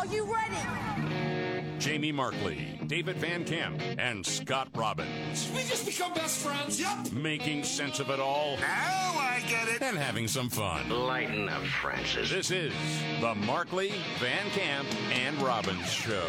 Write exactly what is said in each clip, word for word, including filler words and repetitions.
Are you ready? Jamie Markley, David Van Camp, and Scott Robbins. We just become best friends. Yep. Making sense of it all. Now I get it. And having some fun. Lighten up, Francis. This is the Markley, Van Camp, and Robbins Show.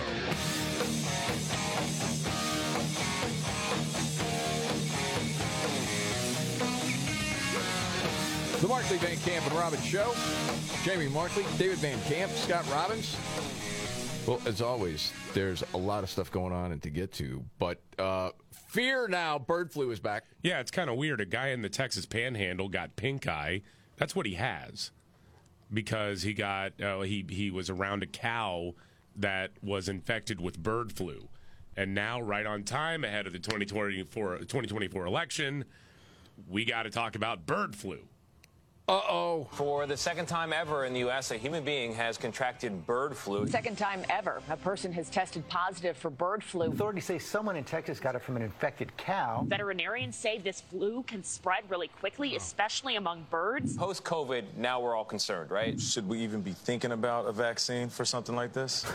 The Markley, Van Camp, and Robbins Show. Jamie Markley, David Van Camp, Scott Robbins. Well, as always, there's a lot of stuff going on and to get to, but uh, fear now, bird flu is back. Yeah, it's kind of weird. A guy in the Texas Panhandle got pink eye. That's what he has because he got uh, he he was around a cow that was infected with bird flu, and now, right on time ahead of the twenty twenty-four, twenty twenty-four election, we got to talk about bird flu. Uh-oh. For the second time ever in the U S, a human being has contracted bird flu. Second time ever, a person has tested positive for bird flu. Authorities say someone in Texas got it from an infected cow. Veterinarians say this flu can spread really quickly, especially among birds. Post-COVID, now we're all concerned, right? Should we even be thinking about a vaccine for something like this?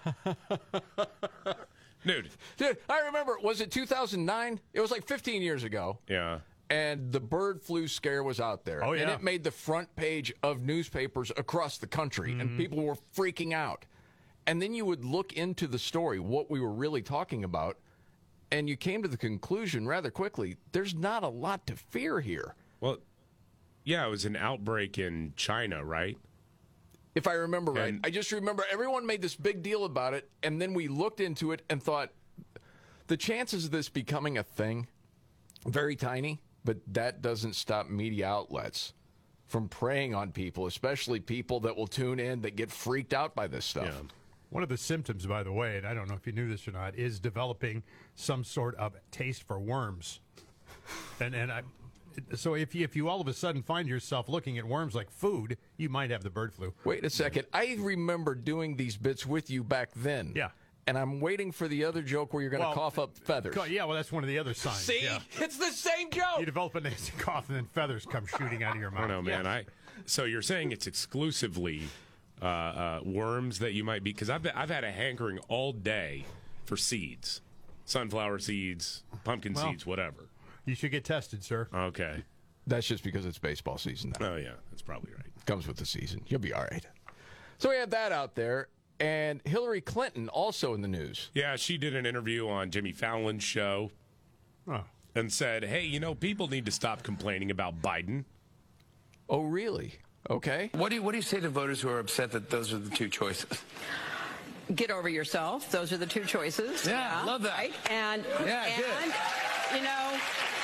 Dude. Dude, I remember, was it two thousand nine? It was like fifteen years ago. Yeah. And the bird flu scare was out there. Oh, yeah. And it made the front page of newspapers across the country, mm-hmm. and people were freaking out. And then you would look into the story, what we were really talking about, and you came to the conclusion rather quickly, there's not a lot to fear here. Well, yeah, it was an outbreak in China, right? If I remember right. And I just remember everyone made this big deal about it, and then we looked into it and thought, the chances of this becoming a thing, very tiny. But that doesn't stop media outlets from preying on people, especially people that will tune in that get freaked out by this stuff. Yeah. One of the symptoms, by the way, and I don't know if you knew this or not, is developing some sort of taste for worms. and and I, so if you, if you all of a sudden find yourself looking at worms like food, you might have the bird flu. Wait a second. I remember doing these bits with you back then. Yeah. And I'm waiting for the other joke where you're going to well, cough up feathers. Yeah, well, that's one of the other signs. See? Yeah. It's the same joke. You develop a nasty cough, and then feathers come shooting out of your mouth. I don't know, man. Yeah. I So you're saying it's exclusively uh, uh, worms that you might be... Because I've, I've had a hankering all day for seeds. Sunflower seeds, pumpkin well, seeds, whatever. You should get tested, sir. Okay. That's just because it's baseball season now. Oh, yeah. That's probably right. Comes with the season. You'll be all right. So we had that out there. And Hillary Clinton also in the news. Yeah, she did an interview on Jimmy Fallon's show oh. and said, hey, you know, people need to stop complaining about Biden. Oh, really? Okay. What do you, what do you say to voters who are upset that those are the two choices? Get over yourself. Those are the two choices. Yeah, yeah. Love that. Right? And, yeah, and good. you know,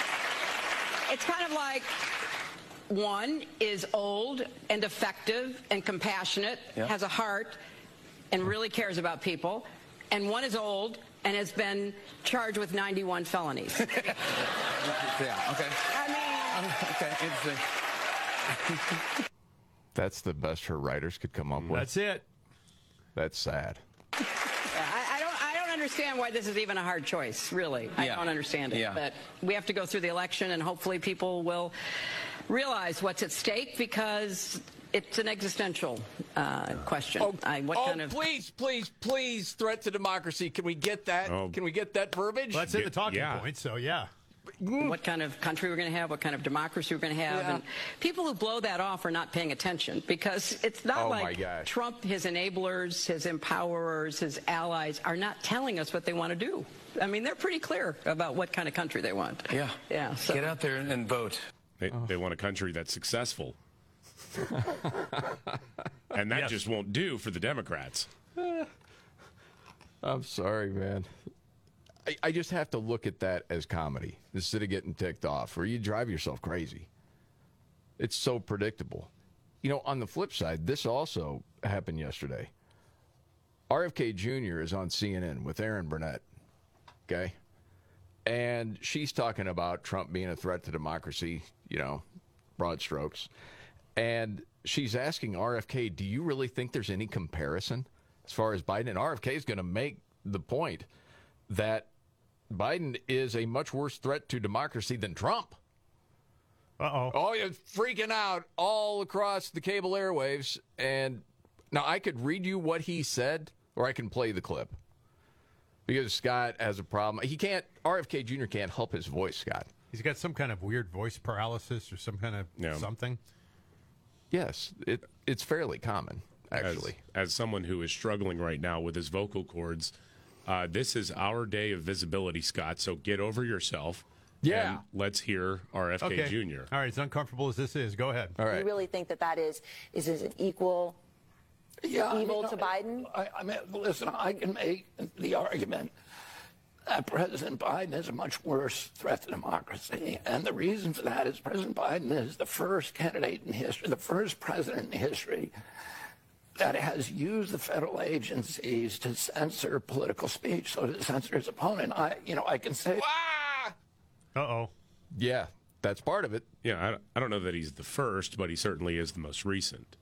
it's kind of like... One is old and effective and compassionate, yeah. has a heart, and really cares about people. And one is old and has been charged with ninety-one felonies. yeah, okay. I mean... Okay, interesting. That's the best her writers could come up with. That's it. That's sad. Yeah, I, I don't I don't understand why this is even a hard choice, really. I yeah. don't understand it. Yeah. But we have to go through the election, and hopefully people will realize what's at stake, because it's an existential uh, question. Oh, I, what oh kind of... please, please, please, threat to democracy. Can we get that? Oh. Can we get that verbiage? Well, that's in the talking yeah. point, so yeah. What kind of country we're going to have, what kind of democracy we're going to have. Yeah. And people who blow that off are not paying attention, because it's not oh like Trump, his enablers, his empowerers, his allies are not telling us what they want to do. I mean, they're pretty clear about what kind of country they want. Yeah. Yeah. So. Get out there and vote. They, oh. they want a country that's successful. And that yes. just won't do for the Democrats. I'm sorry, man. I, I just have to look at that as comedy instead of getting ticked off, or you drive yourself crazy. It's so predictable. You know, on the flip side, this also happened yesterday. R F K Junior is on C N N with Erin Burnett, okay? And she's talking about Trump being a threat to democracy, you know, broad strokes. And she's asking R F K, do you really think there's any comparison as far as Biden? And R F K is going to make the point that Biden is a much worse threat to democracy than Trump. Uh-oh. Oh, you're freaking out all across the cable airwaves. And now I could read you what he said or I can play the clip. Because Scott has a problem. He can't, R F K Junior can't help his voice, Scott. He's got some kind of weird voice paralysis or some kind of Yeah. something. Yes, it it's fairly common, actually. As, as someone who is struggling right now with his vocal cords, uh, this is our day of visibility, Scott. So get over yourself. Yeah. And let's hear R F K Okay. Junior All right, as uncomfortable as this is, go ahead. All right. You really think that that is is is an equal yeah, evil I mean, to Biden? I, I mean, listen, I can make the argument that President Biden is a much worse threat to democracy. And the reason for that is President Biden is the first candidate in history, the first president in history that has used the federal agencies to censor political speech, so to censor his opponent. I, you know, I can say... Uh-oh. Yeah, that's part of it. Yeah, I, I don't know that he's the first, but he certainly is the most recent.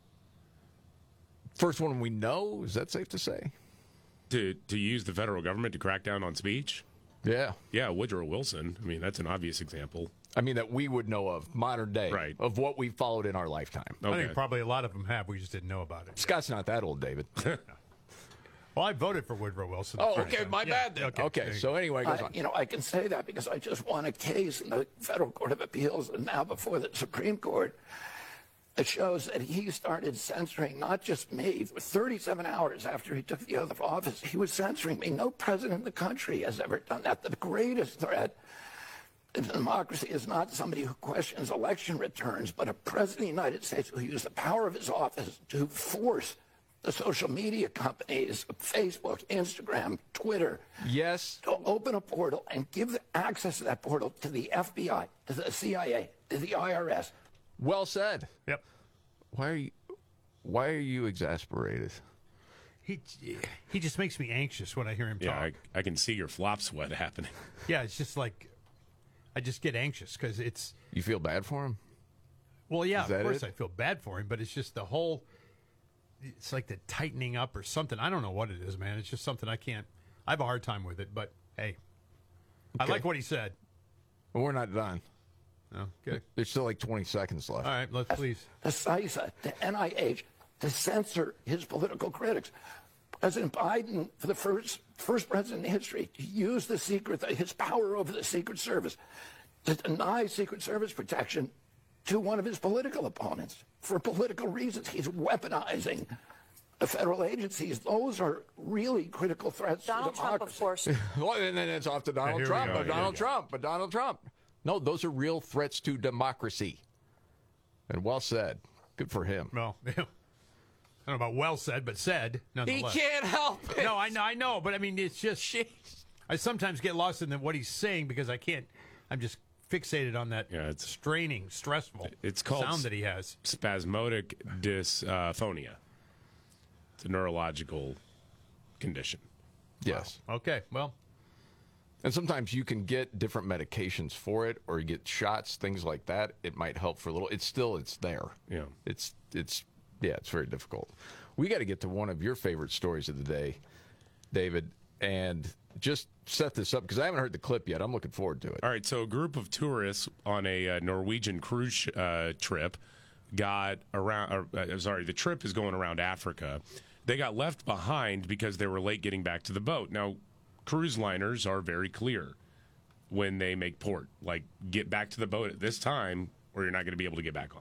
First one we know, is that safe to say? To to use the federal government to crack down on speech? Yeah. Yeah, Woodrow Wilson. I mean, that's an obvious example. I mean, that we would know of, modern day, Right. of what we followed in our lifetime. I Okay. think probably a lot of them have. We just didn't know about it. Scott's not that old, David. Well, I voted for Woodrow Wilson. the Oh, first okay, time. my Yeah, bad then. Okay, Okay, there you so go. anyway, goes I, on. you know, I can say that because I just won a case in the Federal Court of Appeals and now before the Supreme Court. It shows that he started censoring not just me. For thirty-seven hours after he took the oath of office, he was censoring me. No president in the country has ever done that. The greatest threat to democracy is not somebody who questions election returns, but a president of the United States who used the power of his office to force the social media companies, Facebook, Instagram, Twitter, yes, to open a portal and give access to that portal to the F B I, to the C I A, to the I R S. Well said. Yep. Why are you, why are you exasperated? He he just makes me anxious when I hear him Yeah, talk. I, I can see your flop sweat happening. Yeah, it's just like I just get anxious because it's. You feel bad for him? Well, yeah, Is that of course it? I feel bad for him, but it's just the whole. It's like the tightening up or something. I don't know what it is, man. It's just something I can't. I have a hard time with it, but hey, I Okay. like what he said. Well, we're not done. Oh, okay. There's still like twenty seconds left. All right, let's please. To CISA, to N I H, to censor his political critics. President Biden, for the first first president in history, to use the secret, his power over the Secret Service, to deny Secret Service protection to one of his political opponents for political reasons. He's weaponizing the federal agencies. Those are really critical threats Donald to Trump, democracy. of course. Well, and then it's off to Donald here we Trump, go. but Here we Donald go. Trump, but Donald Trump. No, those are real threats to democracy. And well said. Good for him. Well, yeah. I don't know about well said, but said He nonetheless. can't help it. No, I know, I know, but I mean, it's just. I sometimes get lost in the, what he's saying because I can't. I'm just fixated on that Yeah, it's- straining, stressful It's called sound that he has. spasmodic dysphonia. It's a neurological condition. Yes. Okay, well, And sometimes you can get different medications for it, or you get shots, things like that. It might help for a little. It's still, it's there. Yeah. It's, it's, yeah, it's very difficult. We got to get to one of your favorite stories of the day, David, and just set this up because I haven't heard the clip yet. I'm looking forward to it. All right, so a group of tourists on a uh, Norwegian cruise uh, trip got around. Or, uh, sorry, the trip is going around Africa. They got left behind because they were late getting back to the boat. Now, cruise liners are very clear when they make port. Like, get back to the boat at this time, or you're not going to be able to get back on.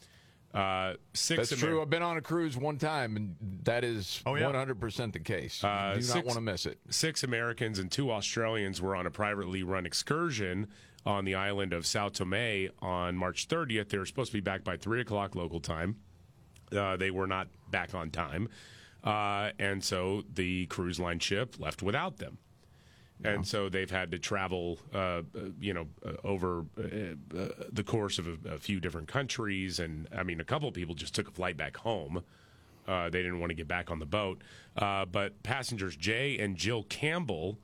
Uh, six That's Amer- true. I've been on a cruise one time, and that is Oh, yeah. one hundred percent the case. Uh, you do not six- want to miss it. Six Americans and two Australians were on a privately run excursion on the island of Sao Tome on March thirtieth. They were supposed to be back by three o'clock local time. Uh, they were not back on time. Uh, and so the cruise line ship left without them. And so they've had to travel, uh, uh, you know, uh, over uh, uh, the course of a, a few different countries. And, I mean, a couple of people just took a flight back home. Uh, they didn't want to get back on the boat. Uh, but passengers Jay and Jill Campbell,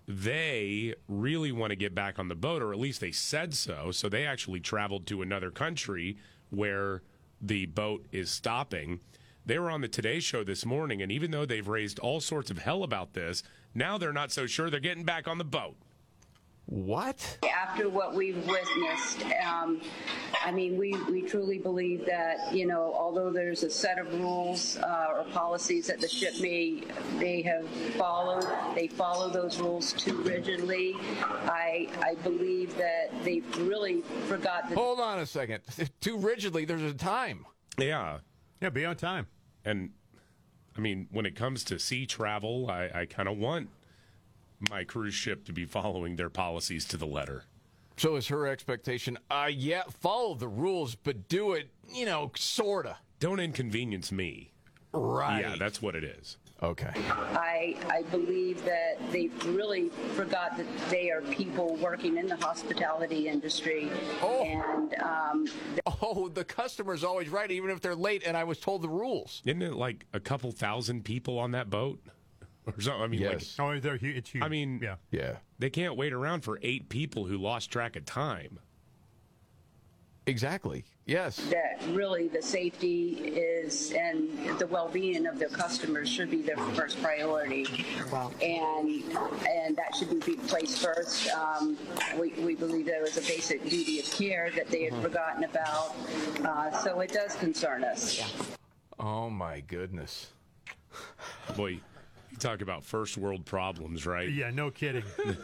they really want to get back on the boat, or at least they said so. So they actually traveled to another country where the boat is stopping. They were on the Today Show this morning, and even though they've raised all sorts of hell about this, now they're not so sure they're getting back on the boat. What? After what we've witnessed, um, I mean, we, we truly believe that, you know, although there's a set of rules uh, or policies that the ship may, may have followed, they follow those rules too rigidly. I, I believe that they've really forgot that. Hold on a second. Too rigidly, there's a time. Yeah. Yeah, be on time. And, I mean, when it comes to sea travel, I, I kind of want my cruise ship to be following their policies to the letter. So is her expectation, uh, yeah, follow the rules, but do it, you know, sort of. Don't inconvenience me. Right. Yeah, that's what it is. Okay. I, I believe that they've really forgot that they are people working in the hospitality industry. Oh. And, um, oh, the customer's always right, even if they're late, and I was told the rules. Isn't it like a couple thousand people on that boat? Or something? I mean, yes. Like, oh, they're huge. It's huge. I mean, yeah. Yeah. They can't wait around for eight people who lost track of time. Exactly. Yes. that really the safety is and the well-being of their customers should be their first priority. Wow. And and that should be placed first. Um, we, we believe there was a basic duty of care that they had mm-hmm. forgotten about. Uh, so it does concern us. Yeah. Oh, my goodness. Boy, you talk about first world problems, right? Yeah, no kidding.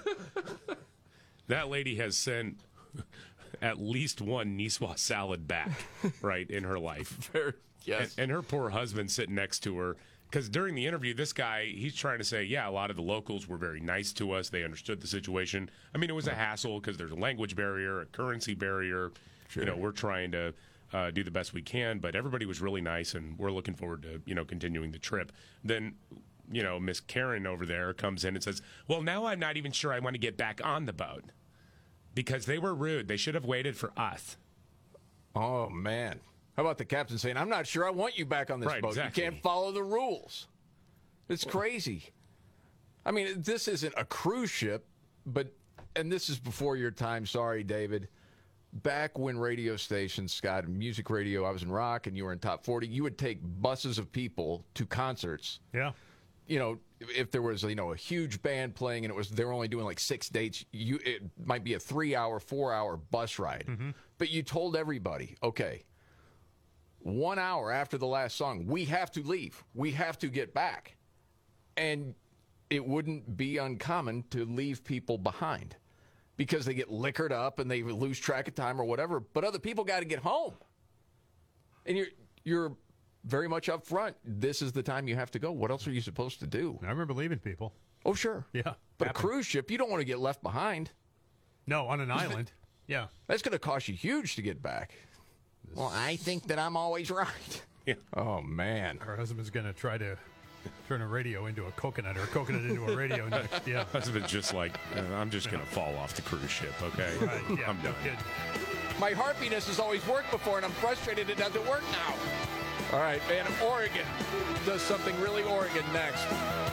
That lady has sent at least one Niçoise salad back, right, in her life. Very, yes. And, and her poor husband sitting next to her. Because during the interview, this guy, he's trying to say, yeah, a lot of the locals were very nice to us. They understood the situation. I mean, it was a hassle because there's a language barrier, a currency barrier. Sure. You know, we're trying to uh, do the best we can, but everybody was really nice, and we're looking forward to, you know, continuing the trip. Then, you know, Miss Karen over there comes in and says, well, now I'm not even sure I want to get back on the boat. Because they were rude. They should have waited for us. Oh, man. How about the captain saying, I'm not sure I want you back on this right, boat. Exactly. You can't follow the rules. It's crazy. I mean, this isn't a cruise ship, but, and this is before your time, sorry, David. Back when radio stations, Scott, music radio, I was in rock and you were in top forty, you would take buses of people to concerts. Yeah. You know, if there was, you know, a huge band playing and it was they were only doing like six dates, you it might be a three-hour, four-hour bus ride. Mm-hmm. But you told everybody, okay, one hour after the last song, we have to leave. We have to get back. And it wouldn't be uncommon to leave people behind because they get liquored up and they lose track of time or whatever. But other people got to get home. And you're you're... very much up front, this is the time you have to go. What else are you supposed to do? I remember leaving people. Oh, sure. Yeah. But happened. A cruise ship, you don't want to get left behind. No, on an island. Yeah. That's going to cost you huge to get back. This... Well, I think that I'm always right. Yeah. Oh, man. Our husband's going to try to turn a radio into a coconut or a coconut into a radio next. Yeah. Husband's just like, uh, I'm just going to fall off the cruise ship, okay? Right. Yeah, I'm no done. kidding. My harpiness has always worked before, and I'm frustrated it doesn't work now. All right, man, Oregon does something really Oregon next.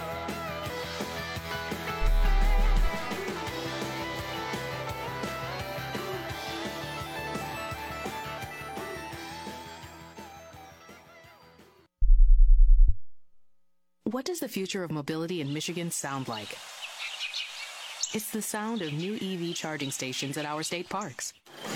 What does the future of mobility in Michigan sound like? It's the sound of new E V charging stations at our state parks.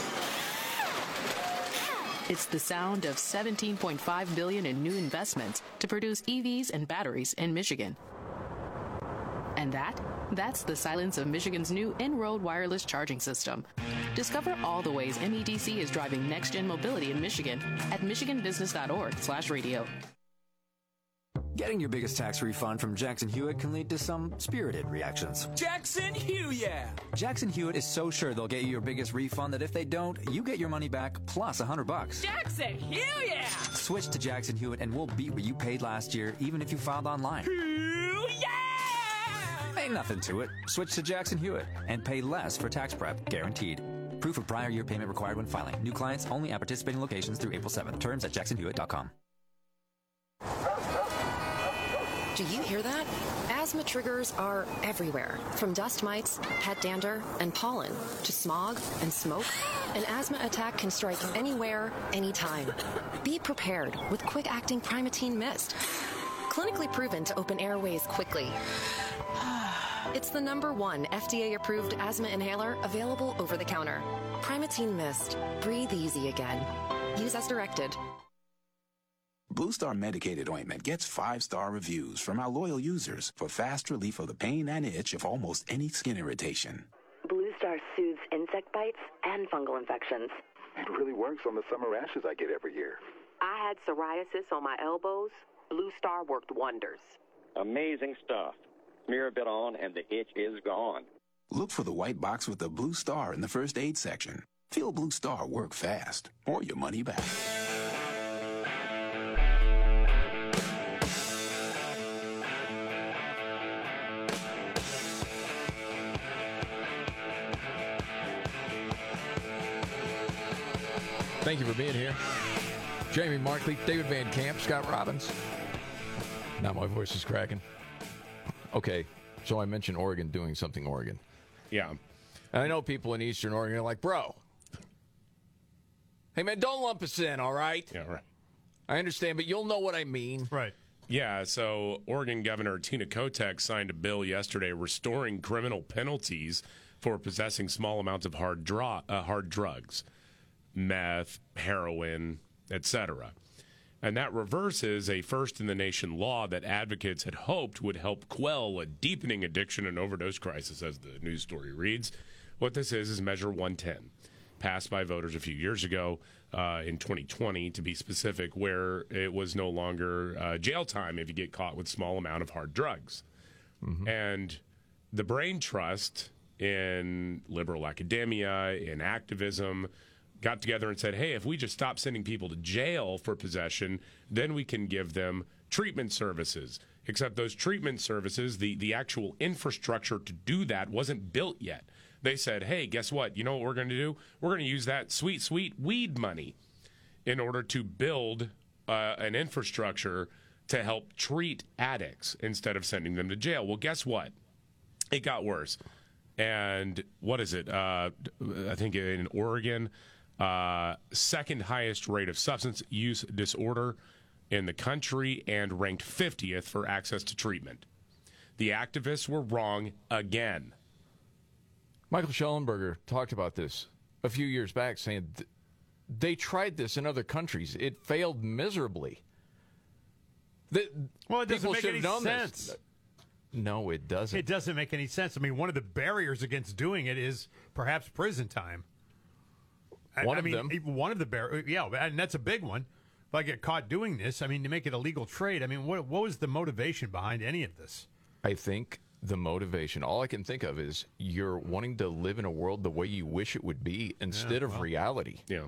It's the sound of seventeen point five billion dollars in new investments to produce E Vs and batteries in Michigan. And that? That's the silence of Michigan's new in-road wireless charging system. Discover all the ways M E D C is driving next-gen mobility in Michigan at michiganbusiness.org slash radio. Getting your biggest tax refund from Jackson Hewitt can lead to some spirited reactions. Jackson Hewitt! Jackson Hewitt is so sure they'll get you your biggest refund that if they don't, you get your money back plus a hundred bucks. Jackson Hewitt! Switch to Jackson Hewitt and we'll beat what you paid last year, even if you filed online. Hewitt! Ain't nothing to it. Switch to Jackson Hewitt and pay less for tax prep, guaranteed. Proof of prior year payment required when filing. New clients only at participating locations through April seventh. Terms at jackson hewitt dot com. Do you hear that? Asthma triggers are everywhere, from dust mites, pet dander, and pollen, to smog and smoke. An asthma attack can strike anywhere, anytime. Be prepared with quick-acting Primatene Mist. Clinically proven to open airways quickly. It's the number one F D A-approved asthma inhaler available over the counter. Primatene Mist. Breathe easy again. Use as directed. Blue Star medicated ointment gets five-star reviews from our loyal users for fast relief of the pain and itch of almost any skin irritation. Blue Star soothes insect bites and fungal infections. It really works on the summer rashes I get every year. I had psoriasis on my elbows. Blue Star worked wonders. Amazing stuff. Smear a bit on and the itch is gone. Look for the white box with the Blue Star in the first aid section. Feel Blue Star work fast, or your money back. Thank you for being here. Jamie Markley, David Van Camp, Scott Robbins. Now my voice is cracking. Okay, so I mentioned Oregon doing something Oregon. Yeah. And I know people in Eastern Oregon are like, bro, hey, man, don't lump us in, all right? Yeah, right. I understand, but you'll know what I mean. Right. Yeah, so Oregon Governor Tina Kotek signed a bill yesterday restoring criminal penalties for possessing small amounts of hard, draw, uh, hard drugs, meth, heroin, et cetera. And that reverses a first-in-the-nation law that advocates had hoped would help quell a deepening addiction and overdose crisis, as the news story reads. What this is is Measure one ten, passed by voters a few years ago, uh, in twenty twenty, to be specific, where it was no longer uh, jail time if you get caught with small amount of hard drugs. Mm-hmm. And the Brain Trust in liberal academia, in activism, got together and said, hey, if we just stop sending people to jail for possession, then we can give them treatment services. Except those treatment services, the, the actual infrastructure to do that wasn't built yet. They said, hey, guess what? You know what we're going to do? We're going to use that sweet, sweet weed money in order to build uh, an infrastructure to help treat addicts instead of sending them to jail. Well, guess what? It got worse. And what is it? Uh, I think in Oregon, Uh, second highest rate of substance use disorder in the country and ranked fiftieth for access to treatment. The activists were wrong again. Michael Schellenberger talked about this a few years back, saying th- they tried this in other countries. It failed miserably. The, well, it doesn't make any known sense. This. No, it doesn't. It doesn't make any sense. I mean, one of the barriers against doing it is perhaps prison time. One I of mean, them. One of the bar- yeah, and that's a big one. If I get caught doing this, I mean, to make it a legal trade, I mean, what what was the motivation behind any of this? I think the motivation, all I can think of is you're wanting to live in a world the way you wish it would be instead Yeah, of well. reality. Yeah.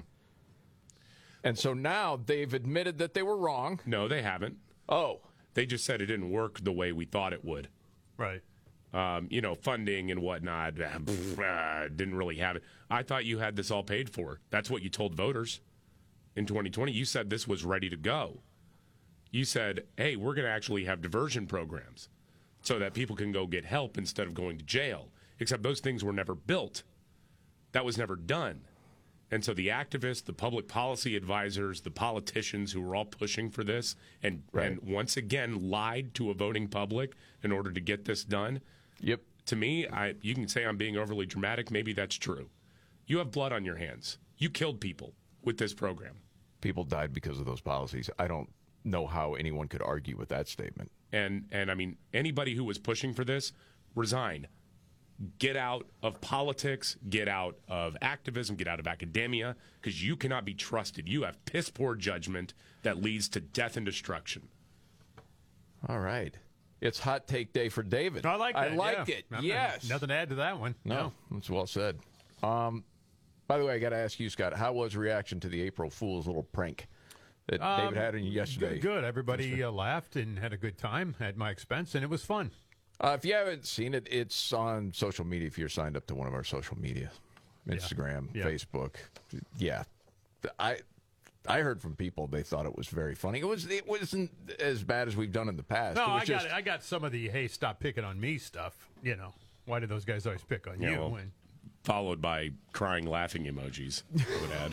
And so now they've admitted that they were wrong. No, they haven't. Oh. They just said it didn't work the way we thought it would. Right. Um, you know, funding and whatnot, uh, didn't really have it. I thought you had this all paid for. That's what you told voters in twenty twenty. You said this was ready to go. You said, hey, we're going to actually have diversion programs so that people can go get help instead of going to jail. Except those things were never built. That was never done. And so the activists, the public policy advisors, the politicians who were all pushing for this and, Right. and once again lied to a voting public in order to get this done. Yep. To me, I, you can say I'm being overly dramatic. Maybe that's true. You have blood on your hands. You killed people with this program. People died because of those policies. I don't know how anyone could argue with that statement. And, and I mean, anybody who was pushing for this, resign. Get out of politics, get out of activism, get out of academia, because you cannot be trusted. You have piss poor judgment that leads to death and destruction. All right. It's hot take day for David. I like that. I like yeah. it. I'm yes. Not, nothing to add to that one. No, No. that's well said. Um, by the way, I got to ask you, Scott, how was reaction to the April Fool's little prank that Um, David had on you yesterday? Good. good. Everybody uh, laughed and had a good time at my expense, and it was fun. Uh, if you haven't seen it, it's on social media if you're signed up to one of our social media, Instagram, Yeah. Facebook. Yeah. I I heard from people they thought it was very funny. It was it wasn't as bad as we've done in the past. No, it was I just, got I got some of the hey, stop picking on me stuff. You know, why do those guys always pick on Yeah, you? well, And- followed by crying, laughing emojis, I would add.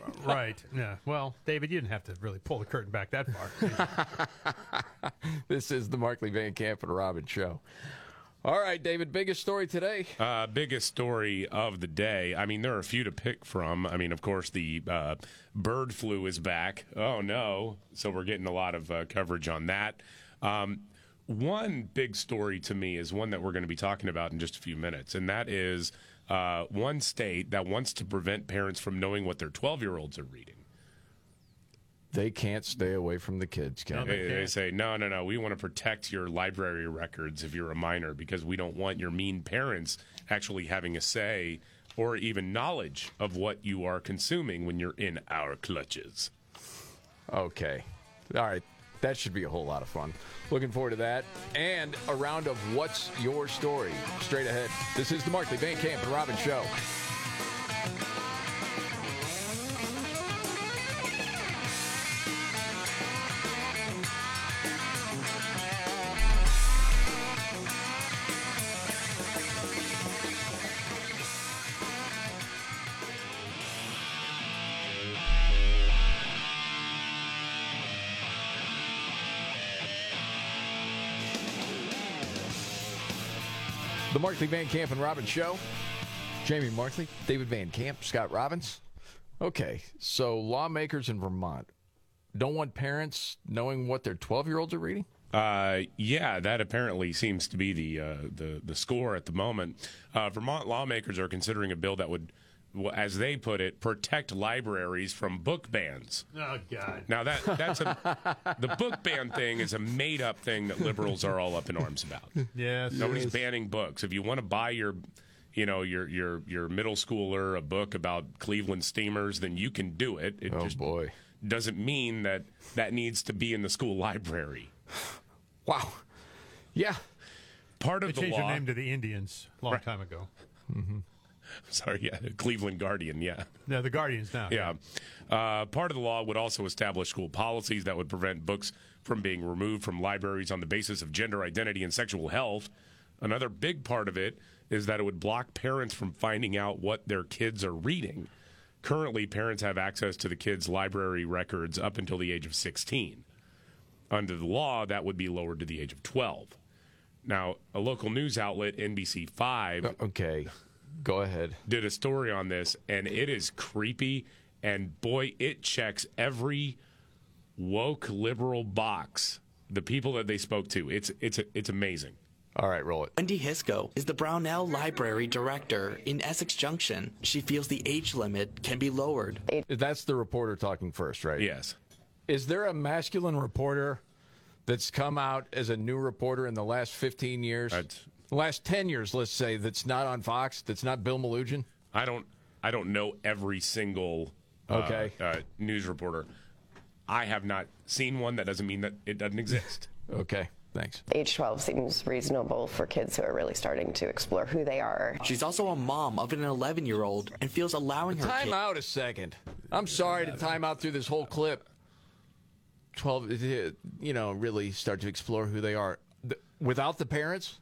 Right. Yeah. Well, David, you didn't have to really pull the curtain back that far. This is the Markley Van Camp and Robbins Show. All right, David, biggest story today? Uh, biggest story of the day. I mean, there are a few to pick from. I mean, of course, the uh, bird flu is back. Oh, no. So we're getting a lot of uh, coverage on that. Um, one big story to me is one that we're going to be talking about in just a few minutes, and that is uh, one state that wants to prevent parents from knowing what their twelve-year-olds are reading. They can't stay away from the kids, Ken. They, they say, no, no, no, we want to protect your library records if you're a minor because we don't want your mean parents actually having a say or even knowledge of what you are consuming when you're in our clutches. Okay. All right. That should be a whole lot of fun. Looking forward to that. And a round of What's Your Story straight ahead. This is the Markley Van Camp and Robbins Show. The Markley Van Camp and Robbins Show. Jamie Markley, David Van Camp, Scott Robbins. Okay, so lawmakers in Vermont don't want parents knowing what their twelve-year-olds are reading? Uh, yeah, that apparently seems to be the uh, the, the score at the moment. Uh, Vermont lawmakers are considering a bill that would, as they put it, protect libraries from book bans. Oh, God. Now, that that's a, the book ban thing is a made-up thing that liberals are all up in arms about. Yes. Nobody's banning books. If you want to buy your, you know, your your your middle schooler a book about Cleveland Steamers, then you can do it. It oh, just boy. doesn't mean that that needs to be in the school library. Wow. Yeah. Part of they the changed law. their name to the Indians a long right. time ago. Mm-hmm. Sorry, yeah, Cleveland Guardian, yeah. No, the Guardians now. Yeah. Uh, part of the law would also establish school policies that would prevent books from being removed from libraries on the basis of gender identity and sexual health. Another big part of it is that it would block parents from finding out what their kids are reading. Currently, parents have access to the kids' library records up until the age of sixteen. Under the law, that would be lowered to the age of twelve. Now, a local news outlet, N B C five... Okay. Go ahead. Did a story on this, and it is creepy, and boy, it checks every woke liberal box. The people that they spoke to, it's it's it's amazing. All right, roll it. Wendy Hisco is the Brownell Library Director in Essex Junction. She feels the age limit can be lowered. That's the reporter talking first, right? Yes. Is there a masculine reporter that's come out as a new reporter in the last fifteen years? That's The last ten years, let's say, that's not on Fox, that's not Bill Malugin? I don't I don't know every single uh, okay. uh, news reporter. I have not seen one. That doesn't mean that it doesn't exist. Okay, thanks. Age twelve seems reasonable for kids who are really starting to explore who they are. She's also a mom of an eleven-year-old and feels allowing her Time kid- out a second. I'm sorry to time out through this whole clip. twelve, you know, really start to explore who they are. Without the parents?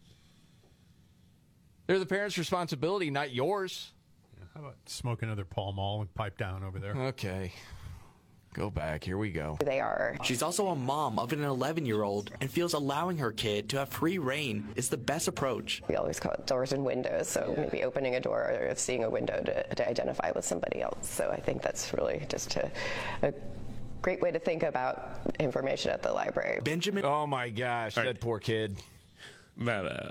They're the parents' responsibility, not yours. Yeah, how about smoke another Pall Mall and pipe down over there? Okay. Go back. Here we go. They are. She's also a mom of an eleven-year-old and feels allowing her kid to have free reign is the best approach. We always call it doors and windows, so maybe opening a door or seeing a window to, to identify with somebody else. So I think that's really just a, a great way to think about information at the library. Benjamin. Oh, my gosh. Right. That poor kid. All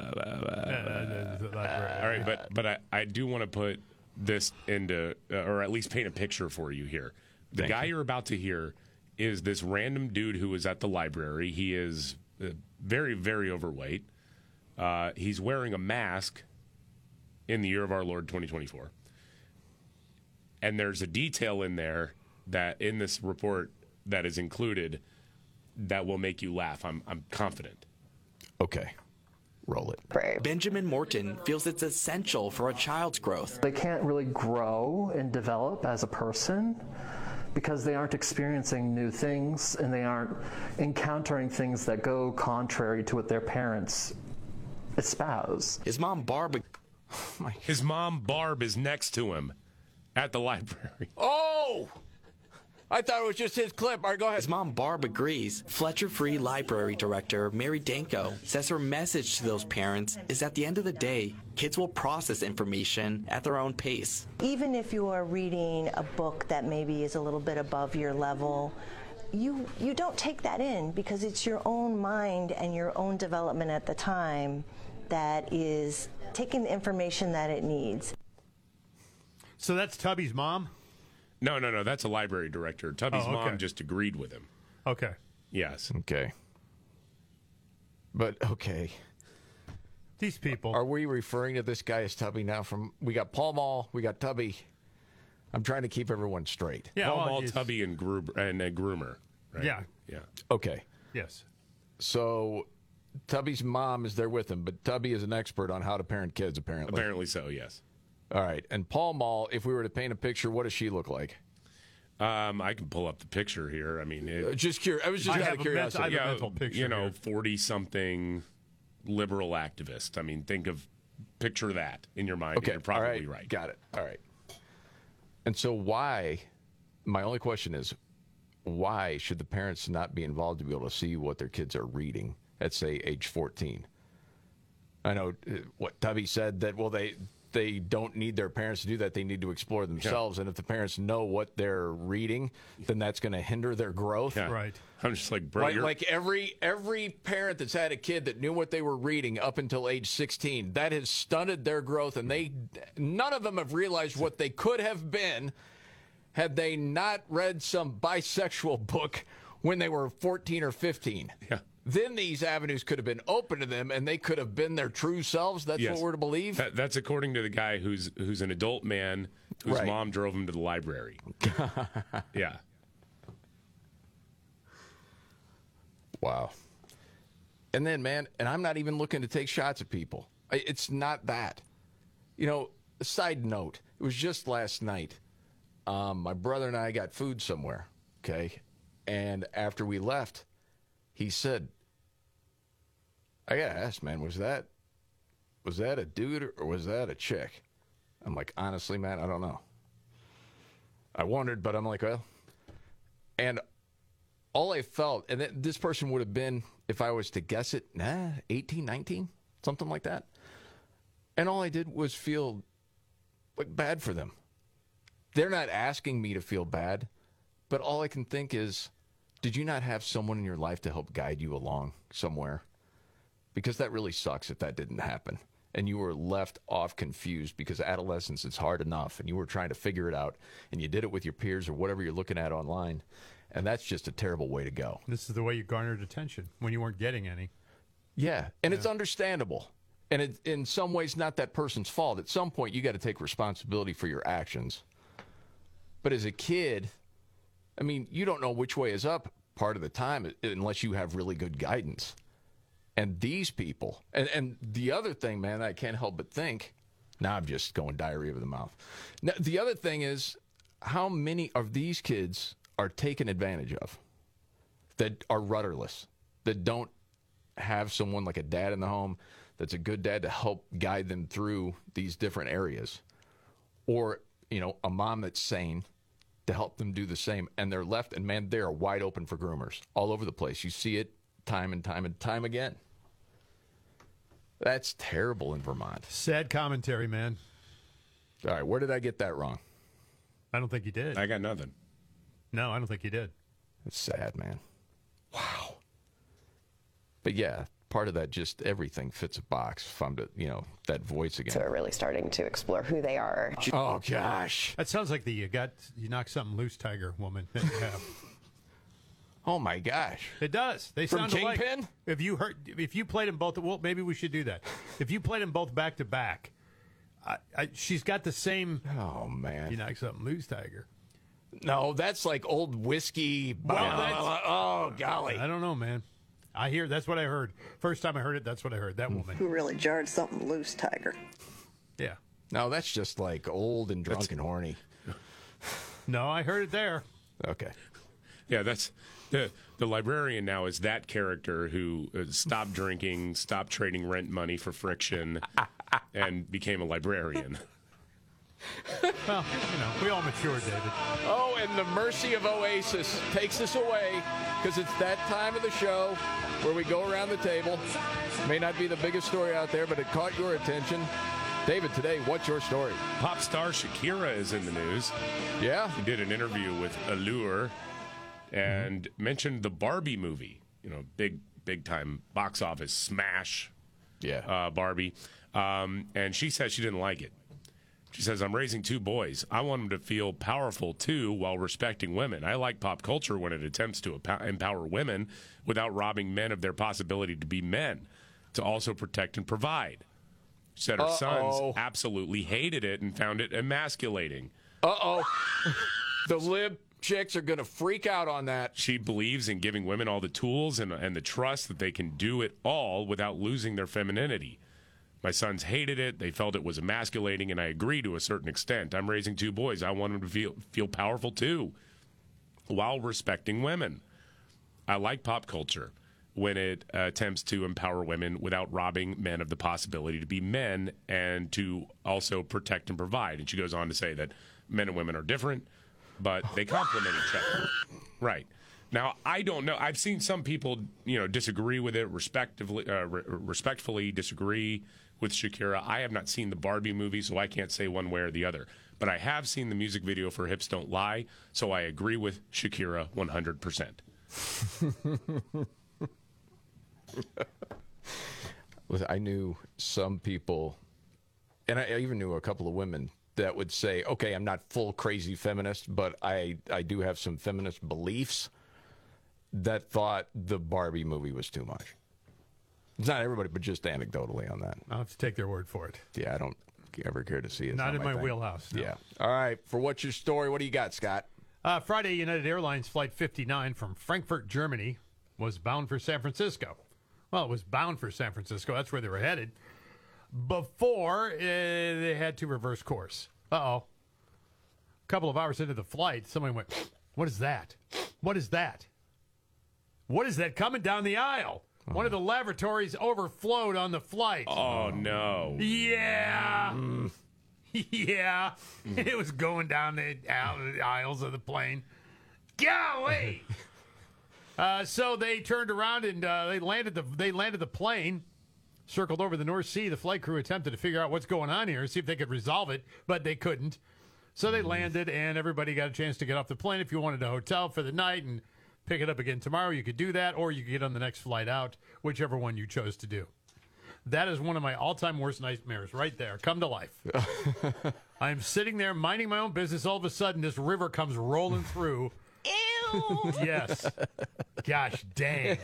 right, but but I, I do want to put this into, uh, or at least paint a picture for you here. The Thank guy you. you're about to hear is this random dude who was at the library. He is uh, very, very overweight. Uh, he's wearing a mask in the year of our Lord twenty twenty-four. And there's a detail in there that in this report that is included that will make you laugh. I'm I'm confident. Okay. Roll it. Benjamin Morton feels it's essential for a child's growth. They can't really grow and develop as a person because they aren't experiencing new things and they aren't encountering things that go contrary to what their parents espouse. His mom, Barb... His mom, Barb, is next to him. at the library. Oh! I thought it was just his clip. All right, go ahead. His mom, Barb, agrees. Fletcher Free Library Director Mary Danko says her message to those parents is at the end of the day, kids will process information at their own pace. Even if you are reading a book that maybe is a little bit above your level, you you don't take that in because it's your own mind and your own development at the time that is taking the information that it needs. So that's Tubby's mom? No, no, no. That's a library director. Tubby's Oh, okay. mom just agreed with him. Okay. Yes. Okay. But, okay. These people. Are we referring to this guy as Tubby now? From We got Paul Mall, we got Tubby. I'm trying to keep everyone straight. Yeah, Paul well, Mall, it's- Tubby, and, Gruber, and uh, Groomer. Right? Yeah. Yeah. Okay. Yes. So Tubby's mom is there with him, but Tubby is an expert on how to parent kids, apparently. Apparently so, yes. All right. And Paul Mall, if we were to paint a picture, what does she look like? Um, I can pull up the picture here. I mean, it, Uh, just curious. I was just I out have of a curiosity. mental- I have a yeah, mental picture you know, here. forty-something liberal activist. I mean, think of, picture that in your mind. Okay. And you're probably All right. right. Got it. All right. And so why, my only question is, why should the parents not be involved to be able to see what their kids are reading at, say, age fourteen? I know uh, what Tubby said, that, well, they they don't need their parents to do that. They need to explore themselves. Yeah. And if the parents know what they're reading, then that's going to hinder their growth. Yeah. Right. I'm just like, bro, Right, you're- like every every parent that's had a kid that knew what they were reading up until age sixteen, that has stunted their growth, and they none of them have realized what they could have been had they not read some bisexual book when they were fourteen or fifteen. Yeah. Then these avenues could have been open to them, and they could have been their true selves. That's Yes. what we're to believe. That, that's according to the guy who's who's an adult man whose Right. mom drove him to the library. Yeah. Wow. And then, man, and I'm not even looking to take shots at people. I- It's not that. You know, side note, it was just last night. Um, my brother and I got food somewhere, okay? And after we left, he said, I got to ask, man, was that was that a dude or was that a chick? I'm like, honestly, man, I don't know. I wondered, but I'm like, well. And all I felt, and th- this person would have been, if I was to guess it, nah, eighteen, nineteen, something like that. And all I did was feel like bad for them. They're not asking me to feel bad, but all I can think is, did you not have someone in your life to help guide you along somewhere? Because that really sucks if that didn't happen. And you were left off confused because adolescence is hard enough and you were trying to figure it out and you did it with your peers or whatever you're looking at online. And that's just a terrible way to go. This is the way you garnered attention when you weren't getting any. Yeah, and it's understandable. And it, in some ways, not that person's fault. At some point, you got to take responsibility for your actions. But as a kid, I mean, you don't know which way is up part of the time unless you have really good guidance. And these people, and, and the other thing, man, I can't help but think, now I'm just going diarrhea of the mouth. Now, the other thing is, how many of these kids are taken advantage of that are rudderless, that don't have someone like a dad in the home that's a good dad to help guide them through these different areas, or, you know, a mom that's sane to help them do the same, and they're left, and man, they are wide open for groomers all over the place. You see it time and time and time again. That's terrible in Vermont. Sad commentary, man. All right, where did I get that wrong? I don't think you did. I got nothing. No, I don't think you did. It's sad, man. Wow. But yeah, part of that, just everything fits a box. If I'm to, you know, that voice again. So we're really starting to explore who they are. Oh gosh, that sounds like the you got you knocked something loose, Tiger woman. That you have. Oh my gosh, it does. They From sound alike. Kingpin? If you heard, if you played them both, well, maybe we should do that. If you played them both back to back, I, I, she's got the same. Oh man, you knocked something loose, Tiger. No, that's like old whiskey. Well, blah, that's- blah, blah. Oh golly, I don't know, man. I hear that's what I heard. First time I heard it, that's what I heard. That woman. Who really jarred something loose, Tiger? Yeah. No, that's just like old and drunk and horny. No, I heard it there. Okay. Yeah, that's the the librarian now is that character who uh, stopped drinking, stopped trading rent money for friction, and became a librarian. Well, you know, we all matured, David. Oh, and the mercy of Oasis takes us away because it's that time of the show where we go around the table. May not be the biggest story out there, but it caught your attention. David, today, what's your story? Pop star Shakira is in the news. Yeah? She did an interview with Allure and mm-hmm. mentioned the Barbie movie. You know, big, big time box office smash. Yeah. Uh, Barbie. Um, and she says she didn't like it. She says, I'm raising two boys. I want them to feel powerful, too, while respecting women. I like pop culture when it attempts to empower women without robbing men of their possibility to be men, to also protect and provide. She said her Uh-oh. sons absolutely hated it and found it emasculating. Uh-oh. The lib chicks are going to freak out on that. She believes in giving women all the tools and, and the trust that they can do it all without losing their femininity. My sons hated it. They felt it was emasculating, and I agree to a certain extent. I'm raising two boys. I want them to feel feel powerful, too, while respecting women. I like pop culture when it uh, attempts to empower women without robbing men of the possibility to be men and to also protect and provide. And she goes on to say that men and women are different, but they complement each other. Right. Now, I don't know. I've seen some people, you know, disagree with it, respectively, uh, re- respectfully disagree with Shakira. I have not seen the Barbie movie, so I can't say one way or the other. But I have seen the music video for Hips Don't Lie, so I agree with Shakira one hundred percent. I knew some people, and I even knew a couple of women that would say, okay, I'm not full crazy feminist, but I, I do have some feminist beliefs, that thought the Barbie movie was too much. It's not everybody, but just anecdotally on that. I'll have to take their word for it. Yeah, I don't ever care to see it. Not, not in my, my wheelhouse. No. Yeah. All right. For what's your story? What do you got, Scott? Uh, Friday, United Airlines Flight fifty-nine from Frankfurt, Germany, was bound for San Francisco. Well, it was bound for San Francisco. That's where they were headed. Before uh, they had to reverse course. Uh-oh. A couple of hours into the flight, somebody went, what is that? What is that? What is that coming down the aisle? Oh. One of the lavatories overflowed on the flight. Oh, no. Yeah. Mm. Yeah. Mm. It was going down the aisles of the plane. Golly. uh, so they turned around and uh, they landed the they landed the plane, circled over the North Sea. The flight crew attempted to figure out what's going on here, see if they could resolve it, but they couldn't. So they mm. landed, and everybody got a chance to get off the plane. If you wanted a hotel for the night and pick it up again tomorrow, you could do that, or you could get on the next flight out, whichever one you chose to do. That is one of my all-time worst nightmares right there. Come to life. I'm sitting there minding my own business. All of a sudden, this river comes rolling through. Ew! Yes. Gosh dang.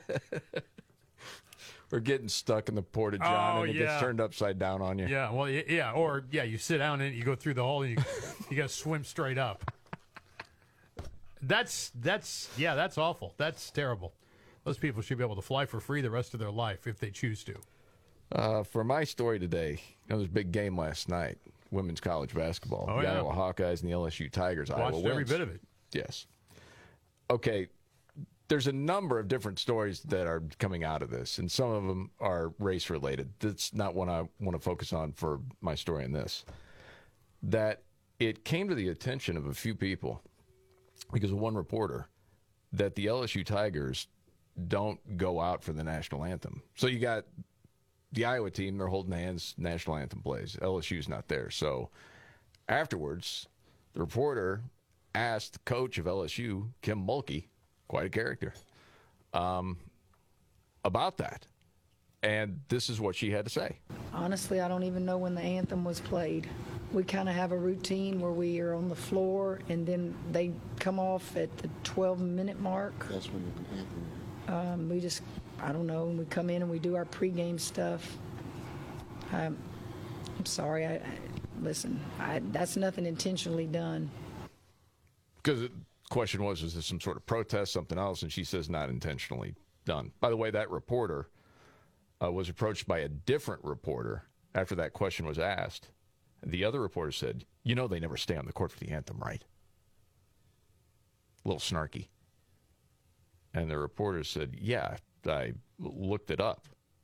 We're getting stuck in the Port of John, oh, and it yeah. gets turned upside down on you. Yeah, well, yeah, or, yeah, you sit down and you go through the hole, and you, you got to swim straight up. That's, that's, yeah, that's awful. That's terrible. Those people should be able to fly for free the rest of their life if they choose to. Uh, for my story today, you know, there was a big game last night, women's college basketball. Oh, the yeah. Iowa Hawkeyes and the L S U Tigers. Watched Iowa every wins. bit of it. Yes. Okay, there's a number of different stories that are coming out of this, and some of them are race-related. That's not what I want to focus on for my story in this. That it came to the attention of a few people, because of one reporter, that the L S U Tigers don't go out for the national anthem. So you got the Iowa team, they're holding hands, national anthem plays. L S U's not there. So afterwards, the reporter asked the coach of L S U, Kim Mulkey, quite a character, um, about that. And this is what she had to say. Honestly, I don't even know when the anthem was played. We kind of have a routine where we are on the floor, and then they come off at the twelve-minute mark. That's when the anthem. Um, we just, I don't know, we come in and we do our pregame stuff. Um, I'm sorry. I, I listen, I, that's nothing intentionally done. Because the question was, is this some sort of protest, something else? And she says not intentionally done. By the way, that reporter uh, was approached by a different reporter after that question was asked. The other reporter said, you know they never stay on the court for the anthem, right? A little snarky. And the reporter said, yeah, I looked it up.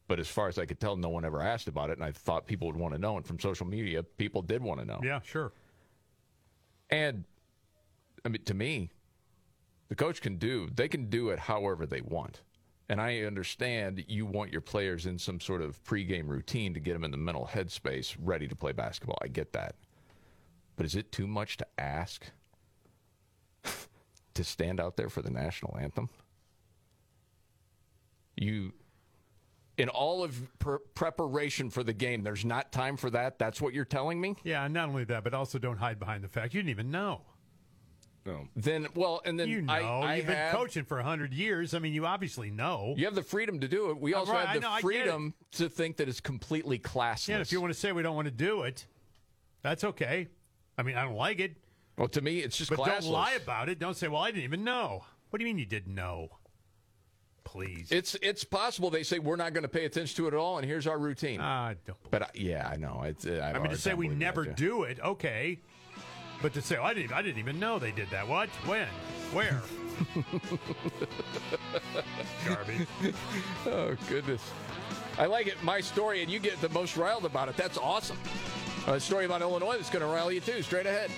But as far as I could tell, no one ever asked about it, and I thought people would want to know. And from social media, people did want to know. Yeah, sure. And, I mean, to me, the coach can do, they can do it however they want. And I understand you want your players in some sort of pregame routine to get them in the mental headspace ready to play basketball. I get that. But is it too much to ask to stand out there for the national anthem? You, in all of pre- preparation for the game, there's not time for that? That's what you're telling me? Yeah, and not only that, but also don't hide behind the fact you didn't even know. No. Then, well, and then you know, I, I you've have, been coaching for a hundred years. I mean, you obviously know. You have the freedom to do it. We also right, have the I know, freedom to think that it's completely classless. Yeah, if you want to say we don't want to do it, that's okay. I mean, I don't like it. Well, to me, it's just but classless. Don't lie about it. Don't say, well, I didn't even know. What do you mean you didn't know? Please. It's it's possible they say we're not going to pay attention to it at all, and here's our routine. I don't. But, I, yeah, I know. It's, uh, I, I mean, to say we never that, do it, okay. But to say, oh, I didn't, I didn't even know they did that. What? When? Where? Garbage. Oh, goodness. I like it. My story, and you get the most riled about it. That's awesome. A story about Illinois that's going to rile you, too. Straight ahead.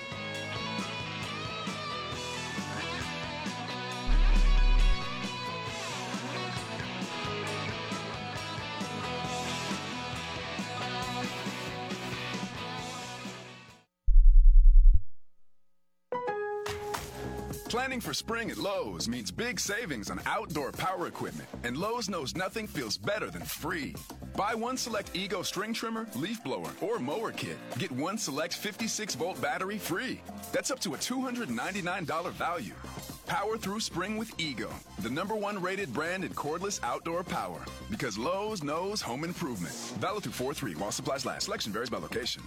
Planning for spring at Lowe's means big savings on outdoor power equipment, and Lowe's knows nothing feels better than free. Buy one select Ego string trimmer, leaf blower, or mower kit. Get one select fifty-six volt battery free. That's up to a two hundred ninety-nine dollars value. Power through spring with Ego, the number one rated brand in cordless outdoor power. Because Lowe's knows home improvement. Valid through four three while supplies last. Selection varies by location.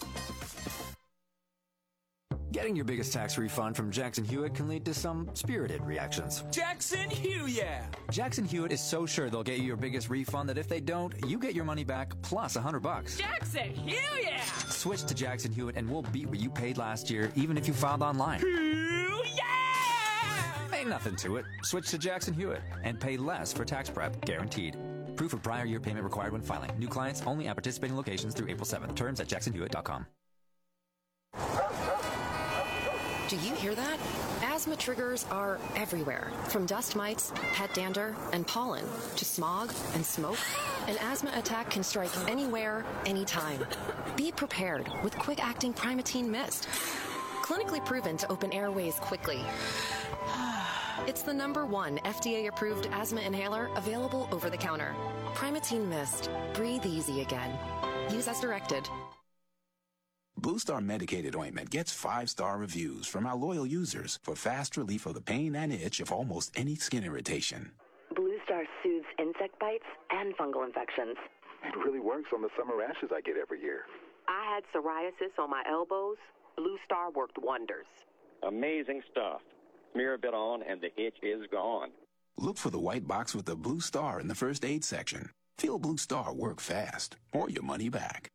Getting your biggest tax refund from Jackson Hewitt can lead to some spirited reactions. Jackson Hewitt! Jackson Hewitt is so sure they'll get you your biggest refund that if they don't, you get your money back plus a hundred bucks. Jackson Hewitt! Switch to Jackson Hewitt and we'll beat what you paid last year, even if you filed online. Hewitt! Ain't nothing to it. Switch to Jackson Hewitt and pay less for tax prep, guaranteed. Proof of prior year payment required when filing. New clients only at participating locations through April seventh. Terms at jackson hewitt dot com. Do you hear that? Asthma triggers are everywhere, from dust mites, pet dander, and pollen, to smog and smoke. An asthma attack can strike anywhere, anytime. Be prepared with quick-acting Primatene Mist. Clinically proven to open airways quickly. It's the number one F D A-approved asthma inhaler available over the counter. Primatene Mist. Breathe easy again. Use as directed. Blue Star Medicated Ointment gets five-star reviews from our loyal users for fast relief of the pain and itch of almost any skin irritation. Blue Star soothes insect bites and fungal infections. It really works on the summer rashes I get every year. I had psoriasis on my elbows. Blue Star worked wonders. Amazing stuff. Smear a bit on and the itch is gone. Look for the white box with the Blue Star in the first aid section. Feel Blue Star work fast or your money back.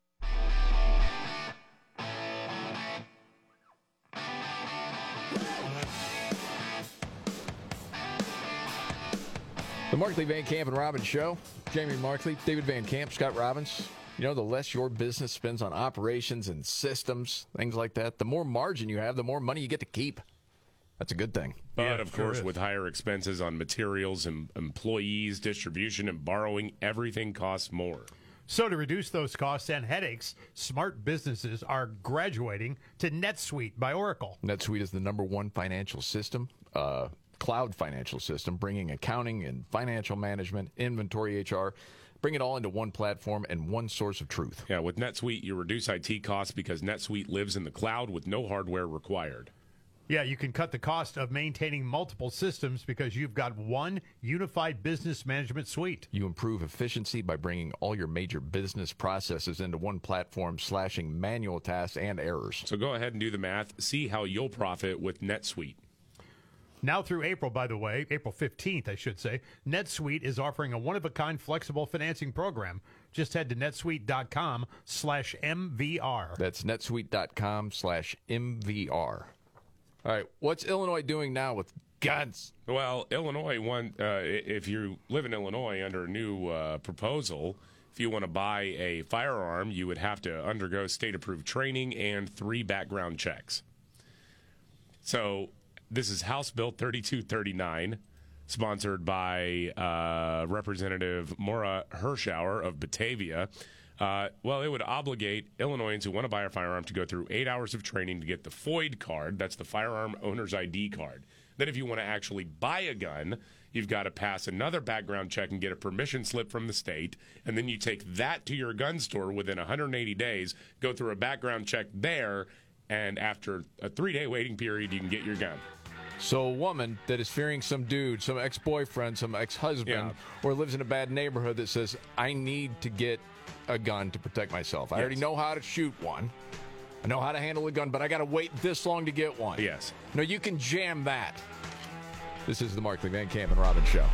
The Markley, Van Camp, and Robbins Show. Jamie Markley, David Van Camp, Scott Robbins. You know, the less your business spends on operations and systems, things like that, the more margin you have, the more money you get to keep. That's a good thing. But, of course, with higher expenses on materials and employees, distribution, and borrowing, everything costs more. So to reduce those costs and headaches, smart businesses are graduating to NetSuite by Oracle. NetSuite is the number one financial system, uh, cloud financial system, bringing accounting and financial management, inventory, H R, bring it all into one platform and one source of truth. Yeah, with NetSuite, you reduce I T costs because NetSuite lives in the cloud with no hardware required. Yeah, you can cut the cost of maintaining multiple systems because you've got one unified business management suite. You improve efficiency by bringing all your major business processes into one platform, slashing manual tasks and errors. So go ahead and do the math. See how you'll profit with NetSuite. Now through April, by the way, April fifteenth, I should say, NetSuite is offering a one-of-a-kind flexible financing program. Just head to netsuite.com slash MVR. That's netsuite.com slash MVR. All right, what's Illinois doing now with guns. Well, Illinois, one, uh, if you live in Illinois under a new uh, proposal, if you want to buy a firearm, you would have to undergo state-approved training and three background checks. So this is House Bill thirty-two thirty-nine, sponsored by uh, Representative Maura Hirschauer of Batavia. Uh, well, it would obligate Illinoisans who want to buy a firearm to go through eight hours of training to get the F O I D card. That's the Firearm Owner's I D card. Then if you want to actually buy a gun, you've got to pass another background check and get a permission slip from the state. And then you take that to your gun store within one hundred eighty days, go through a background check there, and after a three-day waiting period, you can get your gun. So a woman that is fearing some dude, some ex-boyfriend, some ex-husband, Yeah. or lives in a bad neighborhood that says, I need to get a gun to protect myself. I Yes. already know how to shoot one. I know how to handle a gun, but I got to wait this long to get one. Yes. No, you can jam that. This is the Markley, Van Camp, and Robbins Show.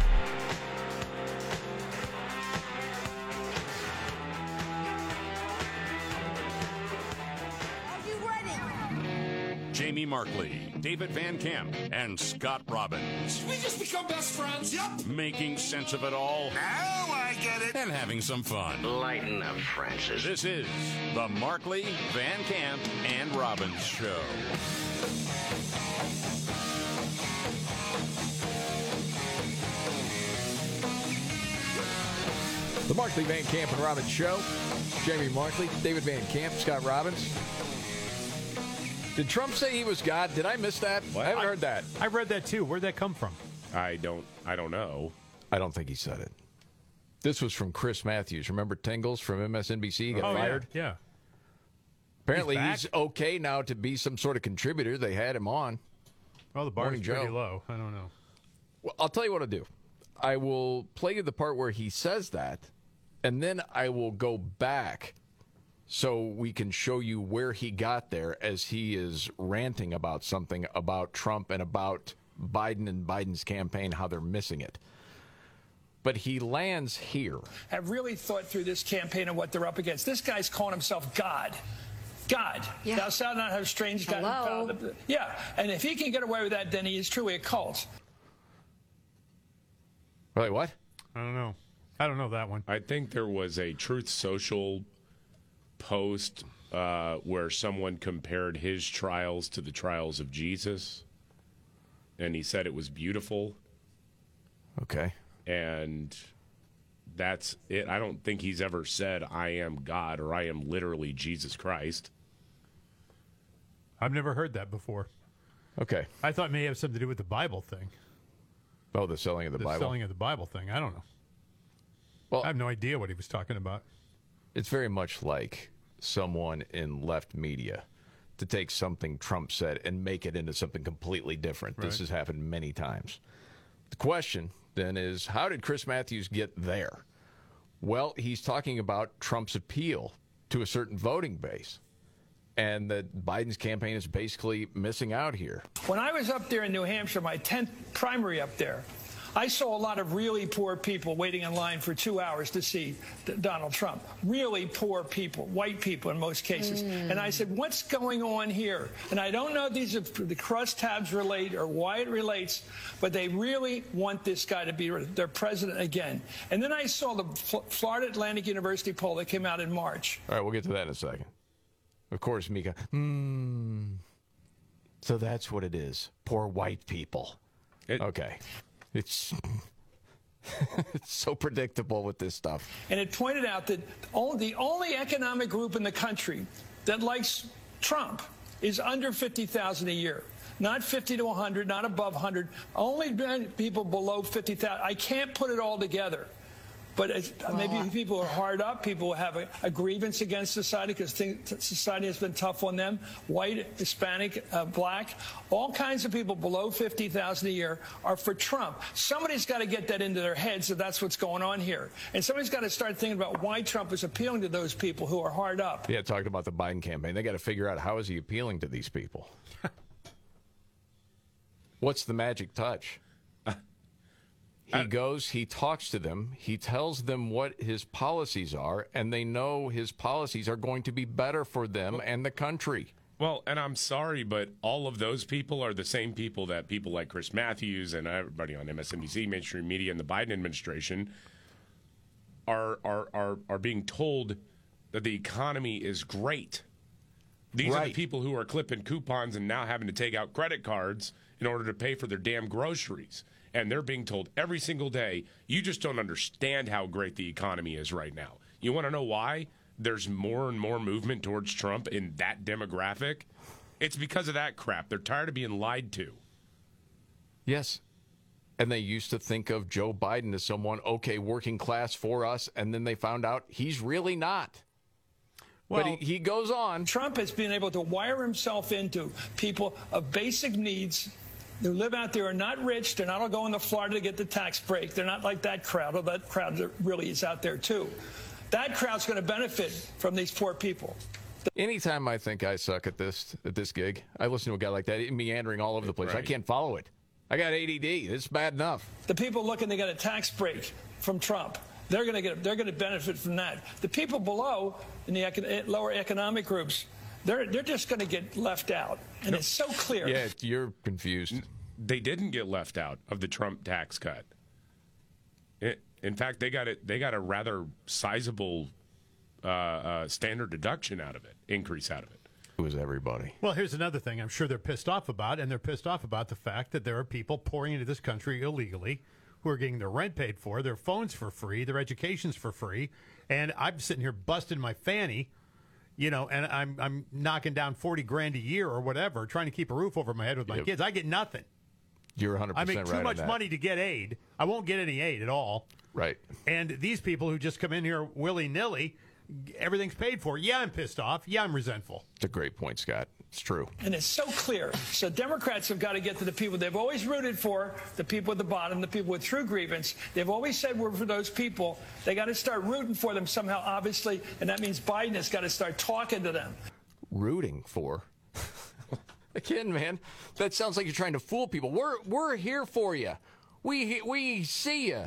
Jamie Markley, David Van Camp, and Scott Robbins. We just become best friends. Yep. Making sense of it all. Now I get it. And having some fun. Lighten up, Francis. This is the Markley, Van Camp, and Robbins Show. The Markley, Van Camp, and Robbins Show. Jamie Markley, David Van Camp, Scott Robbins. Did Trump say he was God? Did I miss that? I haven't heard that. I read that too. Where'd that come from? I don't. I don't know. I don't think he said it. This was from Chris Matthews. Remember Tingles from M S N B C? He got oh, fired. Yeah. yeah. Apparently, he's, he's okay now to be some sort of contributor. They had him on. Well, the bar's Morning pretty Joe. low. I don't know. Well, I'll tell you what I'll do. I will play you the part where he says that, and then I will go back so we can show you where he got there as he is ranting about something about Trump and about Biden and Biden's campaign, how they're missing it. But he lands here. Have really thought through this campaign and what they're up against. This guy's calling himself God. God. Yeah. Now, sound not how strange God. Hello? Yeah, and if he can get away with that, then he is truly a cult. Wait, what? I don't know. I don't know that one. I think there was a Truth Social post uh, where someone compared his trials to the trials of Jesus, and he said it was beautiful. Okay. And that's it. I don't think he's ever said, I am God, or I am literally Jesus Christ. I've never heard that before. Okay. I thought it may have something to do with the Bible thing. Oh, the selling of the, the Bible? selling of the Bible thing. I don't know. Well, I have no idea what he was talking about. It's very much like someone in left media to take something Trump said and make it into something completely different. Right. This has happened many times. The question then is, how did Chris Matthews get there? Well, he's talking about Trump's appeal to a certain voting base, and that Biden's campaign is basically missing out here. When I was up there in New Hampshire, my tenth primary up there, I saw a lot of really poor people waiting in line for two hours to see D- Donald Trump. Really poor people, white people in most cases. Mm. And I said, what's going on here? And I don't know if these are the crosstabs relate or why it relates, but they really want this guy to be their president again. And then I saw the F- Florida Atlantic University poll that came out in March. All right, we'll get to that in a second. Of course, Mika. Hmm. So that's what it is. Poor white people. It, okay. It's it's so predictable with this stuff. And it pointed out that all, the only economic group in the country that likes Trump is under fifty thousand a year. Not fifty to one hundred, not above one hundred. Only people below fifty thousand. I can't put it all together. But it's, well, maybe people are hard up. People have a, a grievance against society because society has been tough on them. White, Hispanic, uh, black, all kinds of people below fifty thousand a year are for Trump. Somebody's got to get that into their heads that that's what's going on here. And somebody's got to start thinking about why Trump is appealing to those people who are hard up. Yeah, talking about the Biden campaign. They got to figure out how is he appealing to these people. What's the magic touch? He goes, he talks to them, he tells them what his policies are, and they know his policies are going to be better for them and the country. Well, and I'm sorry, but all of those people are the same people that people like Chris Matthews and everybody on M S N B C, mainstream media, and the Biden administration are are are, are being told that the economy is great. These Right. are the people who are clipping coupons and now having to take out credit cards in order to pay for their damn groceries. And they're being told every single day, you just don't understand how great the economy is right now. You want to know why there's more and more movement towards Trump in that demographic? It's because of that crap. They're tired of being lied to. Yes. And they used to think of Joe Biden as someone, okay, working class for us, and then they found out he's really not. Well, but he, he goes on. Trump has been able to wire himself into people of basic needs who live out there are not rich. They're not all going to Florida to get the tax break. They're not like that crowd, although that crowd that really is out there, too. That crowd's going to benefit from these poor people. Anytime I think I suck at this at this gig, I listen to a guy like that meandering all over the place. I Right. can't follow it. I got A D D. It's bad enough. The people looking to get a tax break from Trump, they're going to get they're going to benefit from that. The people below in the econ- lower economic groups, they're they're just going to get left out, and No. it's so clear. Yeah, you're confused. They didn't get left out of the Trump tax cut. It, in fact, they got it. They got a rather sizable uh, uh, standard deduction out of it, increase out of it. It was everybody. Well, here's another thing I'm sure they're pissed off about, and they're pissed off about the fact that there are people pouring into this country illegally who are getting their rent paid for, their phones for free, their education's for free, and I'm sitting here busting my fanny, you know, and I'm I'm knocking down forty grand a year or whatever, trying to keep a roof over my head with my Yep. kids. I get nothing. You're one hundred I percent make too right on much that. money to get aid. I won't get any aid at all. Right. And these people who just come in here willy-nilly, everything's paid for. Yeah, I'm pissed off. Yeah, I'm resentful. It's a great point, Scott. It's true. And it's so clear. So Democrats have got to get to the people they've always rooted for, the people at the bottom, the people with true grievance. They've always said we're for those people. They got to start rooting for them somehow, obviously, and that means Biden has got to start talking to them. Rooting for. Again, man, that sounds like you're trying to fool people. We're we're here for you. We we see you.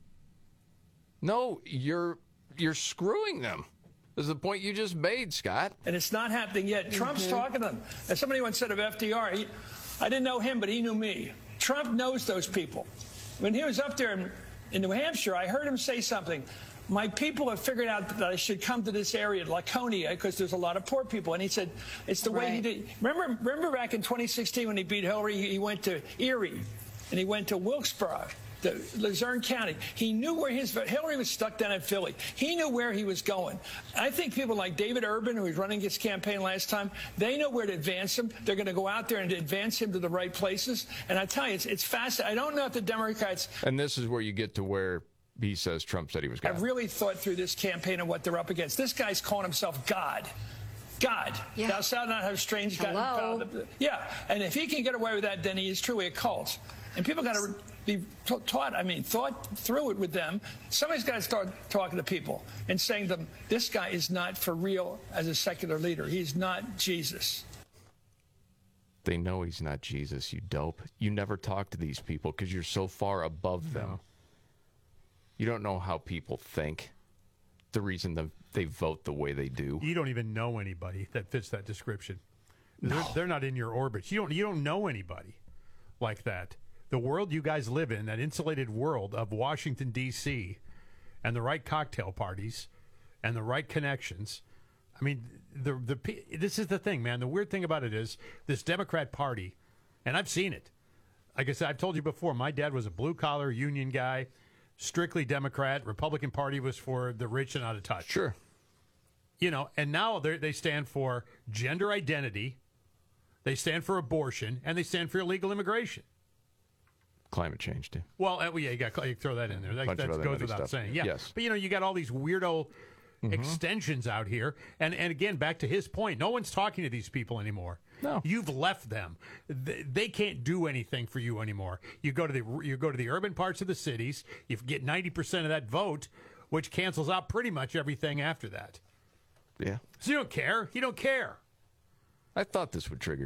No, you're you're screwing them. This is the point you just made, Scott. And it's not happening yet. Trump's Mhm. talking to them. As somebody once said of F D R, he, I didn't know him, but he knew me. Trump knows those people. When he was up there in, in New Hampshire, I heard him say something. My people have figured out that I should come to this area, Laconia, because there's a lot of poor people. And he said, it's the way he did. Remember, remember back in twenty sixteen when he beat Hillary, he, he went to Erie, and he went to Wilkesboro, the Luzerne County. He knew where his Hillary was stuck down in Philly. He knew where he was going. I think people like David Urban, who was running his campaign last time, they know where to advance him. They're going to go out there and advance him to the right places. And I tell you, it's, it's fascinating. I don't know if the Democrats. And this is where you get to where he says Trump said he was God. I've really thought through this campaign and what they're up against. This guy's calling himself God. God. Yeah. Thou shalt not have strange God. Hello? Yeah. And if he can get away with that, then he is truly a cult. And people got to be ta- taught, I mean, thought through it with them. Somebody's got to start talking to people and saying to them, this guy is not for real as a secular leader. He's not Jesus. They know he's not Jesus, you dope. You never talk to these people because you're so far above them. You don't know how people think. The reason that they vote the way they do. You don't even know anybody that fits that description. No. They're, they're not in your orbit. You don't. You don't know anybody like that. The world you guys live in, that insulated world of Washington, D C, and the right cocktail parties and the right connections. I mean, the the this is the thing, man. The weird thing about it is this Democrat Party, and I've seen it. Like I said, I've told you before, my dad was a blue-collar union guy, strictly Democrat. Republican Party was for the rich and out of touch. Sure. You know, and now they stand for gender identity, they stand for abortion, and they stand for illegal immigration. Climate change, too. Well, uh, yeah, you got to throw that in there. That, Bunch that of other goes nutty without stuff. saying. Yeah. Yes. But, you know, you got all these weirdo Mhm. extensions out here. And, and again, back to his point, no one's talking to these people anymore. No. You've left them. They, they can't do anything for you anymore. You go to the you go to the urban parts of the cities, you get ninety percent of that vote, which cancels out pretty much everything after that. Yeah. So you don't care. You don't care. I thought this would trigger you.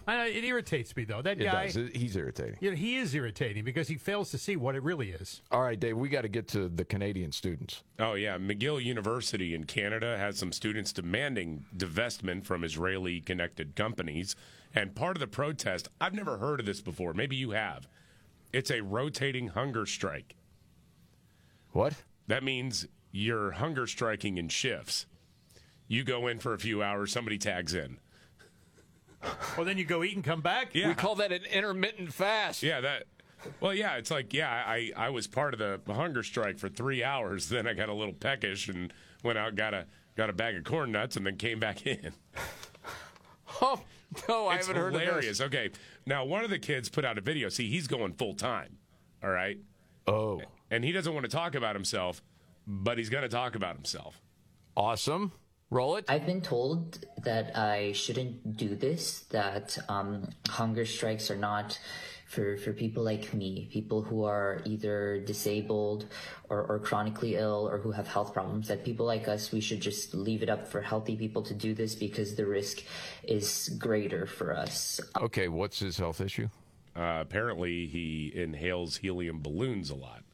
I know, it irritates me, though. That It guy, does. It- He's irritating. you know, he is irritating because he fails to see what it really is. All right, Dave, we got to get to the Canadian students. Oh, yeah. McGill University in Canada has some students demanding divestment from Israeli-connected companies. And part of the protest, I've never heard of this before. Maybe you have. It's a rotating hunger strike. What? That means you're hunger striking in shifts. You go in for a few hours, somebody tags in. Well, then you go eat and come back? Yeah. We call that an intermittent fast. Yeah, that. Well, yeah, it's like, yeah, I, I was part of the hunger strike for three hours. Then I got a little peckish and went out, got a got a bag of corn nuts, and then came back in. Oh, no, I It's haven't heard of hilarious. this. Okay, now one of the kids put out a video. See, he's going full time. All right. Oh. And he doesn't want to talk about himself, but he's going to talk about himself. Awesome. Roll it. I've been told that I shouldn't do this, that um, hunger strikes are not for, for people like me, people who are either disabled or, or chronically ill or who have health problems, that people like us, we should just leave it up for healthy people to do this because the risk is greater for us. Okay, what's his health issue? Uh, apparently, he inhales helium balloons a lot.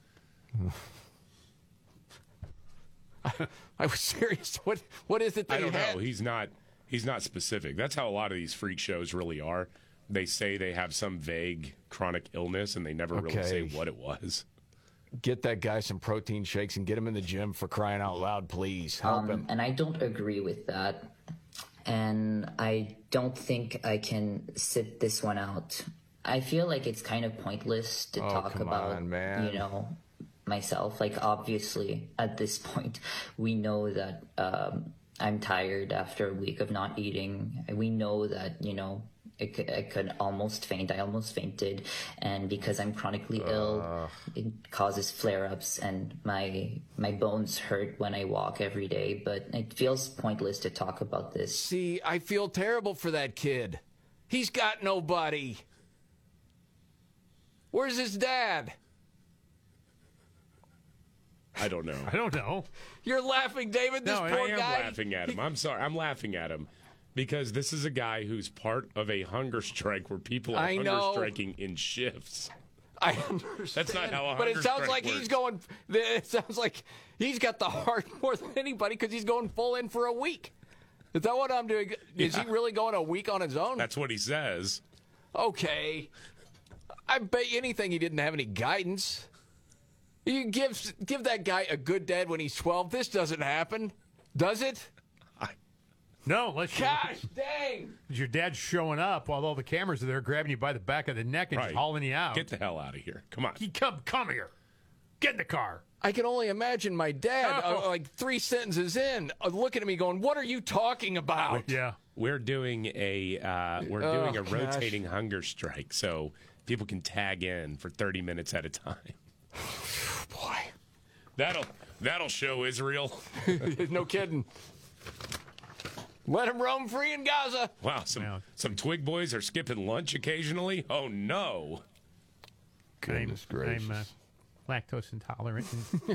I was serious. What what is it that I don't he had? know. He's not. He's not specific. That's how a lot of these freak shows really are. They say they have some vague chronic illness, and they never really Okay. say what it was. Get that guy some protein shakes and get him in the gym for crying out loud, please. Help Um, him. and I don't agree with that. And I don't think I can sit this one out. I feel like it's kind of pointless to Oh, talk come about, on, man. you know, myself. Like, obviously, at this point, we know that um, I'm tired after a week of not eating. We know that, you know, I could, I could almost faint. I almost fainted. And because I'm chronically ill, it causes flare-ups, and my my bones hurt when I walk every day. But it feels pointless to talk about this. See, I feel terrible for that kid. He's got nobody. Where's his dad? I don't know. I don't know. You're laughing, David. This No, poor I am guy. laughing at him. I'm sorry. I'm laughing at him because this is a guy who's part of a hunger strike where people are I hunger know. striking in shifts. I understand. That's not how a But it hunger sounds strike like he's works. going. It sounds like he's got the heart more than anybody because he's going full in for a week. Is that what I'm doing? Is Yeah. he really going a week on his own? That's what he says. Okay. I bet you anything he didn't have any guidance. You give give that guy a good dad when he's twelve. This doesn't happen, does it? No, unless you- Gosh dang. your dad's showing up while all the cameras are there grabbing you by the back of the neck and Right. just hauling you out. Get the hell out of here. Come on. He come, come here. Get in the car. I can only imagine my dad, Oh. uh, like three sentences in, uh, looking at me going, "What are you talking about?" Yeah. We're doing a uh, we're Oh, doing a gosh. rotating hunger strike, so people can tag in for thirty minutes at a time. Boy, that'll that'll show Israel. No kidding. Let him roam free in Gaza. Wow, some some twig boys are skipping lunch occasionally. Oh no! Goodness I'm, gracious. I'm uh, lactose intolerant.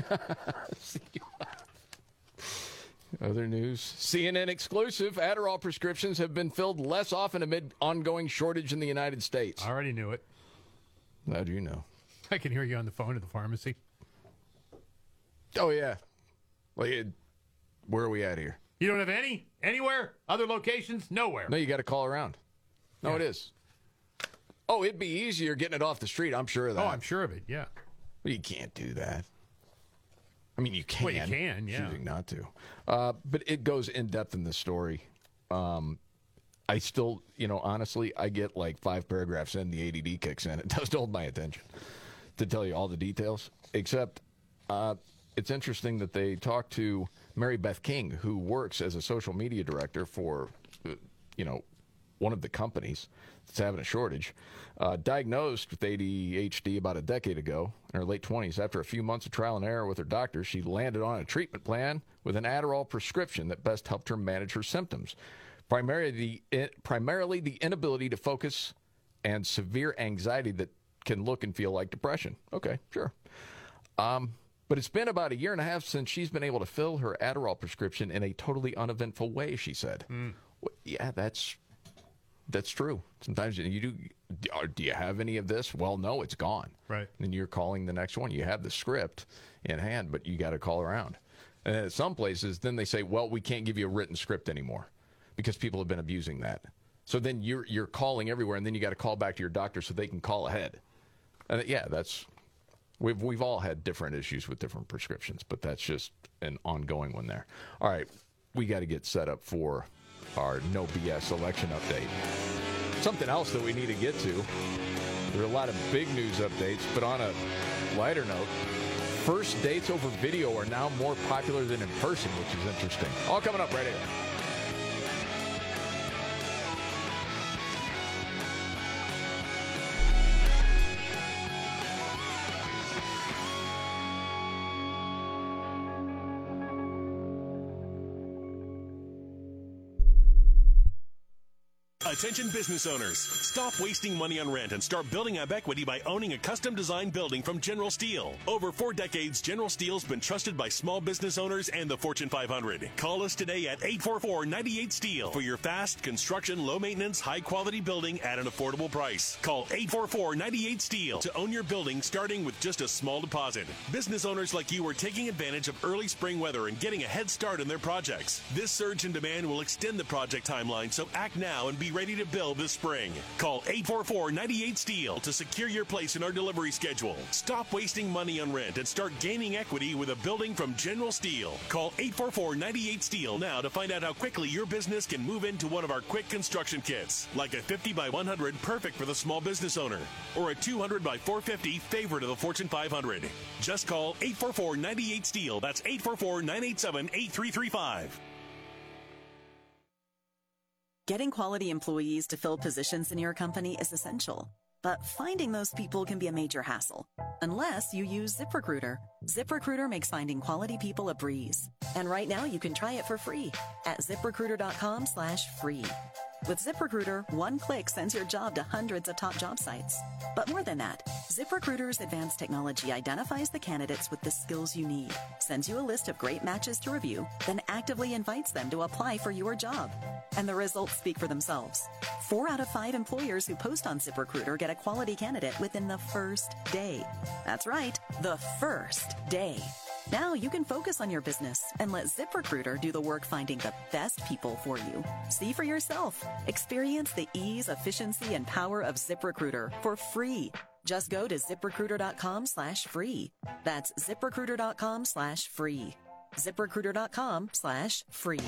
Other news. C N N exclusive. Adderall prescriptions have been filled less often amid ongoing shortage in the United States. I already knew it. How do you know? I can hear you on the phone at the pharmacy. Oh, yeah. Like, it, where are we at here? You don't have any? Anywhere? Other locations? Nowhere. No, you got to call around. No, Yeah. it is. Oh, it'd be easier getting it off the street. I'm sure of that. Oh, I'm sure of it, yeah. Well, you can't do that. I mean, you can. Well, you can, yeah. Choosing not to. Uh, but it goes in depth in the story. Um, I still, you know, honestly, I get like five paragraphs in, the A D D kicks in. It doesn't hold my attention to tell you all the details. Except, uh, it's interesting that they talked to Mary Beth King, who works as a social media director for, uh, you know, one of the companies that's having a shortage. Uh, diagnosed with A D H D about a decade ago, in her late twenties. After a few months of trial and error with her doctor, she landed on a treatment plan with an Adderall prescription that best helped her manage her symptoms. Primarily the, primarily the inability to focus and severe anxiety that can look and feel like depression. Okay, sure. Um, but it's been about a year and a half since she's been able to fill her Adderall prescription in a totally uneventful way, she said. Mm. Well, yeah, that's That's true. Sometimes you do. Do you have any of this? Well, no, it's gone. Right. And you're calling the next one. You have the script in hand, but you got to call around. And at some places, then they say, well, we can't give you a written script anymore because people have been abusing that. So then you're you're calling everywhere, and then you got to call back to your doctor so they can call ahead. And yeah, that's we've we've all had different issues with different prescriptions, but that's just an ongoing one there. All right, we got to get set up for our no B S election update. Something else that we need to get to. There are a lot of big news updates, but on a lighter note, first dates over video are now more popular than in person, which is interesting. All coming up right here. Attention business owners, stop wasting money on rent and start building up equity by owning a custom-designed building from General Steel. Over four decades, General Steel's been trusted by small business owners and the Fortune five hundred. Call us today at eight four four, nine eight, STEEL for your fast, construction, low-maintenance, high-quality building at an affordable price. Call eight four four, nine eight, STEEL to own your building starting with just a small deposit. Business owners like you are taking advantage of early spring weather and getting a head start on their projects. This surge in demand will extend the project timeline, so act now and be ready to build this spring. Call eight four four, nine eight, STEEL to secure your place in our delivery schedule. Stop wasting money on rent and start gaining equity with a building from General Steel. Call eight four four, nine eight, STEEL now to find out how quickly your business can move into one of our quick construction kits, like a fifty by one hundred perfect for the small business owner, or a two hundred by four fifty favorite of the Fortune five hundred. Just call eight four four, nine eight, STEEL. That's eight four four, nine eight seven, eight three three five. Getting quality employees to fill positions in your company is essential, but finding those people can be a major hassle, unless you use ZipRecruiter. ZipRecruiter makes finding quality people a breeze. And right now you can try it for free at ZipRecruiter.com slash free. With ZipRecruiter, one click sends your job to hundreds of top job sites. But more than that, ZipRecruiter's advanced technology identifies the candidates with the skills you need, sends you a list of great matches to review, then actively invites them to apply for your job. And the results speak for themselves. Four out of five employers who post on ZipRecruiter get a quality candidate within the first day. That's right, the first day. Now you can focus on your business and let ZipRecruiter do the work finding the best people for you. See for yourself. Experience the ease, efficiency, and power of ZipRecruiter for free. Just go to ZipRecruiter.com slash free. That's ZipRecruiter.com slash free. ZipRecruiter.com slash free.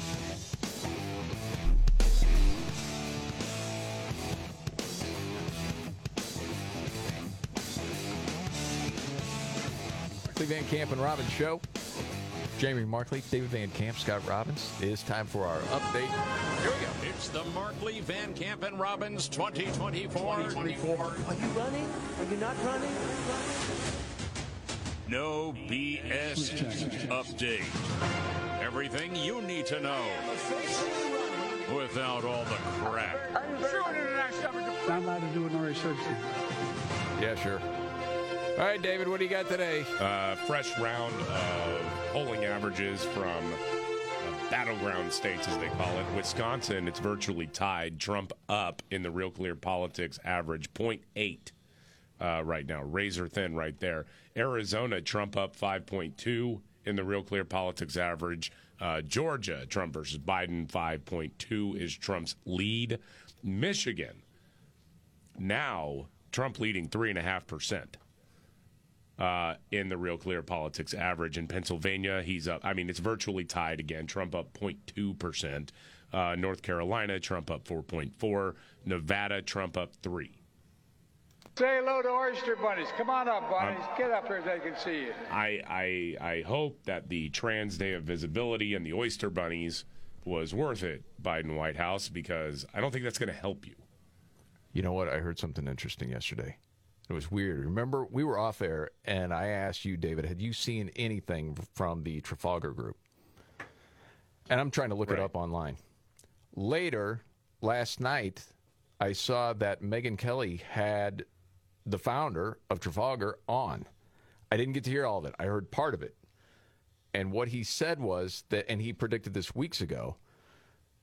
Van Camp and Robbins Show. Jamie Markley, David Van Camp, Scott Robbins. It is time for our update. Here we go. It's the Markley, Van Camp, and Robbins twenty twenty-four. Are you running? Are you not running? No B S update. Everything you need to know without all the crap. I'm allowed to do an R A search. Yeah, sure. All right, David, what do you got today? Uh, fresh round of polling averages from uh, battleground states, as they call it. Wisconsin, it's virtually tied. Trump up in the Real Clear Politics average, zero point eight uh, right now. Razor thin right there. Arizona, Trump up five point two in the Real Clear Politics average. Uh, Georgia, Trump versus Biden, five point two is Trump's lead. Michigan, now Trump leading three point five percent. Uh, in the Real Clear Politics average. In Pennsylvania, he's up. I mean, it's virtually tied again. Trump up zero point two percent. Uh, North Carolina, Trump up four point four. Nevada, Trump up three. Say hello to oyster bunnies. Come on up, bunnies. Um, Get up here so they can see you. I, I, I hope that the Trans Day of Visibility and the oyster bunnies was worth it, Biden White House, because I don't think that's going to help you. You know what? I heard something interesting yesterday. It was weird. Remember, we were off air, and I asked you, David, had you seen anything from the Trafalgar Group? And I'm trying to look right. it up online. Later, last night, I saw that Megyn Kelly had the founder of Trafalgar on. I didn't get to hear all of it. I heard part of it. And what he said was that, and he predicted this weeks ago,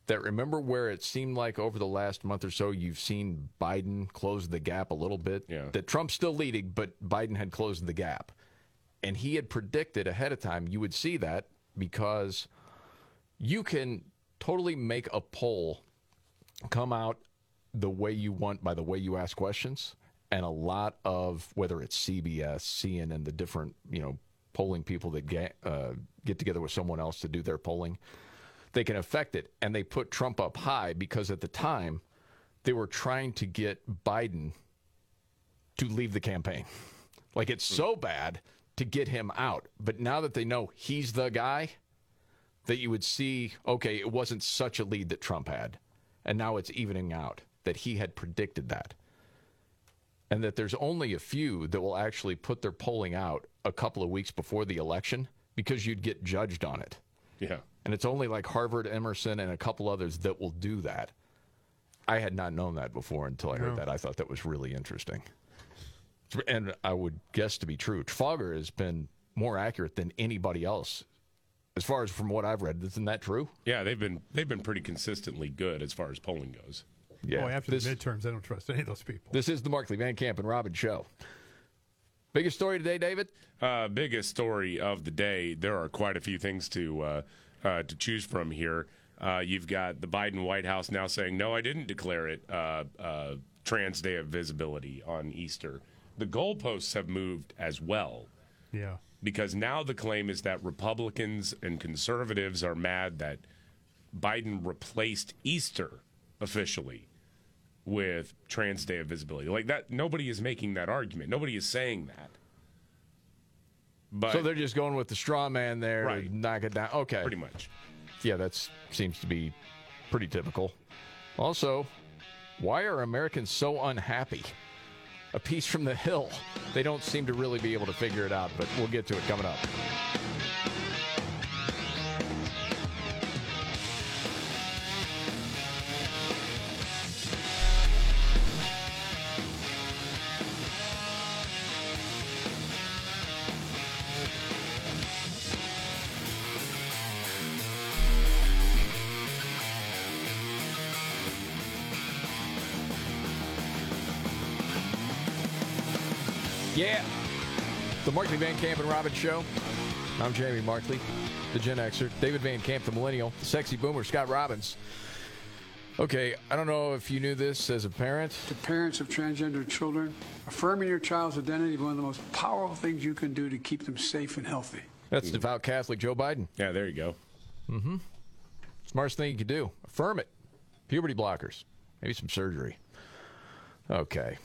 that remember where it seemed like over the last month or so you've seen Biden close the gap a little bit? Yeah. That Trump's still leading, but Biden had closed the gap. And he had predicted ahead of time you would see that because you can totally make a poll come out the way you want by the way you ask questions. And a lot of, whether it's C B S, C N N, the different, you know, polling people that get, uh, get together with someone else to do their polling, they can affect it. And they put Trump up high because at the time they were trying to get Biden to leave the campaign. Like, it's so bad to get him out. But now that they know he's the guy, that you would see, okay, it wasn't such a lead that Trump had. And now it's evening out, that he had predicted that. And that there's only a few that will actually put their polling out a couple of weeks before the election because you'd get judged on it. Yeah. And it's only like Harvard, Emerson, and a couple others that will do that. I had not known that before until I heard No. that. I thought that was really interesting. And I would guess to be true. Trafalgar has been more accurate than anybody else. As far as from what I've read, isn't that true? Yeah, they've been they've been pretty consistently good as far as polling goes. Yeah. Boy, after this, the midterms, I don't trust any of those people. This is the Markley, Van Camp, and Robin show. Biggest story today, David? Uh, biggest story of the day. There are quite a few things to uh, uh, to choose from here. Uh, you've got the Biden White House now saying, no, I didn't declare it uh, uh, Trans Day of Visibility on Easter. The goalposts have moved as well. Yeah. Because now the claim is that Republicans and conservatives are mad that Biden replaced Easter officially with Trans Day of Visibility. Like that, nobody is making that argument. Nobody is saying that. But so they're just going with the straw man there Right. to knock it down. Okay. pretty much. Yeah, that seems to be pretty typical. Also, why are Americans so unhappy? A piece from the Hill. They don't seem to really be able to figure it out, but we'll get to it coming up. Yeah. The Markley, Van Camp, and Robin Show. I'm Jamie Markley, the Gen Xer. David Van Camp, the Millennial. The Sexy Boomer, Scott Robbins. Okay, I don't know if you knew this as a parent. To parents of transgender children, affirming your child's identity is one of the most powerful things you can do to keep them safe and healthy. That's devout Catholic Joe Biden. Yeah, there you go. Mm-hmm. Smartest thing you could do. Affirm it. Puberty blockers. Maybe some surgery. Okay.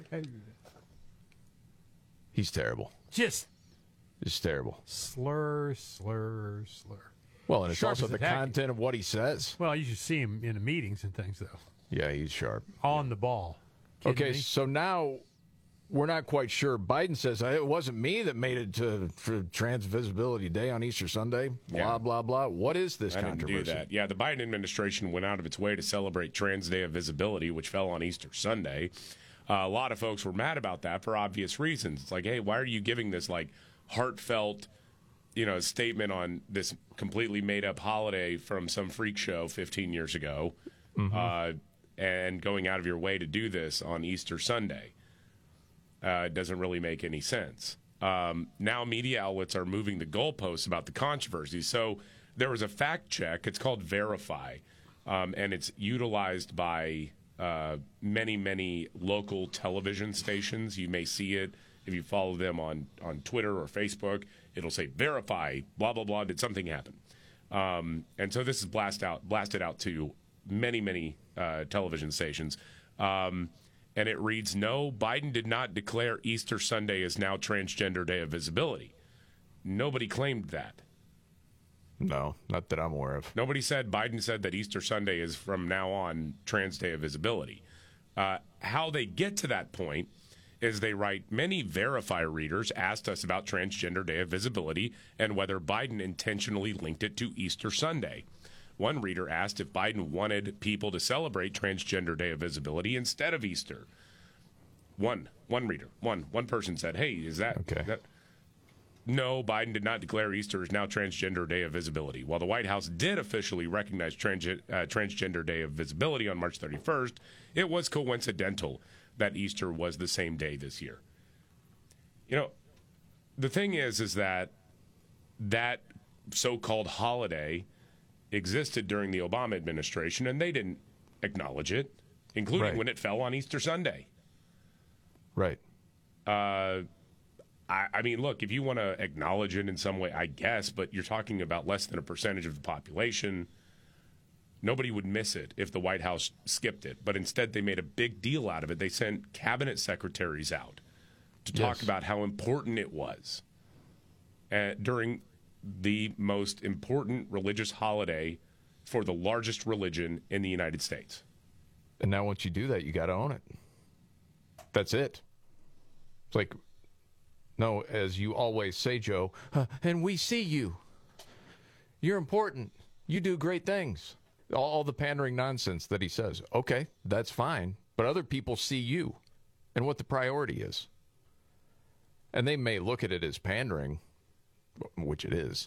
He's terrible. Just Just terrible. slur, slur, slur. Well, and it's Sharp also as the a tack. content of what he says. Well, you should see him in the meetings and things, though. Yeah, he's sharp. On the ball. Kidding Okay, me? so now we're not quite sure. Biden says it wasn't me that made it to for Trans Visibility Day on Easter Sunday. Blah, Yeah. blah, blah. What is this I didn't controversy? do that. Yeah, the Biden administration went out of its way to celebrate Trans Day of Visibility, which fell on Easter Sunday. Uh, a lot of folks were mad about that for obvious reasons. It's like, hey, why are you giving this like heartfelt, you know, statement on this completely made-up holiday from some freak show fifteen years ago, Mm-hmm. uh, and going out of your way to do this on Easter Sunday? Uh, it doesn't really make any sense. Um, now media outlets are moving the goalposts about the controversy. So there was a fact check. It's called Verify, um, and it's utilized by uh, many, many local television stations. You may see it if you follow them on, on Twitter or Facebook. It'll say Verify, blah, blah, blah, did something happen? Um, and so this is blast out, blasted out to many, many uh, television stations. Um, and it reads, no, Biden did not declare Easter Sunday is now Transgender Day of Visibility. Nobody claimed that. No, not that I'm aware of. Nobody said, Biden said that Easter Sunday is from now on Trans Day of Visibility. Uh, how they get to that point is they write, many Verify readers asked us about Transgender Day of Visibility and whether Biden intentionally linked it to Easter Sunday. One reader asked if Biden wanted people to celebrate Transgender Day of Visibility instead of Easter. One, one reader, one, one person said, hey, is that, Okay. that No, Biden did not declare Easter is now Transgender Day of Visibility. While the White House did officially recognize trans- uh, Transgender Day of Visibility on March thirty-first, it was coincidental that Easter was the same day this year. You know, the thing is, is that that so-called holiday existed during the Obama administration, and they didn't acknowledge it, including Right. when it fell on Easter Sunday. Right. Uh, I, I mean, look, if you want to acknowledge it in some way, I guess, but you're talking about less than a percentage of the population. Nobody would miss it if the White House skipped it, but instead they made a big deal out of it. They sent cabinet secretaries out to talk Yes. about how important it was uh, during the most important religious holiday for the largest religion in the United States. And now once you do that, you got to own it. That's it. It's like, no, as you always say, Joe, "Uh, and we see you. You're important. You do great things." All, all the pandering nonsense that he says. Okay, that's fine. But other people see you and what the priority is. And they may look at it as pandering, which it is,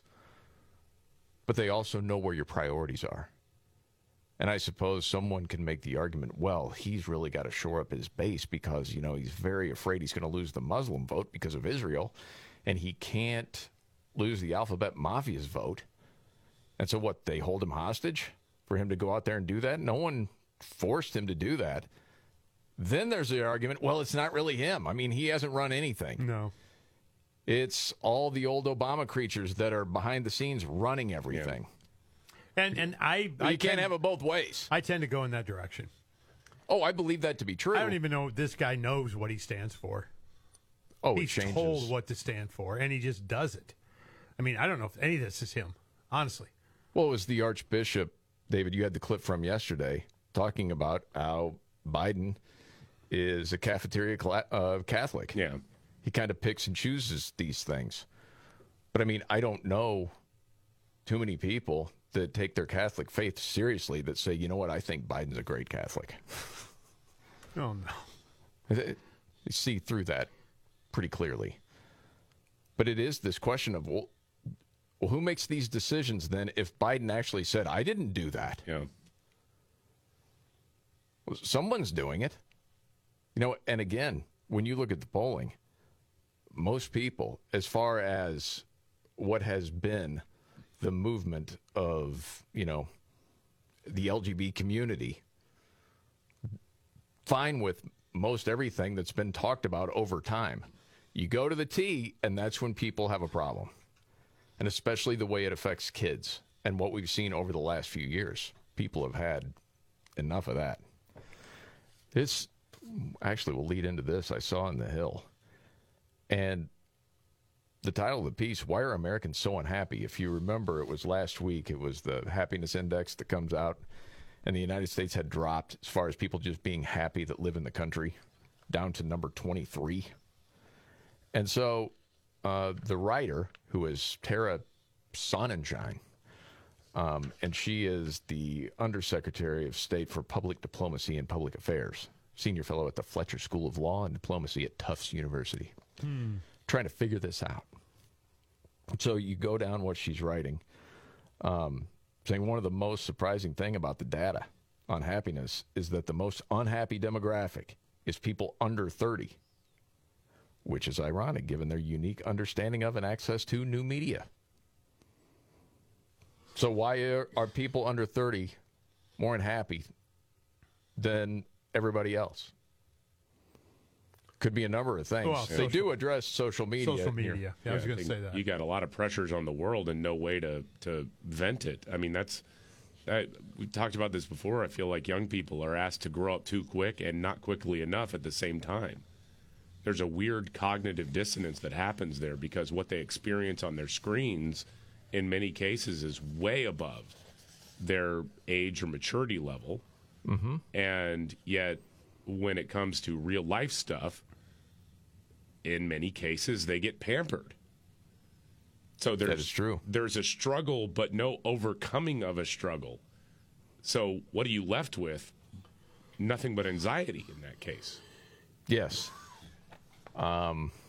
but they also know where your priorities are. And I suppose someone can make the argument, well, he's really got to shore up his base because, you know, he's very afraid he's going to lose the Muslim vote because of Israel, and he can't lose the Alphabet Mafia's vote. And so what, they hold him hostage for him to go out there and do that? No one forced him to do that. Then there's the argument, well, it's not really him. I mean, he hasn't run anything. No. It's all the old Obama creatures that are behind the scenes running everything. And and I, But I you can't tend- have it both ways. I tend to go in that direction. Oh, I believe that to be true. I don't even know if this guy knows what he stands for. Oh, it he's changes. told what to stand for, and he just does it. I mean, I don't know if any of this is him, honestly. Well, it was the Archbishop, David, you had the clip from yesterday, talking about how Biden is a cafeteria cla- uh, Catholic. Yeah. He kind of picks and chooses these things. But, I mean, I don't know too many people that take their Catholic faith seriously that say, you know what, I think Biden's a great Catholic. Oh, no. You see through that pretty clearly. But it is this question of, well, well, who makes these decisions then if Biden actually said, I didn't do that? Yeah. Well, someone's doing it. You know, and again, when you look at the polling, most people, as far as what has been the movement of, you know, the L G B T community, fine with most everything that's been talked about over time. You go to the T, and that's when people have a problem. And especially the way it affects kids and what we've seen over the last few years. People have had enough of that. This actually will lead into this I saw in The Hill. And the title of the piece, Why Are Americans So Unhappy? If you remember, it was last week. It was the happiness index that comes out. And the United States had dropped as far as people just being happy that live in the country, down to number twenty-three. And so uh, the writer, who is Tara Sonnenschein, um, and she is the Undersecretary of State for Public Diplomacy and Public Affairs, senior fellow at the Fletcher School of Law and Diplomacy at Tufts University, Hmm. trying to figure this out. So you go down what she's writing, um, saying one of the most surprising thing about the data on happiness is that the most unhappy demographic is people under thirty, which is ironic given their unique understanding of and access to new media. So why are, are people under thirty more unhappy than everybody else? Could be a number of things. Well, they social- do address social media. Social media. Yeah, I was Yeah, going to think say that. You got a lot of pressures on the world and no way to, to vent it. I mean, that's I, we talked about this before. I feel like young people are asked to grow up too quick and not quickly enough at the same time. There's a weird cognitive dissonance that happens there because what they experience on their screens in many cases is way above their age or maturity level. Mm-hmm. And yet, when it comes to real life stuff, in many cases, they get pampered. So there's, That is true. There's a struggle, but no overcoming of a struggle. So what are you left with? Nothing but anxiety in that case. Yes. Um,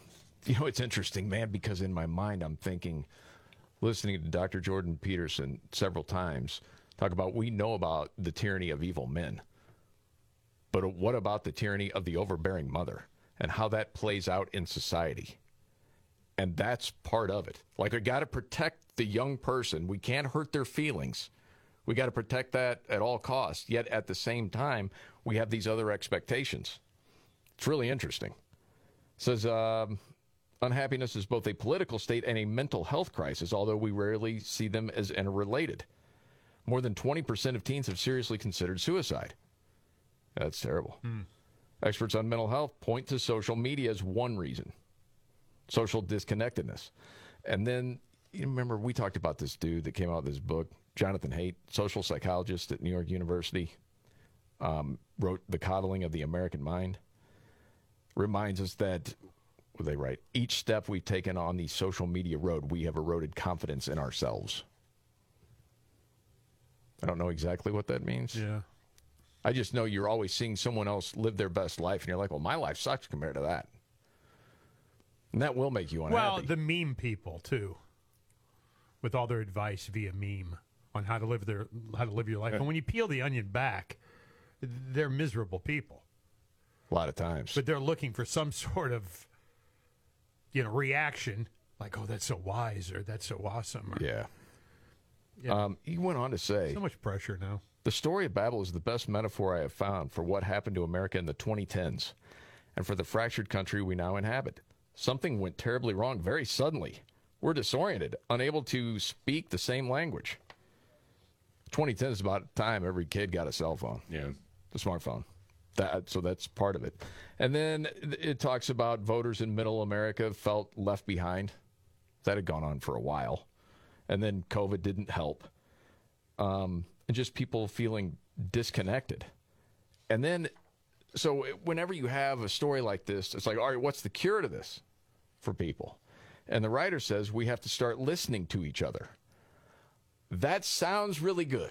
You know, it's interesting, man, because in my mind I'm thinking, listening to Doctor Jordan Peterson several times talk about, we know about the tyranny of evil men, but what about the tyranny of the overbearing mother and how that plays out in society? And that's part of it. Like, we got to protect the young person. We can't hurt their feelings. We got to protect that at all costs. Yet at the same time, we have these other expectations. It's really interesting. It says, um, unhappiness is both a political state and a mental health crisis, although we rarely see them as interrelated. More than twenty percent of teens have seriously considered suicide. That's terrible. Hmm. Experts on mental health point to social media as one reason. Social disconnectedness. And then, you remember, we talked about this dude that came out with this book, Jonathan Haidt, social psychologist at New York University, um, wrote The Coddling of the American Mind. Reminds us that, what they write, each step we've taken on the social media road, we have eroded confidence in ourselves. I don't know exactly what that means. Yeah. I just know you're always seeing someone else live their best life, and you're like, well, my life sucks compared to that. And that will make you unhappy. Well, the meme people, too, with all their advice via meme on how to live their how to live your life. And when you peel the onion back, they're miserable people. A lot of times. But they're looking for some sort of, you know, reaction, like, oh, that's so wise, or that's so awesome. Or, yeah. yeah. Um, he went on to say, so much pressure now. The story of Babel is the best metaphor I have found for what happened to America in the twenty tens and for the fractured country we now inhabit. Something went terribly wrong very suddenly. We're disoriented, unable to speak the same language. twenty ten is about the time every kid got a cell phone. Yeah. The smartphone. That, so that's part of it. And then it talks about voters in middle America felt left behind. That had gone on for a while. And then COVID didn't help. Um, and just people feeling disconnected. And then, so whenever you have a story like this, it's like, all right, what's the cure to this for people? And the writer says we have to start listening to each other. That sounds really good.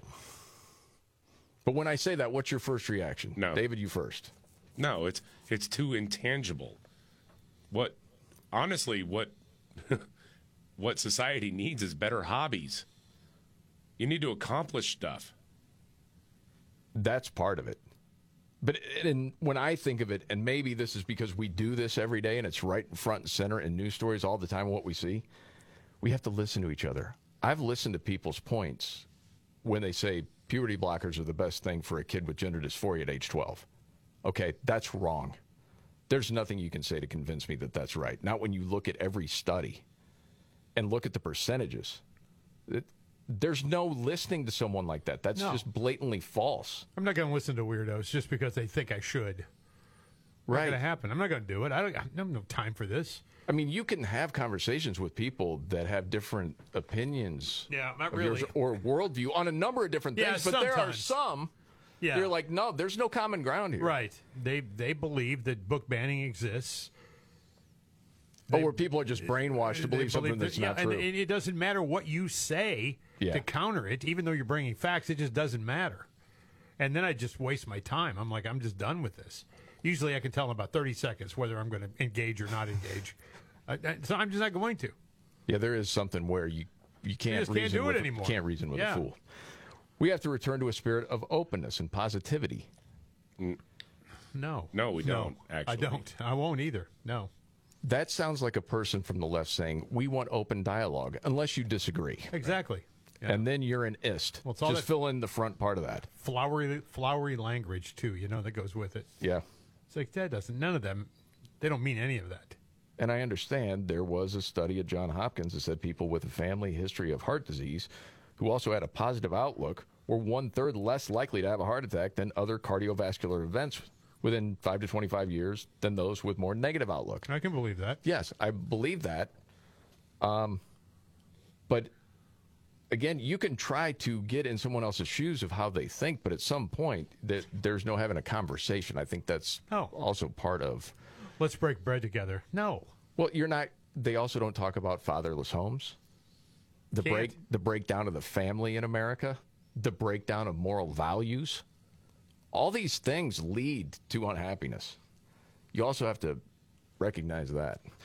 But when I say that, what's your first reaction? No. David, you first. No, it's it's too intangible. What, honestly, what what society needs is better hobbies. You need to accomplish stuff. That's part of it. But and when I think of it, and maybe this is because we do this every day and it's right in front and center in news stories all the time, what we see, we have to listen to each other. I've listened to people's points when they say puberty blockers are the best thing for a kid with gender dysphoria at age twelve. Okay, that's wrong. There's nothing you can say to convince me that that's right. Not when you look at every study and look at the percentages. It, there's no listening to someone like that. That's No. just blatantly false. I'm not going to listen to weirdos just because they think I should. Right. Not going to happen. I'm not going to do it. I don't I have no time for this. I mean, you can have conversations with people that have different opinions. Yeah, not of yours really. or worldview on a number of different Yeah, things, but there are sometimes. some. Yeah. You're like, no, there's no common ground here. Right. They they believe that book banning exists. But where people are just brainwashed to They believe something that- that's yeah, not and true. it, it doesn't matter what you say Yeah. to counter it, even though you're bringing facts. It just doesn't matter. And then I just waste my time. I'm like, I'm just done with this. Usually I can tell in about thirty seconds whether I'm going to engage or not engage. I, I, so I'm just not going to. Yeah, there is something where you, you can't just can't reason do it with, anymore. Can't reason with Yeah. a fool. We have to return to a spirit of openness and positivity. No. No, we don't, actually. I don't. I won't either. No. That sounds like a person from the left saying, we want open dialogue, unless you disagree. Exactly. And then you're an ist. Well, it's all Just that- fill in the front part of that. Flowery, flowery language, too, you know, that goes with it. Yeah. It's like, that doesn't, none of them, they don't mean any of that. And I understand there was a study at Johns Hopkins that said people with a family history of heart disease who also had a positive outlook were one-third less likely to have a heart attack than other cardiovascular events within five to twenty-five years than those with more negative outlook. I can believe that. Yes, I believe that. Um, but again, you can try to get in someone else's shoes of how they think, but at some point, that there's no having a conversation. I think that's Oh. also part of. Let's break bread together. No. Well, you're not. They also don't talk about fatherless homes. The Can't. break, the breakdown of the family in America, the breakdown of moral values. All these things lead to unhappiness. You also have to recognize that.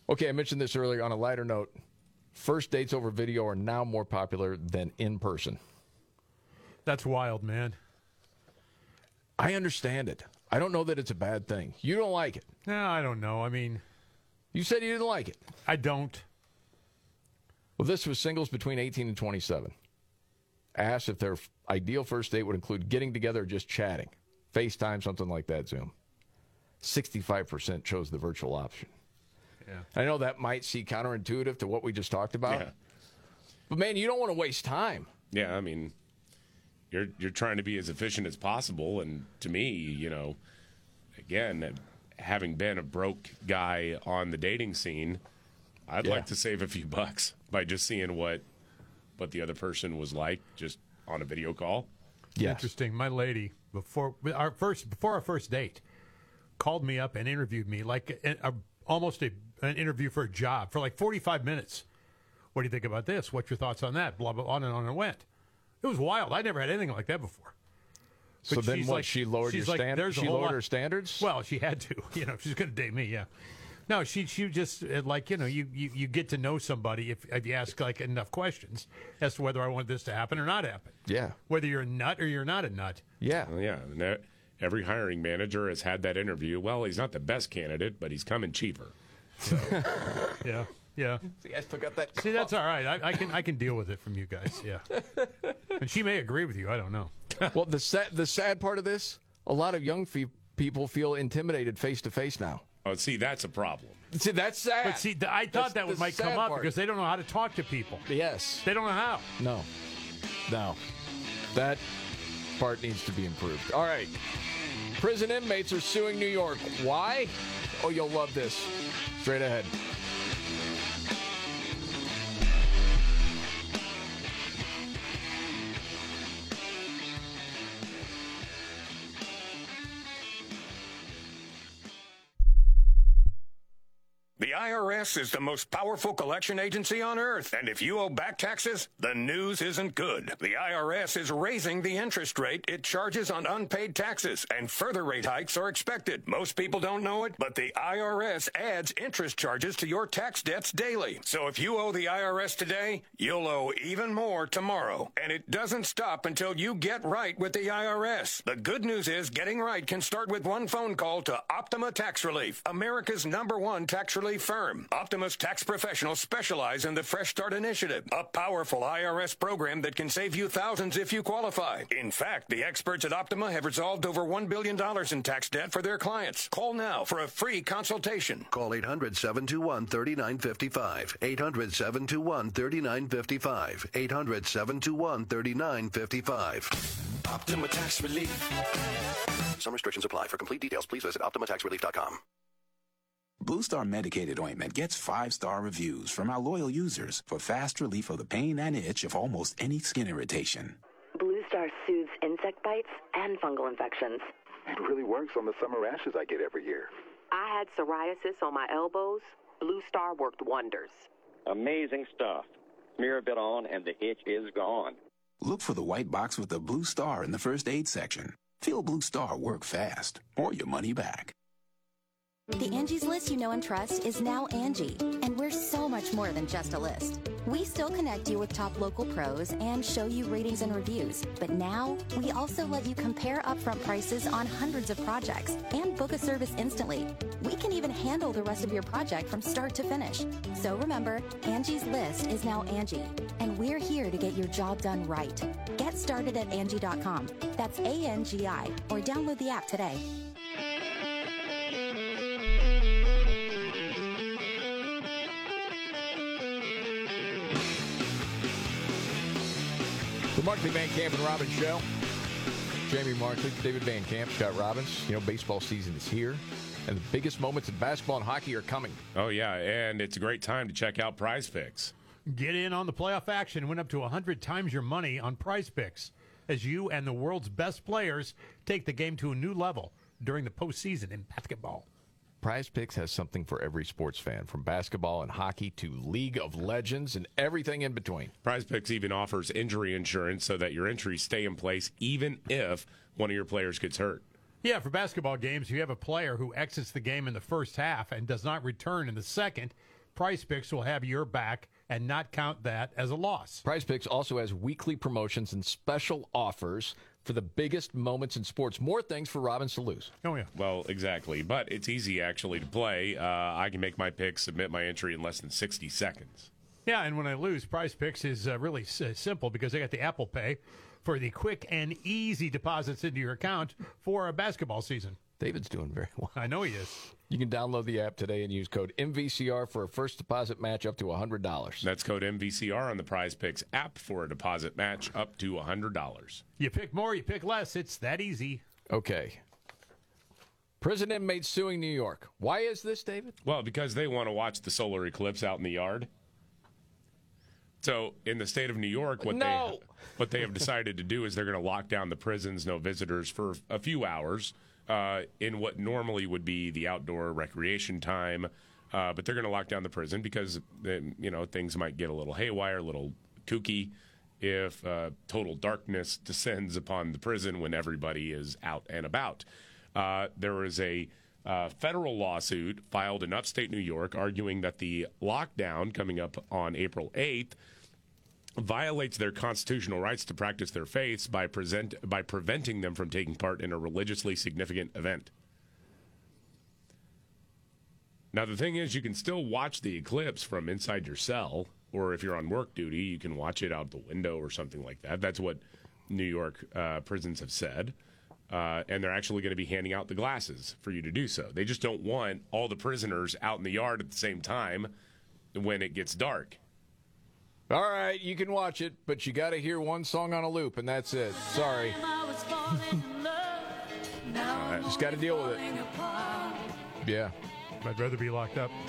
Okay, I mentioned this earlier. On a lighter note, first dates over video are now more popular than in person. That's wild, man. I understand it. I don't know that it's a bad thing. You don't like it. No, I don't know. I mean, you said you didn't like it. I don't. Well, this was singles between eighteen and twenty-seven. Asked if their ideal first date would include getting together or just chatting. FaceTime, something like that, Zoom. sixty-five percent chose the virtual option. Yeah. I know that might seem counterintuitive to what we just talked about. Yeah. But, man, you don't want to waste time. Yeah, I mean, you're you're trying to be as efficient as possible. And to me, you know, again, having been a broke guy on the dating scene, I'd Yeah. like to save a few bucks by just seeing what what the other person was like just on a video call. Yes. Interesting. My lady, before our first before our first date, called me up and interviewed me like a, a, almost a, an interview for a job for like forty-five minutes. What do you think about this? What's your thoughts on that? Blah, blah, on and on and went. It was wild. I never had anything like that before. So But then she's what, like- she lowered she's your like, standards? there's a She whole lowered lot- her standards? Well, she had to. You know, she's going to date me, yeah. No, she she just, uh, like, you know, you, you, you get to know somebody if, if you ask, like, enough questions as to whether I want this to happen or not happen. Yeah. Whether you're a nut or you're not a nut. Yeah. Well, yeah. And that- every hiring manager has had that interview. Well, he's not the best candidate, but he's coming cheaper. Yeah, yeah. See, I still got that. See, that's all right. I, I can I can deal with it from you guys, yeah. And she may agree with you. I don't know. Well, the sad, the sad part of this, a lot of young fe- people feel intimidated face-to-face now. Oh, see, that's a problem. See, that's sad. But see, th- I thought That's that would the might come sad up part. because they don't know how to talk to people. Yes. They don't know how. No. No. That part needs to be improved. All right. Prison inmates are suing New York. Why? Oh, you'll love this. Straight ahead. The I R S is the most powerful collection agency on earth, and if you owe back taxes, the news isn't good. The I R S is raising the interest rate it charges on unpaid taxes, and further rate hikes are expected. Most people don't know it, but the I R S adds interest charges to your tax debts daily. So if you owe the I R S today, you'll owe even more tomorrow. And it doesn't stop until you get right with the I R S. The good news is getting right can start with one phone call to Optima Tax Relief, America's number one tax relief firm. Optima's tax professionals specialize in the Fresh Start Initiative, a powerful I R S program that can save you thousands if you qualify. In fact, the experts at Optima have resolved over one billion dollars in tax debt for their clients. Call now for a free consultation. Call eight hundred, seven two one, three nine five five. eight hundred, seven two one, three nine five five. eight hundred, seven two one, three nine five five. Optima Tax Relief. Some restrictions apply. For complete details, please visit optima tax relief dot com. Blue Star Medicated Ointment gets five-star reviews from our loyal users for fast relief of the pain and itch of almost any skin irritation. Blue Star soothes insect bites and fungal infections. It really works on the summer rashes I get every year. I had psoriasis on my elbows. Blue Star worked wonders. Amazing stuff. Smear a bit on and the itch is gone. Look for the white box with the blue star in the first aid section. Feel Blue Star work fast, or your money back. The Angie's List you know and trust is now Angie, and we're so much more than just a list. We still connect you with top local pros and show you ratings and reviews, but now we also let you compare upfront prices on hundreds of projects and book a service instantly. We can even handle the rest of your project from start to finish. So remember, Angie's List is now Angie, and we're here to get your job done right. Get started at Angie dot com. That's A N G I, or download the app today. The Markley, Van Camp, and Robbins Show. Jamie Markley, David Van Camp, Scott Robbins. You know, baseball season is here, and the biggest moments in basketball and hockey are coming. Oh, yeah, and it's a great time to check out Prize Picks. Get in on the playoff action. Win up to one hundred times your money on Prize Picks as you and the world's best players take the game to a new level during the postseason in basketball. Prize Picks has something for every sports fan, from basketball and hockey to League of Legends and everything in between. Prize Picks even offers injury insurance so that your entries stay in place even if one of your players gets hurt. Yeah, for basketball games, you have a player who exits the game in the first half and does not return in the second. Prize Picks will have your back and not count that as a loss. Prize Picks also has weekly promotions and special offers for the biggest moments in sports. More things for Robbins to lose. Oh, yeah. Well, exactly. But it's easy, actually, to play. Uh, I can make my picks, submit my entry in less than sixty seconds. Yeah, and when I lose, Prize Picks is uh, really s- simple because they got the Apple Pay for the quick and easy deposits into your account for a basketball season. David's doing very well. I know he is. You can download the app today and use code M V C R for a first deposit match up to one hundred dollars. That's code M V C R on the Prize Picks app for a deposit match up to one hundred dollars. You pick more, you pick less. It's that easy. Okay. Prison inmates suing New York. Why is this, David? Well, because they want to watch the solar eclipse out in the yard. So in the state of New York, what no. they what they have decided to do is they're going to lock down the prisons, no visitors for a few hours uh, in what normally would be the outdoor recreation time. Uh, but they're going to lock down the prison because then, you know, things might get a little haywire, a little kooky if uh, total darkness descends upon the prison when everybody is out and about. Uh, there is a uh, federal lawsuit filed in upstate New York arguing that the lockdown coming up on April eighth violates their constitutional rights to practice their faiths by present by preventing them from taking part in a religiously significant event. Now, the thing is, you can still watch the eclipse from inside your cell, or if you're on work duty, you can watch it out the window or something like that. That's what New York uh, prisons have said. Uh, and they're actually going to be handing out the glasses for you to do so. They just don't want all the prisoners out in the yard at the same time when it gets dark. All right, you can watch it, but you got to hear one song on a loop, and that's it. Sorry. Uh, just got to deal with it. Yeah. I'd rather be locked up.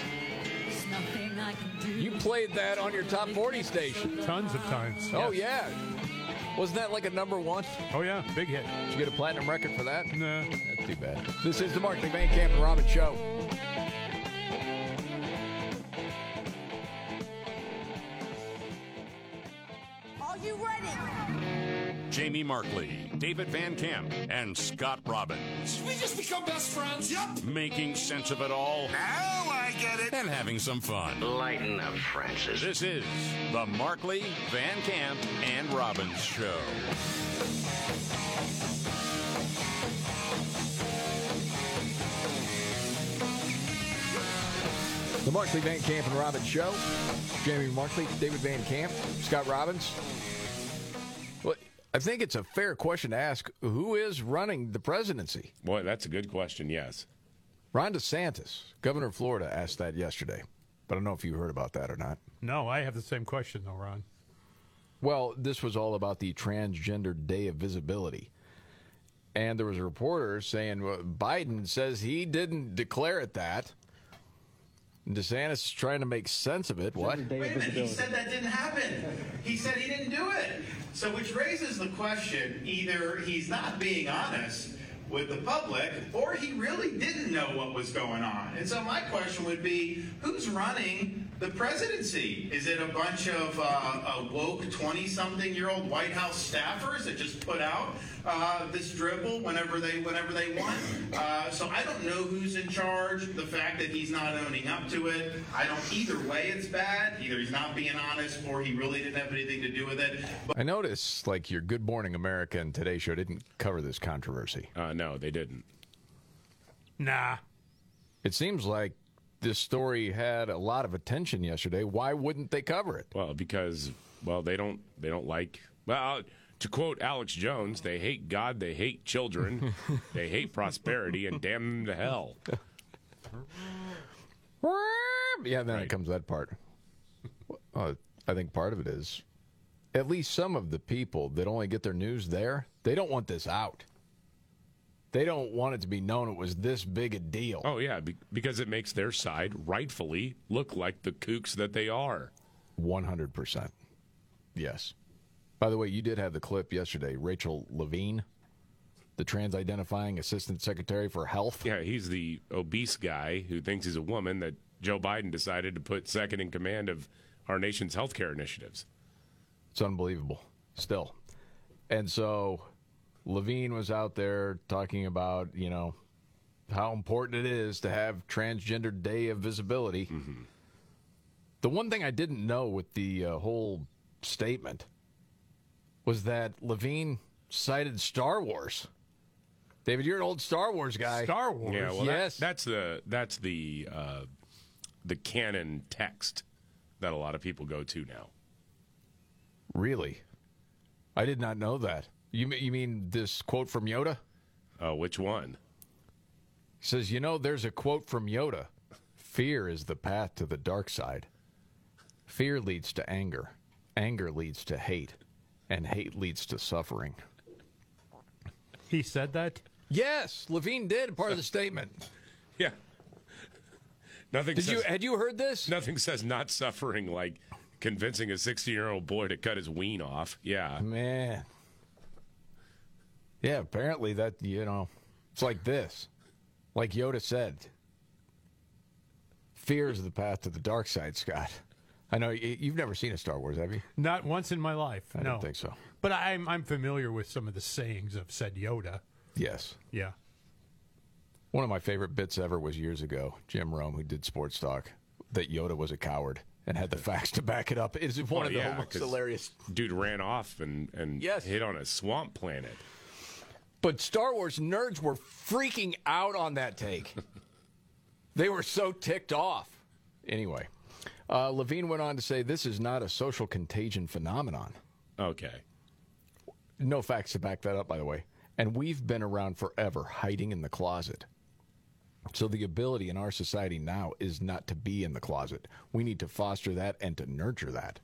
You played that on your top forty station. Tons of times. Oh, yes. yeah. Wasn't that like a number one? Oh, yeah. Big hit. Did you get a platinum record for that? No. That's too bad. This is the Markley Van Camp and Robbins Show. Are you ready? Jamie Markley, David Van Camp, and Scott Robbins. We just become best friends. Yep. Making sense of it all. Now I get it. And having some fun. Lighten up, Francis. This is the Markley, Van Camp, and Robbins Show. The Markley, Van Camp, and Robbins Show. Jamie Markley, David Van Camp, Scott Robbins. Well, I think it's a fair question to ask, who is running the presidency? Boy, that's a good question, yes. Ron DeSantis, governor of Florida, asked that yesterday. But I don't know if you heard about that or not. No, I have the same question, though, Ron. Well, this was all about the Transgender Day of Visibility. And there was a reporter saying, well, Biden says he didn't declare it that. DeSantis is trying to make sense of it. What? Wait a minute, he said that didn't happen. He said he didn't do it. So which raises the question, either he's not being honest with the public, or he really didn't know what was going on. And so my question would be, who's running the presidency? Is it a bunch of uh, uh, woke twenty-something-year-old White House staffers that just put out uh, this dribble whenever they whenever they want? Uh, so I don't know who's in charge. The fact that he's not owning up to it, I don't. Either way, it's bad. Either he's not being honest, or he really didn't have anything to do with it. But I noticed, like, your Good Morning America and Today Show didn't cover this controversy. Uh, no, they didn't. Nah. It seems like this story had a lot of attention yesterday. Why wouldn't they cover it? Well, because, well, they don't, they don't like, well, to quote Alex Jones, they hate God, they hate children, they hate prosperity, and damn them to hell. Yeah, then Right. it comes that part. Uh, I think part of it is at least some of the people that only get their news there, they don't want this out. They don't want it to be known it was this big a deal. Oh, yeah, be- because it makes their side rightfully look like the kooks that they are. one hundred percent. Yes. By the way, you did have the clip yesterday. Rachel Levine, the trans-identifying Assistant Secretary for Health. Yeah, he's the obese guy who thinks he's a woman that Joe Biden decided to put second in command of our nation's healthcare initiatives. It's unbelievable, still. And so Levine was out there talking about, you know, how important it is to have Transgender Day of Visibility. Mm-hmm. The one thing I didn't know with the uh, whole statement was that Levine cited Star Wars. David, you're an old Star Wars guy. Star Wars? Yeah, well, yes. that, that's the that's the uh, the canon text that a lot of people go to now. Really? I did not know that. You, you mean this quote from Yoda? Oh, uh, which one? He says, you know, there's a quote from Yoda. Fear is the path to the dark side. Fear leads to anger. Anger leads to hate. And hate leads to suffering. He said that? Yes, Levine did, part of the statement. Yeah. Nothing Did says, you had you heard this? Nothing says not suffering like convincing a sixty-year-old boy to cut his ween off. Yeah. Man. Yeah, apparently that, you know, it's like this. Like Yoda said, fear is the path to the dark side, Scott. I know you- you've never seen a Star Wars, have you? Not once in my life. I no. don't think so. But I'm I'm familiar with some of the sayings of said Yoda. Yes. Yeah. One of my favorite bits ever was years ago, Jim Rome, who did Sports Talk, that Yoda was a coward and had the facts to back it up. It's one Well, of the yeah, most 'cause hilarious. Dude ran off and, and Yes. hit on a swamp planet. But Star Wars nerds were freaking out on that take. They were so ticked off. Anyway, uh, Levine went on to say this is not a social contagion phenomenon. Okay. No facts to back that up, by the way. And we've been around forever, hiding in the closet. So the ability in our society now is not to be in the closet. We need to foster that and to nurture that.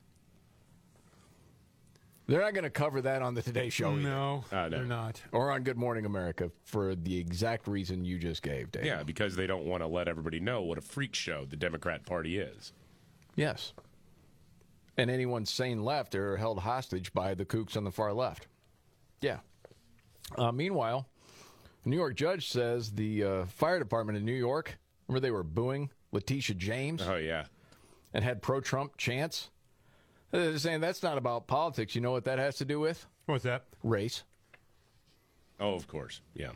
They're not going to cover that on the Today Show either. No, Uh, no. they're not. Or on Good Morning America for the exact reason you just gave, Dave. Yeah, because they don't want to let everybody know what a freak show the Democrat Party is. Yes. And anyone sane left are held hostage by the kooks on the far left. Yeah. Uh, meanwhile, a New York judge says the uh, fire department in New York, remember they were booing Letitia James? Oh, yeah. And had pro-Trump chants? They're saying that's not about politics. You know what that has to do with? What's that? Race. Oh, of course. Yeah.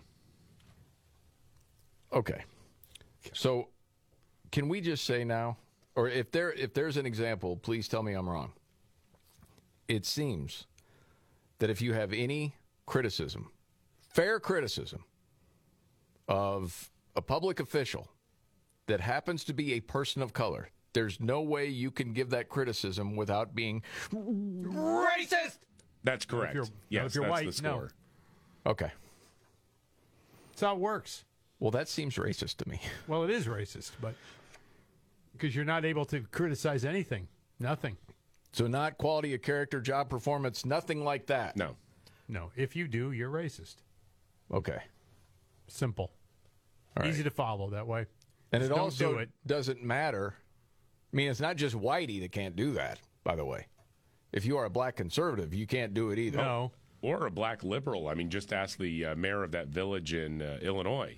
Okay. So can we just say now, or if there if there's an example, please tell me I'm wrong. It seems that if you have any criticism, fair criticism of a public official that happens to be a person of color, there's no way you can give that criticism without being racist. That's correct. If you're- yes, if you're that's white, the score. no. Okay. That's how it works. Well, that seems racist to me. Well, it is racist, but because you're not able to criticize anything, nothing. So not quality of character, job performance, nothing like that. No. No, if you do, you're racist. Okay. Simple. All Easy right. to follow that way. And Just it don't also do it. doesn't matter. I mean, it's not just Whitey that can't do that, by the way. If you are a black conservative, you can't do it either. No. Or a black liberal. I mean, just ask the uh, mayor of that village in uh, Illinois.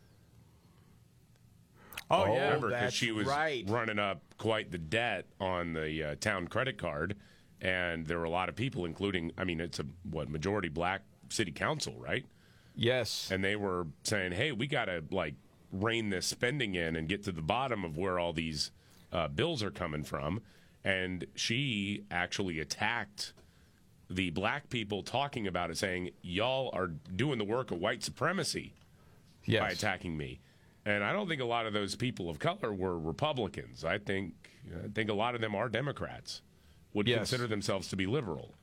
Oh, Oh, yeah. Remember, because that's she was right. running up quite the debt on the uh, town credit card, and there were a lot of people, including, I mean, it's a what majority black city council, right? Yes. And they were saying, "Hey, we got to like rein this spending in and get to the bottom of where all these uh, bills are coming from." And she actually attacked the black people talking about it, saying, "Y'all are doing the work of white supremacy Yes. by attacking me." And I don't think a lot of those people of color were Republicans. I think I think a lot of them are Democrats, would Yes. consider themselves to be liberal.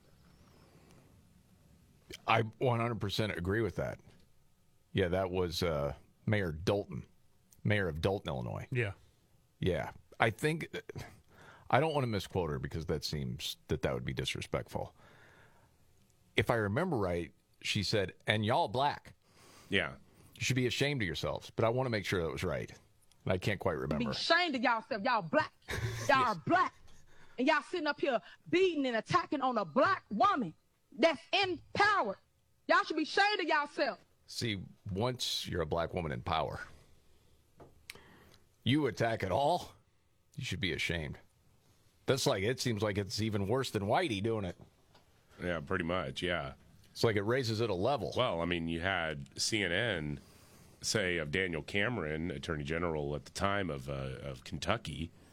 I one hundred percent agree with that. Yeah, that was uh, Mayor Dalton, mayor of Dalton, Illinois. Yeah. Yeah. I think, I don't want to misquote her because that seems that that would be disrespectful. If I remember right, she said, and y'all black. Yeah. You should be ashamed of yourselves. But I want to make sure that was right. And I can't quite Be remember. ashamed of y'allself. Y'all black. Y'all are black. And y'all sitting up here beating and attacking on a black woman that's in power. Y'all should be ashamed of y'allself. See, once you're a black woman in power, you attack at all, you should be ashamed. That's like, it seems like it's even worse than Whitey doing it. Yeah, pretty much, yeah. It's like it raises it a level. Well, I mean, you had C N N say of Daniel Cameron, Attorney General at the time of uh, of Kentucky,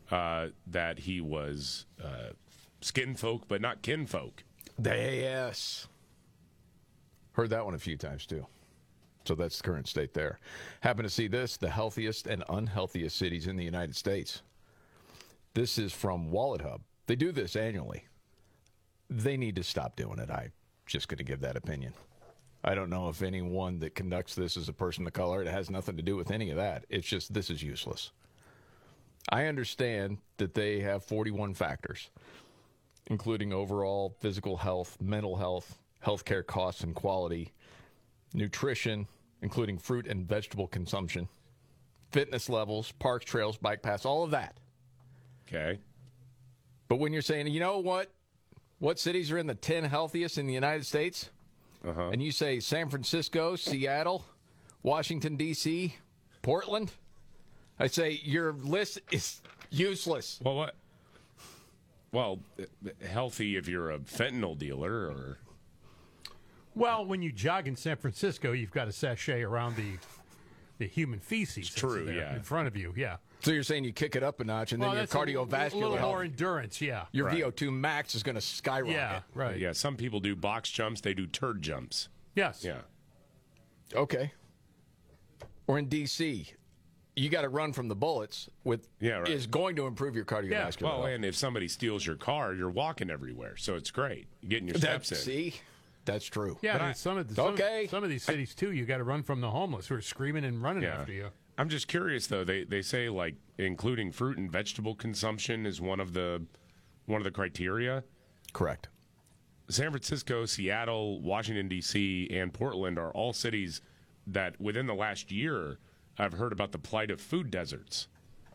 uh, that he was uh, skin folk, but not kinfolk. Yes. Heard that one a few times, too. So that's the current state there. Happen to see this, the healthiest and unhealthiest cities in the United States. This is from Wallet Hub. They do this annually. They need to stop doing it. I'm just going to give that opinion. I don't know if anyone that conducts this is a person of color. It has nothing to do with any of that. It's just this is useless. I understand that they have forty-one factors, including overall physical health, mental health, healthcare costs and quality, nutrition, including fruit and vegetable consumption, fitness levels, parks, trails, bike paths, all of that. Okay. But when you're saying, you know what, what cities are in the ten healthiest in the United States? Uh-huh. And you say San Francisco, Seattle, Washington, D C, Portland, I say your list is useless. Well, what? Well, healthy if you're a fentanyl dealer, or well, when you jog in San Francisco, you've got a sachet around the the human feces. It's true, there yeah, in front of you, yeah. So you're saying you kick it up a notch, and well, then your that's cardiovascular a little health, more endurance, yeah. Your right. V O two max is going to skyrocket. Yeah, right. Yeah, some people do box jumps. They do turd jumps. Yes. Yeah. Okay. Or in D C, you got to run from the bullets, with yeah, right. is going to improve your cardiovascular Yeah. Well, health. and if somebody steals your car, you're walking everywhere, so it's great. You're getting your That- steps in. See, that's true. Yeah, But and I- some of the, some, Okay. some of these cities too, you got to run from the homeless who are screaming and running Yeah. after you. I'm just curious though. They they say like including fruit and vegetable consumption is one of the one of the criteria. Correct. San Francisco, Seattle, Washington D C, and Portland are all cities that within the last year I've heard about the plight of food deserts.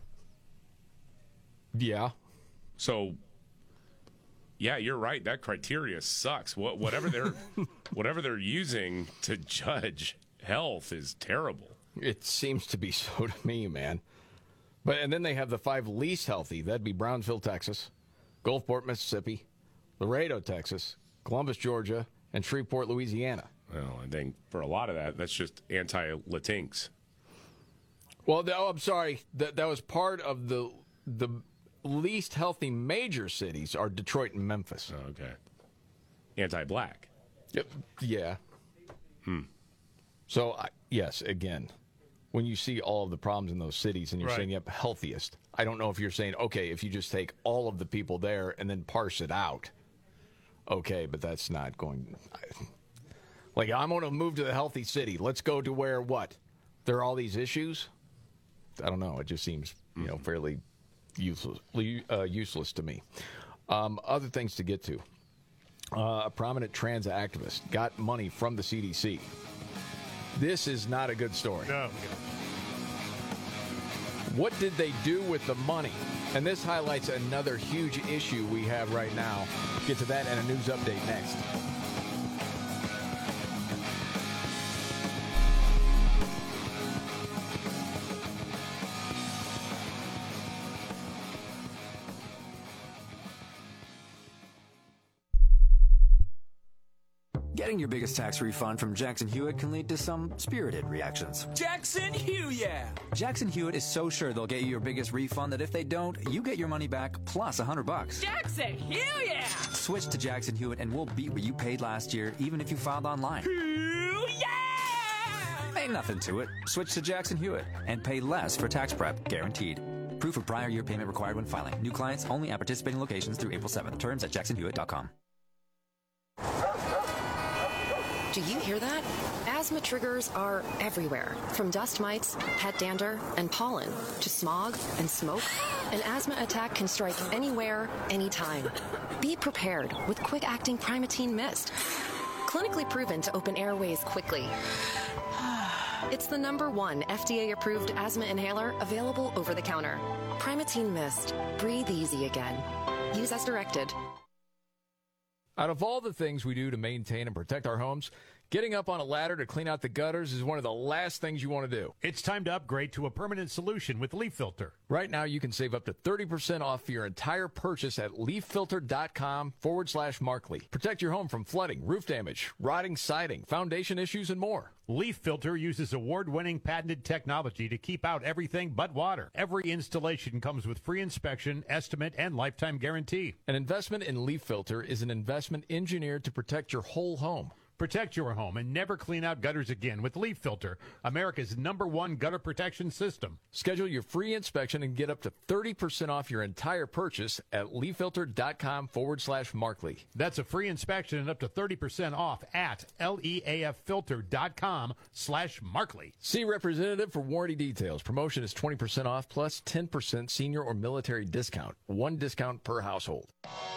Yeah. So yeah, you're right. That criteria sucks. What whatever they're whatever they're using to judge health is terrible. It seems to be so to me, man. But and then they have the five least healthy. That'd be Brownsville, Texas, Gulfport, Mississippi, Laredo, Texas, Columbus, Georgia, and Shreveport, Louisiana. Well, I think for a lot of that, that's just anti-Latinx. Well, th- oh, I'm sorry. That that was part of the the least healthy major cities are Detroit and Memphis. Oh, okay. Anti-black. Yep. Yeah. Hmm. So I, yes, again, when you see all of the problems in those cities and you're Right. saying, yep, healthiest, I don't know if you're saying, okay, if you just take all of the people there and then parse it out, okay, but that's not going. I, like, I'm going to move to the healthy city. Let's go to where what? There are all these issues? I don't know. It just seems, you know, fairly useless, uh, useless to me. Um, other things to get to. Uh, a prominent trans activist got money from the C D C. This is not a good story. No. What did they do with the money? And this highlights another huge issue we have right now. Get to that and a news update next. Getting your biggest tax refund from Jackson Hewitt can lead to some spirited reactions. Jackson Hewitt! Jackson Hewitt is so sure they'll get you your biggest refund that if they don't, you get your money back plus a hundred bucks. Jackson Hewitt! Switch to Jackson Hewitt and we'll beat what you paid last year, even if you filed online. Ain't nothing to it. Switch to Jackson Hewitt and pay less for tax prep, guaranteed. Proof of prior year payment required when filing. New clients only at participating locations through April seventh. Terms at jackson hewitt dot com. Do you hear that? Asthma triggers are everywhere, from dust mites, pet dander, and pollen, to smog and smoke. An asthma attack can strike anywhere, anytime. Be prepared with quick-acting Primatene Mist. Clinically proven to open airways quickly. It's the number one F D A-approved asthma inhaler available over the counter. Primatene Mist. Breathe easy again. Use as directed. Out of all the things we do to maintain and protect our homes, Getting up on a ladder to clean out the gutters is one of the last things you want to do. It's time to upgrade to a permanent solution with Leaf Filter. Right now, you can save up to thirty percent off your entire purchase at leaffilter.com forward slash Markley. Protect your home from flooding, roof damage, rotting siding, foundation issues, and more. Leaf Filter uses award-winning patented technology to keep out everything but water. Every installation comes with free inspection, estimate, and lifetime guarantee. An investment in Leaf Filter is an investment engineered to protect your whole home. Protect your home and never clean out gutters again with Leaf Filter, America's number one gutter protection system. Schedule your free inspection and get up to thirty percent off your entire purchase at leaffilter.com forward slash Markley. That's a free inspection and up to thirty percent off at leaffilter.com slash Markley. See representative for warranty details. Promotion is twenty percent off plus ten percent senior or military discount. One discount per household.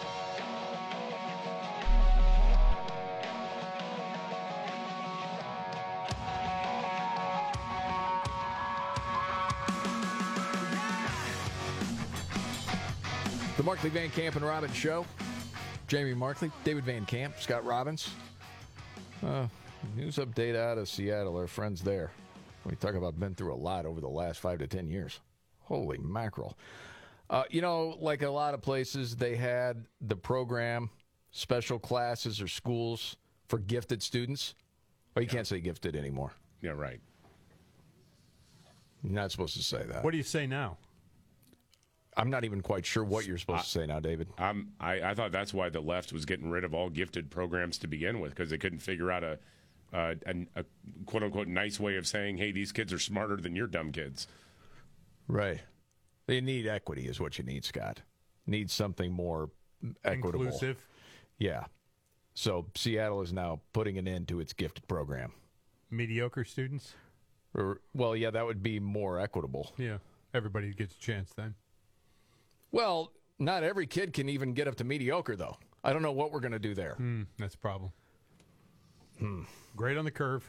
The Markley, Van Camp, and Robbins Show. Jamie Markley, David Van Camp, Scott Robbins. Uh, news update out of Seattle. Our friends there. We talk about been through a lot over the last five to ten years. Holy mackerel. Uh, you know, like a lot of places, they had the program, special classes or schools for gifted students. Well, you yeah. can't say gifted anymore. Yeah, right. You're not supposed to say that. What do you say now? I'm not even quite sure what you're supposed I, to say now, David. I'm, I, I thought that's why the left was getting rid of all gifted programs to begin with, because they couldn't figure out a, uh, a, a quote-unquote nice way of saying, hey, these kids are smarter than your dumb kids. Right. You need equity is what you need, Scott. Need something more equitable. Inclusive. Yeah. So Seattle is now putting an end to its gifted program. Mediocre students? Or, well, yeah, that would be more equitable. Yeah. Everybody gets a chance then. Well, not every kid can even get up to mediocre, though. I don't know what we're going to do there. Mm, that's a problem. Hmm. Great on the curve.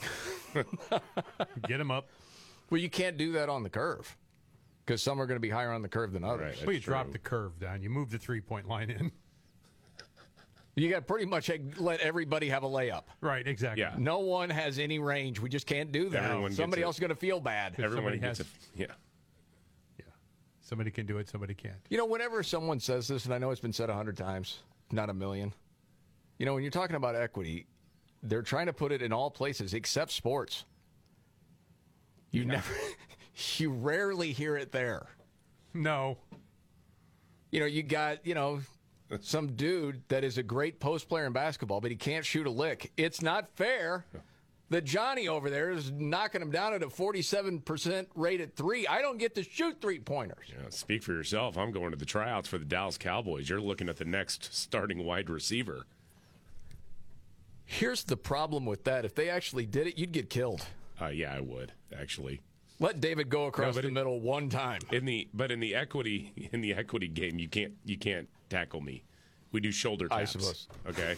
Get them up. Well, you can't do that on the curve because some are going to be higher on the curve than others. Right, well, you true. drop the curve down. You move the three-point line in. You got to pretty much let everybody have a layup. Right, exactly. Yeah. No one has any range. We just can't do that. Everyone Somebody else is going to feel bad. Everyone gets has, a, yeah. Somebody can do it, somebody can't. You know, whenever someone says this, and I know it's been said a hundred times, not a million, you know, when you're talking about equity, they're trying to put it in all places except sports. You yeah. never, you rarely hear it there. No. You know, you got, you know, some dude that is a great post player in basketball, but he can't shoot a lick. It's not fair that Johnny over there is knocking him down at a forty-seven percent rate at three. I don't get to shoot three-pointers. Yeah, speak for yourself. I'm going to the tryouts for the Dallas Cowboys. You're looking at the next starting wide receiver. Here's the problem with that. If they actually did it, you'd get killed. Uh, yeah, I would, actually. Let David go across no, the in, middle one time. In the But in the equity in the equity game, you can't you can't tackle me. We do shoulder taps. I suppose. Okay?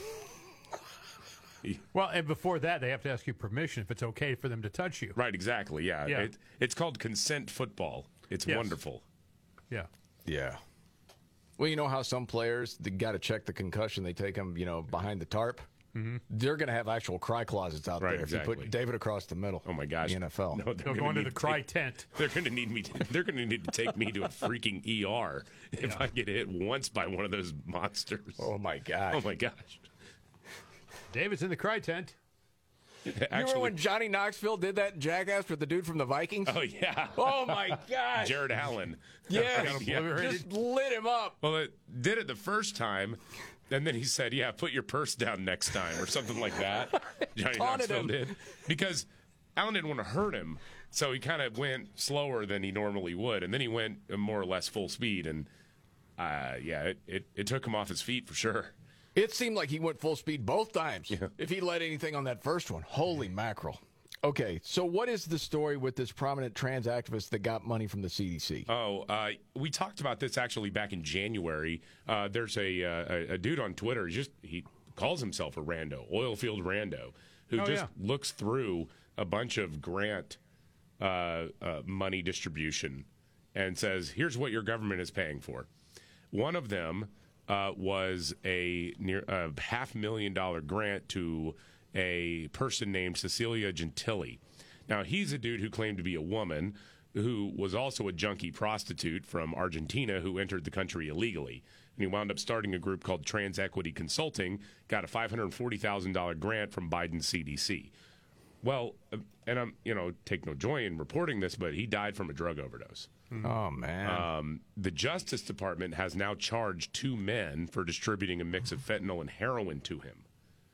Well, and before that, they have to ask you permission if it's okay for them to touch you. Right, exactly, yeah. yeah. It, it's called consent football. It's yes. wonderful. Yeah. Yeah. Well, you know how some players, they got to check the concussion. They take them, you know, behind the tarp. Mm-hmm. They're going to have actual cry closets out right, there exactly. if you put David across the middle. Oh, my gosh. In the N F L. No, they'll go into the cry take, tent. They're going to need me. To, they're going to need to take me to a freaking E R if yeah. I get hit once by one of those monsters. Oh, my gosh. Oh, my gosh. David's in the cry tent. Actually, you remember when Johnny Knoxville did that jackass with the dude from the Vikings? Oh, yeah. Oh, my gosh. Jared Allen. Yes. yeah. Just lit him up. Well, it did it the first time, and then he said, yeah, put your purse down next time, or something like that. Johnny Knoxville him. did. Because Allen didn't want to hurt him, so he kind of went slower than he normally would, and then he went more or less full speed, and, uh, yeah, it, it, it took him off his feet for sure. It seemed like he went full speed both times. Yeah. If he let anything on that first one. Holy mackerel. Okay, so what is the story with this prominent trans activist that got money from the C D C? Oh, uh, we talked about this actually back in January. Uh, there's a, uh, a a dude on Twitter. He just he calls himself a rando, oilfield rando, who oh, just yeah. looks through a bunch of grant uh, uh, money distribution and says, "Here's what your government is paying for." One of them uh, was a near a half million dollar grant to a person named Cecilia Gentili. Now, he's a dude who claimed to be a woman who was also a junkie prostitute from Argentina who entered the country illegally. And he wound up starting a group called Trans Equity Consulting, got a five hundred forty thousand dollars grant from Biden's C D C. Well, and I'm, you know, take no joy in reporting this, but he died from a drug overdose. Oh, man. Um, the Justice Department has now charged two men for distributing a mix of fentanyl and heroin to him.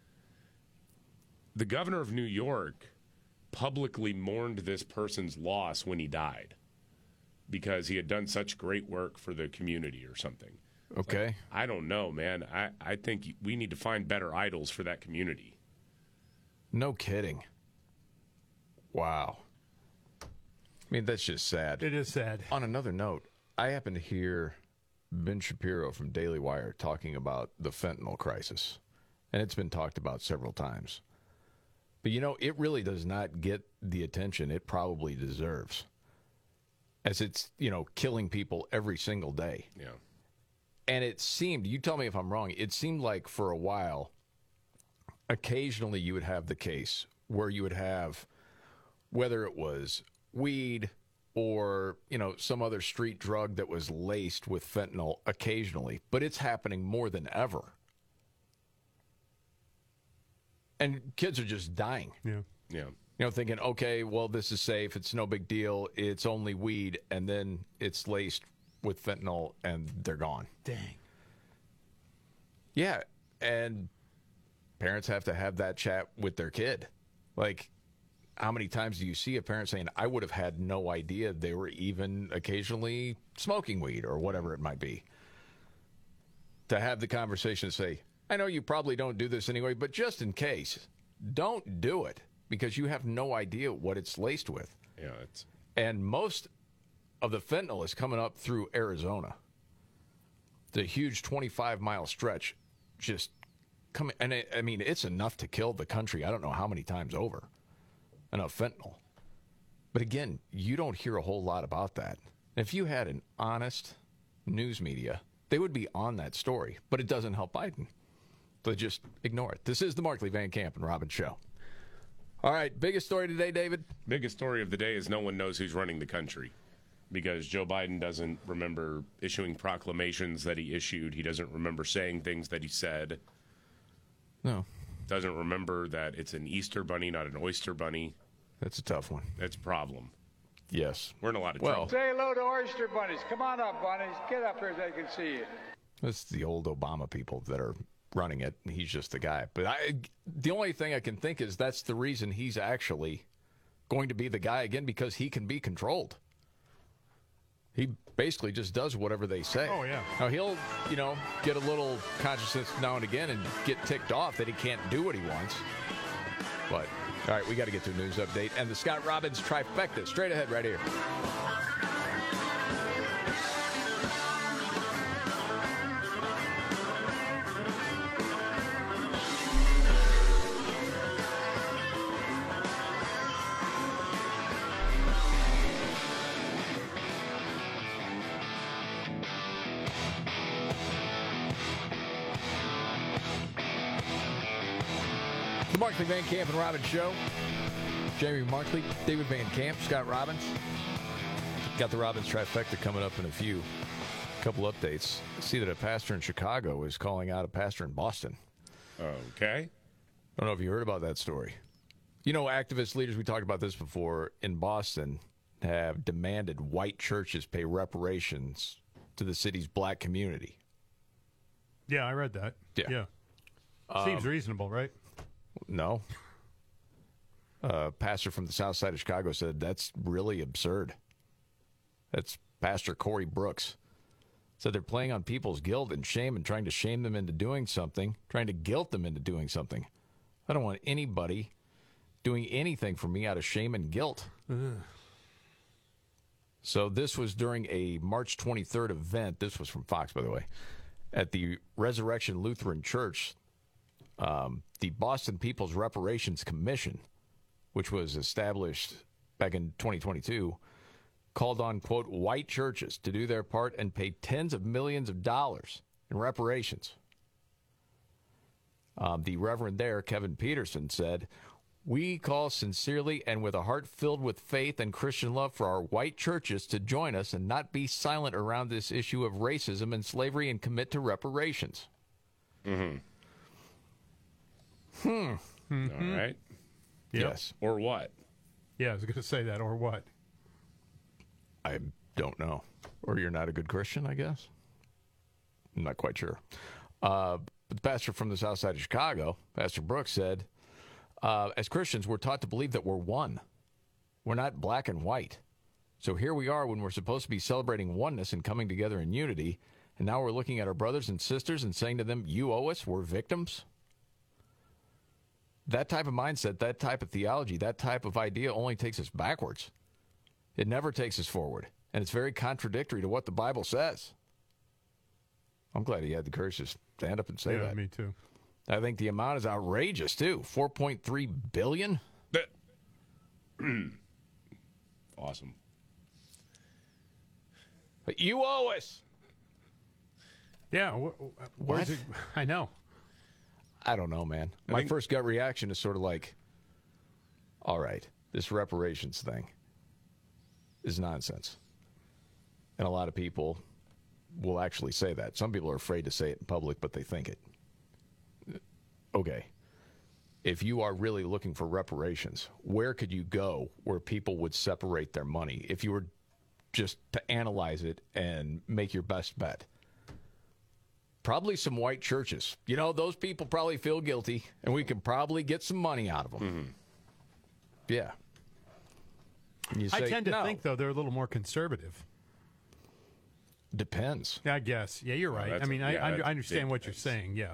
The governor of New York publicly mourned this person's loss when he died because he had done such great work for the community or something. Okay. Like, I don't know, man. I, I think we need to find better idols for that community. No kidding. Wow. I mean, that's just sad. It is sad. On another note, I happened to hear Ben Shapiro from Daily Wire talking about the fentanyl crisis, and it's been talked about several times. But, you know, it really does not get the attention it probably deserves, as it's, you know, killing people every single day. Yeah. And it seemed, you tell me if I'm wrong, it seemed like for a while, occasionally you would have the case where you would have, whether it was weed or, you know, some other street drug that was laced with fentanyl occasionally, but it's happening more than ever. And kids are just dying. Yeah. Yeah. You know, thinking, okay, well, this is safe. It's no big deal. It's only weed. And then it's laced with fentanyl and they're gone. Dang. Yeah. And parents have to have that chat with their kid. Like, how many times do you see a parent saying, I would have had no idea they were even occasionally smoking weed or whatever it might be? To have the conversation to say, I know you probably don't do this anyway, but just in case, don't do it because you have no idea what it's laced with. Yeah, it's and most of the fentanyl is coming up through Arizona. The huge twenty-five mile stretch just coming, and it, I mean, it's enough to kill the country. I don't know how many times over. Enough fentanyl. But again, you don't hear a whole lot about that. If you had an honest news media, they would be on that story, but it doesn't help Biden. So just ignore it. This is the Markley, Van Camp, and Robbins Show. All right, biggest story today, David? Biggest story of the day is no one knows who's running the country because Joe Biden doesn't remember issuing proclamations that he issued. He doesn't remember saying things that he said. No. Doesn't remember that it's an Easter bunny, not an oyster bunny. That's a tough one. That's a problem. Yes. We're in a lot of well, trouble. Say hello to oyster bunnies. Come on up, bunnies. Get up here so they can see you. It's the old Obama people that are running it. He's just the guy. But I, the only thing I can think is that's the reason he's actually going to be the guy again, because he can be controlled. He basically just does whatever they say. Oh, yeah. Now, he'll, you know, get a little consciousness now and again and get ticked off that he can't do what he wants. But, all right, we got to get to a news update. And the Scott Robbins trifecta straight ahead right here. The Markley, Van Camp, and Robbins Show. Jamie Markley, David Van Camp, Scott Robbins. Got the Robbins trifecta coming up in a few couple updates. I see that a pastor in Chicago is calling out a pastor in Boston. Okay. I don't know if you heard about that story. You know, activist leaders, we talked about this before, in Boston have demanded white churches pay reparations to the city's black community. Yeah, I read that. Yeah. Yeah. Um, Seems reasonable, right? No. A pastor from the south side of Chicago said that's really absurd. That's Pastor Corey Brooks. Said they're playing on people's guilt and shame and trying to shame them into doing something, trying to guilt them into doing something. I don't want anybody doing anything for me out of shame and guilt. Ugh. So this was during a March twenty-third event. This was from Fox, by the way, at the Resurrection Lutheran Church. Um, the Boston People's Reparations Commission, which was established back in twenty twenty-two, called on, quote, white churches to do their part and pay tens of millions of dollars in reparations. Um, the Reverend there, Kevin Peterson, said, "We call sincerely and with a heart filled with faith and Christian love for our white churches to join us and not be silent around this issue of racism and slavery and commit to reparations." Mm-hmm. Hmm. All right. Yep. Yes. Or what? Yeah, I was going to say that. Or what? I don't know. Or you're not a good Christian, I guess. I'm not quite sure. Uh, but the pastor from the south side of Chicago, Pastor Brooks, said, uh, as Christians, we're taught to believe that we're one. We're not black and white. So here we are when we're supposed to be celebrating oneness and coming together in unity, and now we're looking at our brothers and sisters and saying to them, you owe us, we're victims. That type of mindset, that type of theology, that type of idea only takes us backwards. It never takes us forward. And it's very contradictory to what the Bible says. I'm glad he had the courage to stand up and say yeah, that. me too. I think the amount is outrageous, too. four point three billion dollars? Awesome. But you owe us. Yeah, wh- wh- where's What? it? I know. I don't know, man. I My think- first gut reaction is sort of like, all right, this reparations thing is nonsense. And a lot of people will actually say that. Some people are afraid to say it in public, but they think it. Okay. If you are really looking for reparations, where could you go where people would separate their money if you were just to analyze it and make your best bet? Probably some white churches. You know, those people probably feel guilty, and we can probably get some money out of them. Mm-hmm. Yeah. And you I say, tend to no. think, though, they're a little more conservative. Depends. Yeah, I guess. Yeah, you're Well, right. that's I mean, a- I, yeah, I, that's I understand big what you're difference. saying. Yeah.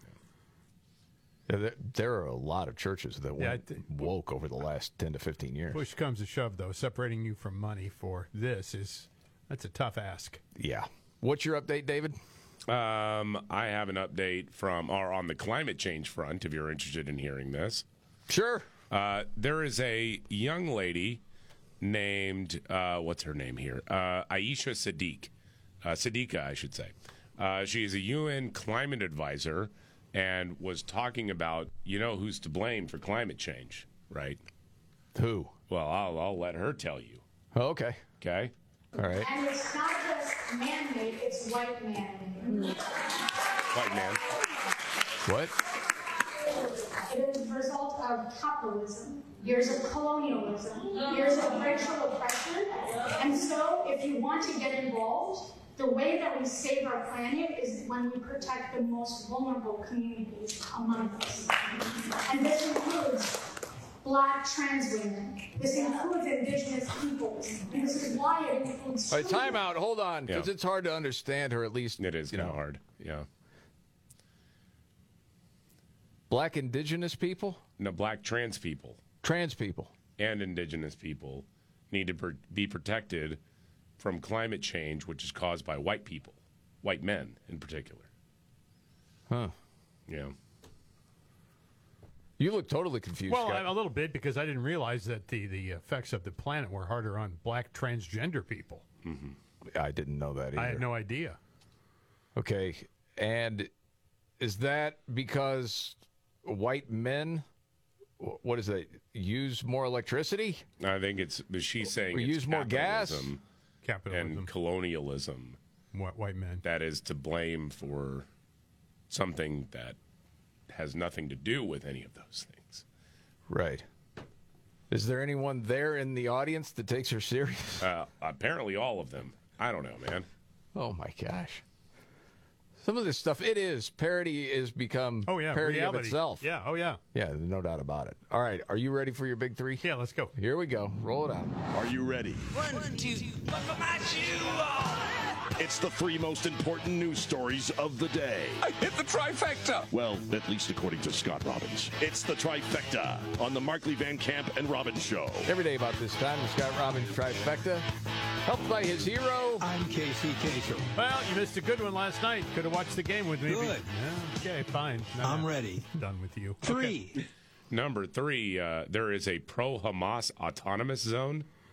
Yeah, there, there are a lot of churches that Yeah, I went thi- woke over the last ten to fifteen years. Push comes to shove, though. Separating you from money for this is that's a tough ask. Yeah. What's your update, David? Um, I have an update from, or on the climate change front, if you're interested in hearing this. Sure. Uh, there is a young lady named, uh, what's her name here? Uh, Aisha Sadiq. Uh, Sadiqa, I should say. Uh, she is a U N climate advisor and was talking about, you know, who's to blame for climate change, right? Who? Well, I'll, I'll let her tell you. Oh, okay. Okay? All right. And it's not just man-made, it's white man-made. White man. What? It is the result of capitalism, years of colonialism, years of racial oppression. And so, if you want to get involved, the way that we save our planet is when we protect the most vulnerable communities among us. And this includes Black trans women. This includes indigenous peoples. And this is why it includes All right, time out. Hold on, because Yeah. it's hard to understand her, at least. It is you kind know. of hard. Yeah. Black indigenous people? No, black trans people Trans people. and indigenous people need to per- be protected from climate change, which is caused by white people, white men in particular. Huh. Yeah. You look totally confused, Well, Scott. a little bit, because I didn't realize that the, the effects of the planet were harder on black transgender people. Mm-hmm. I didn't know that either. I had no idea. Okay, and is that because white men, wh- what is that, use more electricity? I think it's, she's saying Or it's use more gas? capitalism Capitalism. and colonialism White, white men. that is to blame for something that has nothing to do with any of those things. Right. Is there anyone there in the audience that takes her serious? Uh, apparently all of them. I don't know, man. Oh, my gosh. Some of this stuff, it is. Parody has become Oh, yeah, parody reality. of itself. Yeah, oh, yeah. Yeah, no doubt about it. All right, are you ready for your big three? Yeah, let's go. Here we go. Roll it out. Are you ready? One, two, buckle my shoe on. It's the three most important news stories of the day. I hit the trifecta. Well, at least according to Scott Robbins. It's the trifecta on the Markley Van Camp and Robbins Show. Every day about this time, the Scott Robbins trifecta, helped by his hero. I'm Casey Kasem. Well, you missed a good one last night. Could have watched the game with me. Good. Yeah, okay, fine. No, I'm no. ready. Done with you. Three. Number three, uh, there is a pro-Hamas autonomous zone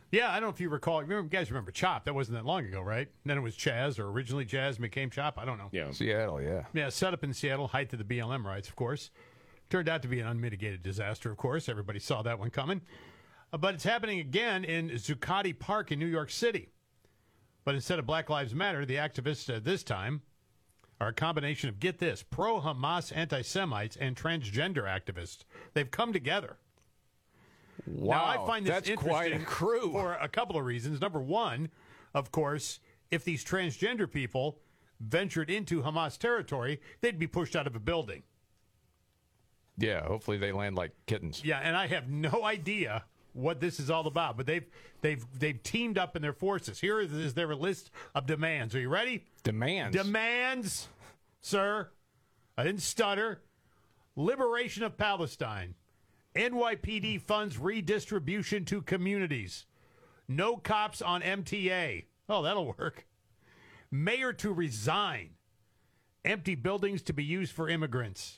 Yeah, I don't know if you recall. You guys remember Chop? That wasn't that long ago, right? And then it was Chaz, or originally Chaz became Chop. I don't know. Yeah. Seattle, yeah. Yeah, set up in Seattle, height of the B L M riots, of course. Turned out to be an unmitigated disaster, of course. Everybody saw that one coming. Uh, but it's happening again in Zuccotti Park in New York City. But instead of Black Lives Matter, the activists uh, this time are a combination of, get this, pro-Hamas anti-Semites and transgender activists. They've come together. Wow, now, I find this that's interesting quite a crew. For a couple of reasons. Number one, of course, if these transgender people ventured into Hamas territory, they'd be pushed out of a building. Yeah, hopefully they land like kittens. Yeah, and I have no idea what this is all about, but they've they've they've teamed up in their forces. Here is, is their list of demands. Are you ready? Demands. Demands, sir. I didn't stutter. Liberation of Palestine. N Y P D funds redistribution to communities. No cops on M T A. Oh, that'll work. Mayor to resign. Empty buildings to be used for immigrants.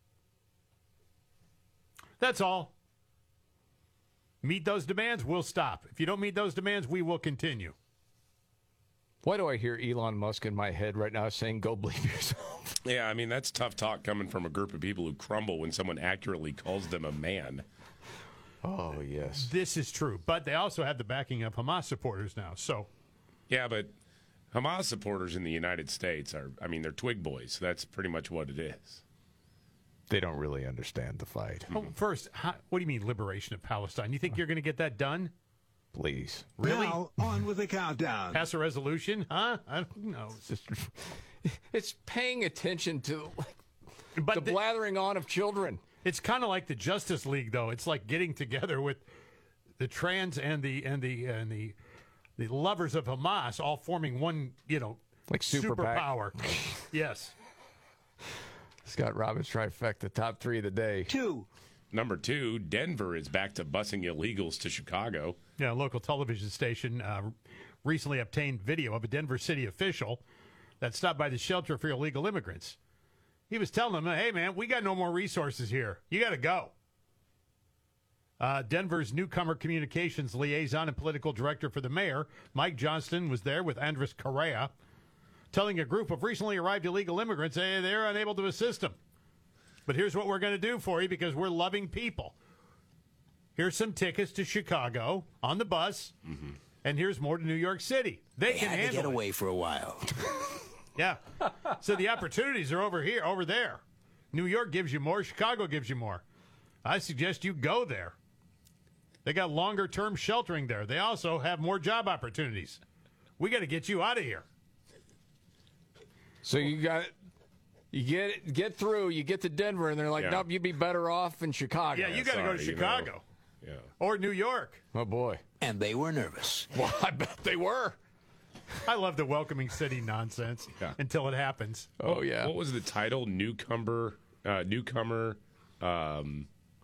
That's all. Meet those demands, we'll stop. If you don't meet those demands, we will continue. Why do I hear Elon Musk in my head right now saying, go believe yourself? Yeah, I mean, that's tough talk coming from a group of people who crumble when someone accurately calls them a man. Oh, yes. This is true. But they also have the backing of Hamas supporters now. So, yeah, but Hamas supporters in the United States are, I mean, they're twig boys. That's pretty much what it is. They don't really understand the fight. Oh, first, how, what do you mean liberation of Palestine? You think you're going to get that done? Please. Really? Now, on with the countdown. Pass a resolution? Huh? I don't know. It's, just, it's paying attention to but the, the blathering on of children. It's kind of like the Justice League, though. It's like getting together with the trans and the and the and the the lovers of Hamas all forming one, you know, like super superpower. Yes. Scott Robbins trifecta, top three of the day. Two. Number two, Denver is back to busing illegals to Chicago. Yeah, a local television station uh, recently obtained video of a Denver city official that stopped by the shelter for illegal immigrants. He was telling them, hey, man, we got no more resources here. You got to go. Uh, Denver's newcomer communications liaison and political director for the mayor, Mike Johnston, was there with Andres Correa, telling a group of recently arrived illegal immigrants, hey, they're unable to assist them. But here's what we're going to do for you because we're loving people. Here's some tickets to Chicago on the bus, mm-hmm. and here's more to New York City. They, they can had handle to get it. away for a while. Yeah. So the opportunities are over here, over there. New York gives you more. Chicago gives you more. I suggest you go there. They got longer-term sheltering there. They also have more job opportunities. We got to get you out of here. So you got, you get get through, you get to Denver, and they're like, Yeah. nope, you'd be better off in Chicago. Yeah, you got to go to sorry, you Chicago know. Yeah. or New York. Oh, boy. And they were nervous. Well, I bet they were. I love the welcoming city nonsense Yeah. until it happens. Oh, yeah. What was the title? Newcomer, uh, newcomer, um,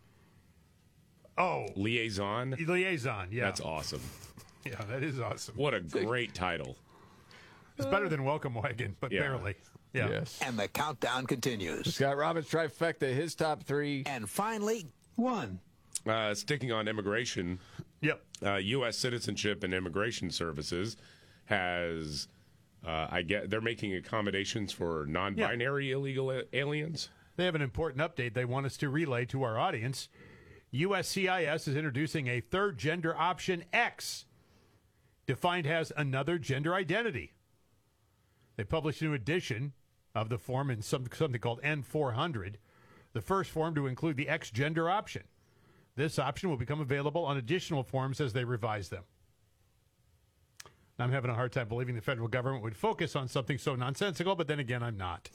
Oh, liaison. liaison, yeah. That's awesome. Yeah, that is awesome. What a great title. It's better than Welcome Wagon, but Yeah. barely. Yeah. Yes. And the countdown continues. Scott Robbins trifecta, his top three. And finally, one. Uh, sticking on immigration, Yep. uh, U S Citizenship and Immigration Services has, uh, I get, they're making accommodations for non-binary illegal a- aliens. They have an important update they want us to relay to our audience. U S C I S is introducing a third gender option X, defined as another gender identity. They published a new edition of the form in some, something called N four hundred, the first form to include the X gender option. This option will become available on additional forms as they revise them. I'm having a hard time believing the federal government would focus on something so nonsensical, but then again, I'm not.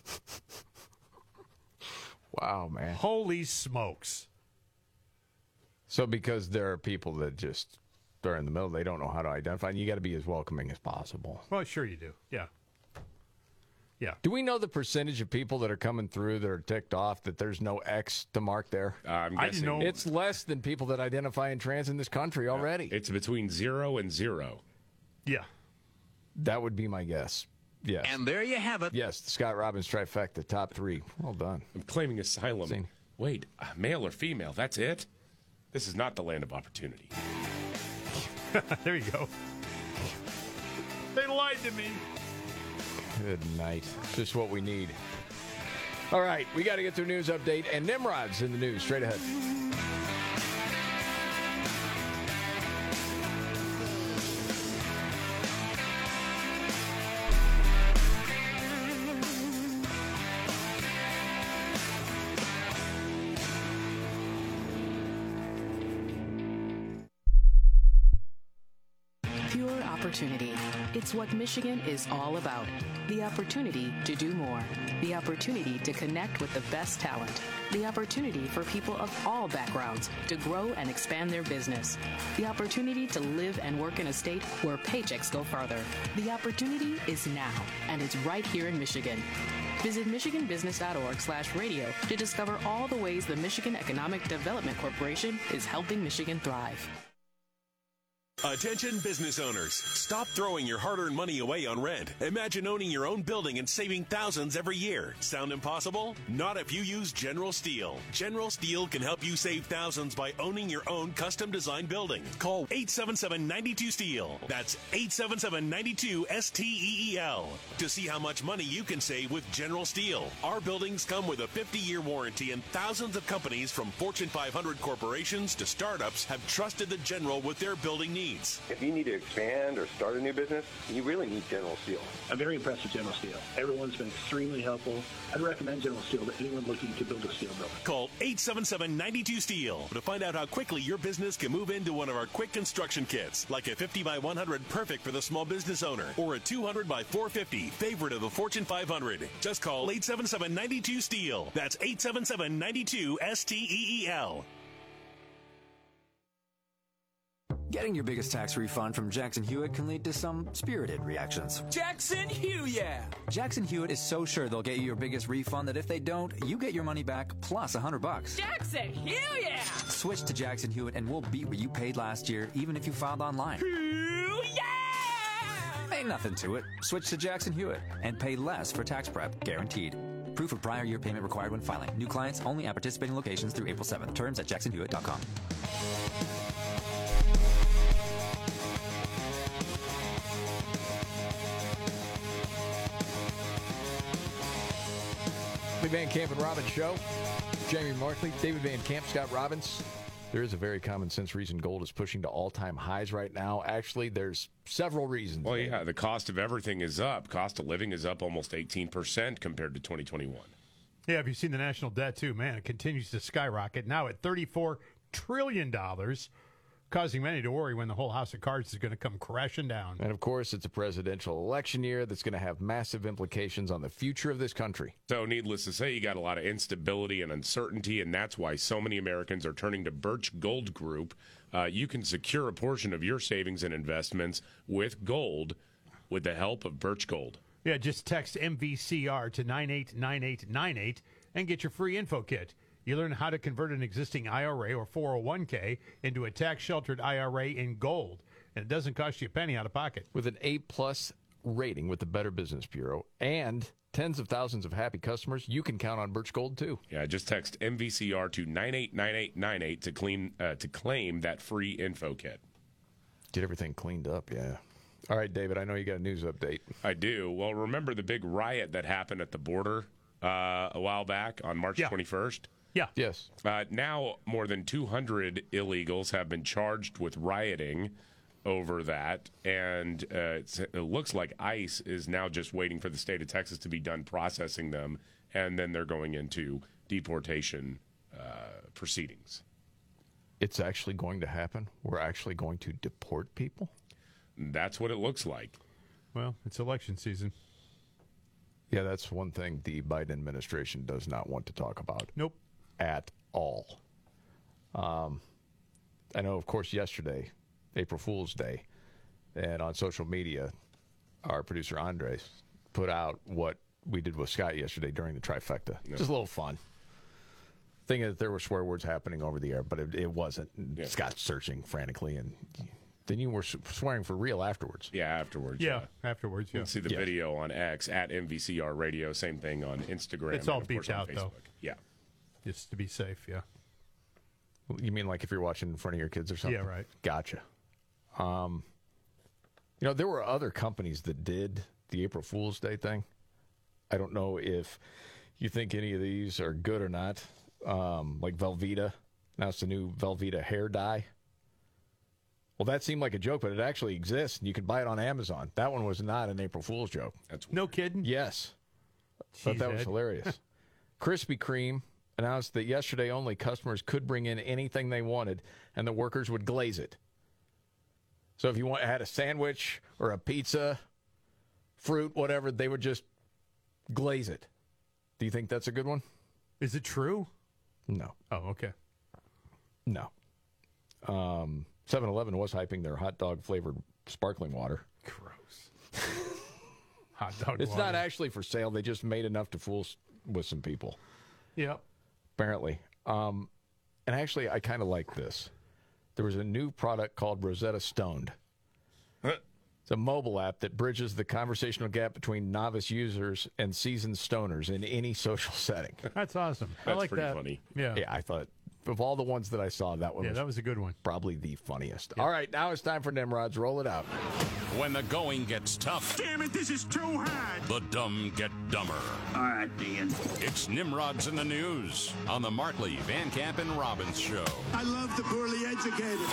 Wow, man. Holy smokes. So because there are people that just, they're in the middle, they don't know how to identify, and you got to be as welcoming as possible. Well, sure you do. Yeah. Yeah. Do we know the percentage of people that are coming through that are ticked off that there's no X to mark there? Uh, I'm I didn't guessing know- It's less than people that identify in trans in this country already. it's between zero and zero. Yeah. That would be my guess. Yes. And there you have it. Yes, the Scott Robbins trifecta, top three. Well done. I'm claiming asylum. Same. Wait, uh, male or female? That's it? This is not the land of opportunity. There you go. They lied to me. Good night. Just what we need. All right, we got to get to a news update, and Nimrod's in the news. Straight ahead. Pure opportunity. It's what Michigan is all about. The opportunity to do more. The opportunity to connect with the best talent. The opportunity for people of all backgrounds to grow and expand their business. The opportunity to live and work in a state where paychecks go farther. The opportunity is now, and it's right here in Michigan. Visit michiganbusiness.org slash radio to discover all the ways the Michigan Economic Development Corporation is helping Michigan thrive. Attention business owners. Stop throwing your hard-earned money away on rent. Imagine owning your own building and saving thousands every year. Sound impossible? Not if you use General Steel. General Steel can help you save thousands by owning your own custom-designed building. Call eight seven seven, nine two, STEEL. That's eight seven seven, nine two, S T E E L. To see how much money you can save with General Steel. Our buildings come with a fifty-year warranty, and thousands of companies from Fortune five hundred corporations to startups have trusted the General with their building needs. If you need to expand or start a new business, you really need General Steel. I'm very impressed with General Steel. Everyone's been extremely helpful. I'd recommend General Steel to anyone looking to build a steel building. Call eight seven seven, nine two, STEEL to find out how quickly your business can move into one of our quick construction kits, like a fifty by one hundred perfect for the small business owner, or a two hundred by four fifty favorite of the Fortune five hundred. Just call eight seven seven, nine two, STEEL. That's eight seven seven, nine two, S T E E L. Getting your biggest tax refund from Jackson Hewitt can lead to some spirited reactions. Jackson Hewitt! Jackson Hewitt is so sure they'll get you your biggest refund that if they don't, you get your money back plus a hundred bucks. Jackson Hewitt! Switch to Jackson Hewitt and we'll beat what you paid last year, even if you filed online. Ain't nothing to it. Switch to Jackson Hewitt and pay less for tax prep, guaranteed. Proof of prior year payment required when filing. New clients only at participating locations through April seventh. Terms at jackson hewitt dot com. Van Camp and Robbins Show. Jamie Markley, David Van Camp, Scott Robbins. There is a very common sense reason gold is pushing to all-time highs right now. Actually, there's several reasons. Well, yeah, the cost of everything is up. Cost of living is up almost eighteen percent compared to twenty twenty-one. Yeah, have you seen the national debt, too? Man, it continues to skyrocket, now at thirty-four trillion dollars, causing many to worry when the whole house of cards is going to come crashing down. And, of course, it's a presidential election year that's going to have massive implications on the future of this country. So, needless to say, you got a lot of instability and uncertainty, and that's why so many Americans are turning to Birch Gold Group. Uh, you can secure a portion of your savings and investments with gold with the help of Birch Gold. Yeah, just text M V C R to nine eight nine eight nine eight and get your free info kit. You learn how to convert an existing I R A or four oh one k into a tax-sheltered I R A in gold. And it doesn't cost you a penny out of pocket. With an A-plus rating with the Better Business Bureau and tens of thousands of happy customers, you can count on Birch Gold, too. Yeah, just text M V C R to nine eight nine eight nine eight to, clean, uh, to claim that free info kit. Get everything cleaned up, yeah. All right, David, I know you got a news update. I do. Well, remember the big riot that happened at the border uh, a while back on March Yeah. twenty-first? Yeah. Yes. Uh, now, more than two hundred illegals have been charged with rioting over that, and uh, it's, it looks like ICE is now just waiting for the state of Texas to be done processing them, and then they're going into deportation uh, proceedings. It's actually going to happen? We're actually going to deport people? That's what it looks like. Well, it's election season. Yeah, that's one thing the Biden administration does not want to talk about. Nope. At all. Um, I know, of course, yesterday, April Fool's Day, and on social media, our producer Andres put out what we did with Scott yesterday during the trifecta. Yeah. Just a little fun. Thinking that there were swear words happening over the air, but it, it wasn't. Yeah. Scott's searching frantically, and then you were swearing for real afterwards. Yeah, afterwards. Yeah, yeah. afterwards, yeah. You can see the yes. video on X, at M V C R Radio. Same thing on Instagram. It's all and, of course, beeped on out, Facebook. though. Yeah. Just to be safe, yeah. You mean like if you're watching in front of your kids or something? Yeah, right. Gotcha. Um, you know, there were other companies that did the April Fool's Day thing. I don't know if you think any of these are good or not. Um, like Velveeta. Now it's the new Velveeta hair dye. Well, that seemed like a joke, but it actually exists, and you can buy it on Amazon. That one was not an April Fool's joke. That's no kidding? Yes. Thought that was Ed. hilarious. Krispy Kreme announced that yesterday only customers could bring in anything they wanted, and the workers would glaze it. So if you want, had a sandwich or a pizza, fruit, whatever, they would just glaze it. Do you think that's a good one? Is it true? No. Oh, okay. No. Um, seven eleven was hyping their hot dog flavored sparkling water. Gross. Hot dog It's water. not actually for sale. They just made enough to fool s- with some people. Yep. Apparently. Um, and actually, I kind of like this. There was a new product called Rosetta Stoned. It's a mobile app that bridges the conversational gap between novice users and seasoned stoners in any social setting. That's awesome. I That's like pretty that. funny. Yeah. Yeah, I thought of all the ones that I saw, that one Yeah, was, that was a good one. probably the funniest. All right, now it's time for Nimrods. Roll it out. When the going gets tough, Damn it, this is too hard. the dumb get dumber. All right, Dan. It's Nimrods in the News on the Markley, Van Camp, and Robbins Show. I love the poorly educated.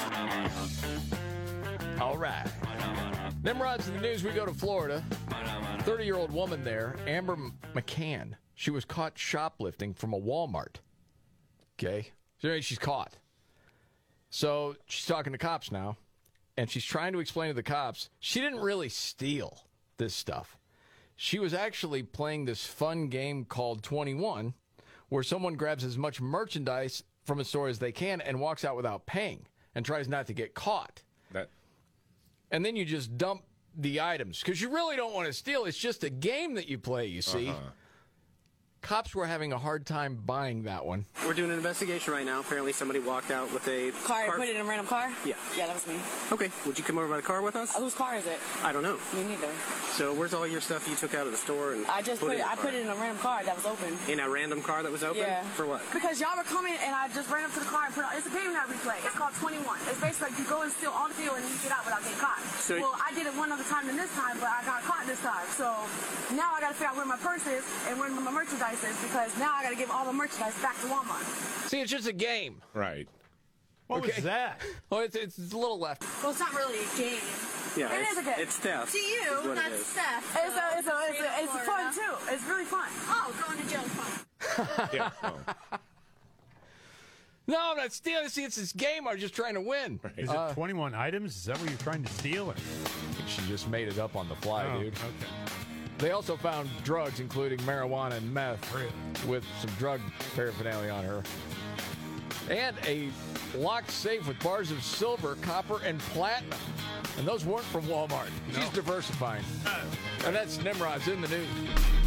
All right. Nimrods in the news, we go to Florida. thirty-year-old woman there, Amber McCann. She was caught shoplifting from a Walmart. Okay? So she's caught. So she's talking to cops now, and she's trying to explain to the cops she didn't really steal this stuff. She was actually playing this fun game called twenty-one, where someone grabs as much merchandise from a store as they can and walks out without paying and tries not to get caught. That And then you just dump the items because you really don't want to steal. It's just a game that you play, you see. Uh-huh. Cops were having a hard time buying that one. We're doing an investigation right now. Apparently somebody walked out with a Car, put it in a random car? Yeah. Yeah, that was me. Okay, would you come over by the car with us? Uh, whose car is it? I don't know. Me neither. So where's all your stuff you took out of the store? And I just put put in it, the I car? put it in a random car that was open. In a random car that was open? Yeah. For what? Because y'all were coming and I just ran up to the car and put it, it's a game that we play. It's called twenty-one. It's basically like you go and steal all the field and you get out without getting caught. So- well, I did it one other time than this time, but I got caught this time. So now I got to figure out where my purse is and where my merchandise is because now I got to give all the merchandise back to Walmart. See, it's just a game. right. What was that? Oh, it's, it's a little left. Well, it's not really a game. Yeah, it it's- is a game. it's theft, To you, is what it that's is. theft. It's, a, it's, a, it's, a, it's fun, too. It's really fun. Oh, going to jail is fun. Yeah. Oh. No, I'm not stealing. See, it's this game. I was just trying to win. Is Uh, it twenty-one items? Is that what you're trying to steal? Or? I think she just made it up on the fly, Oh, dude. okay. They also found drugs, including marijuana and meth, with some drug paraphernalia on her. And a locked safe with bars of silver, copper, and platinum. And those weren't from Walmart. She's diversifying. And that's Nimrod's in the news.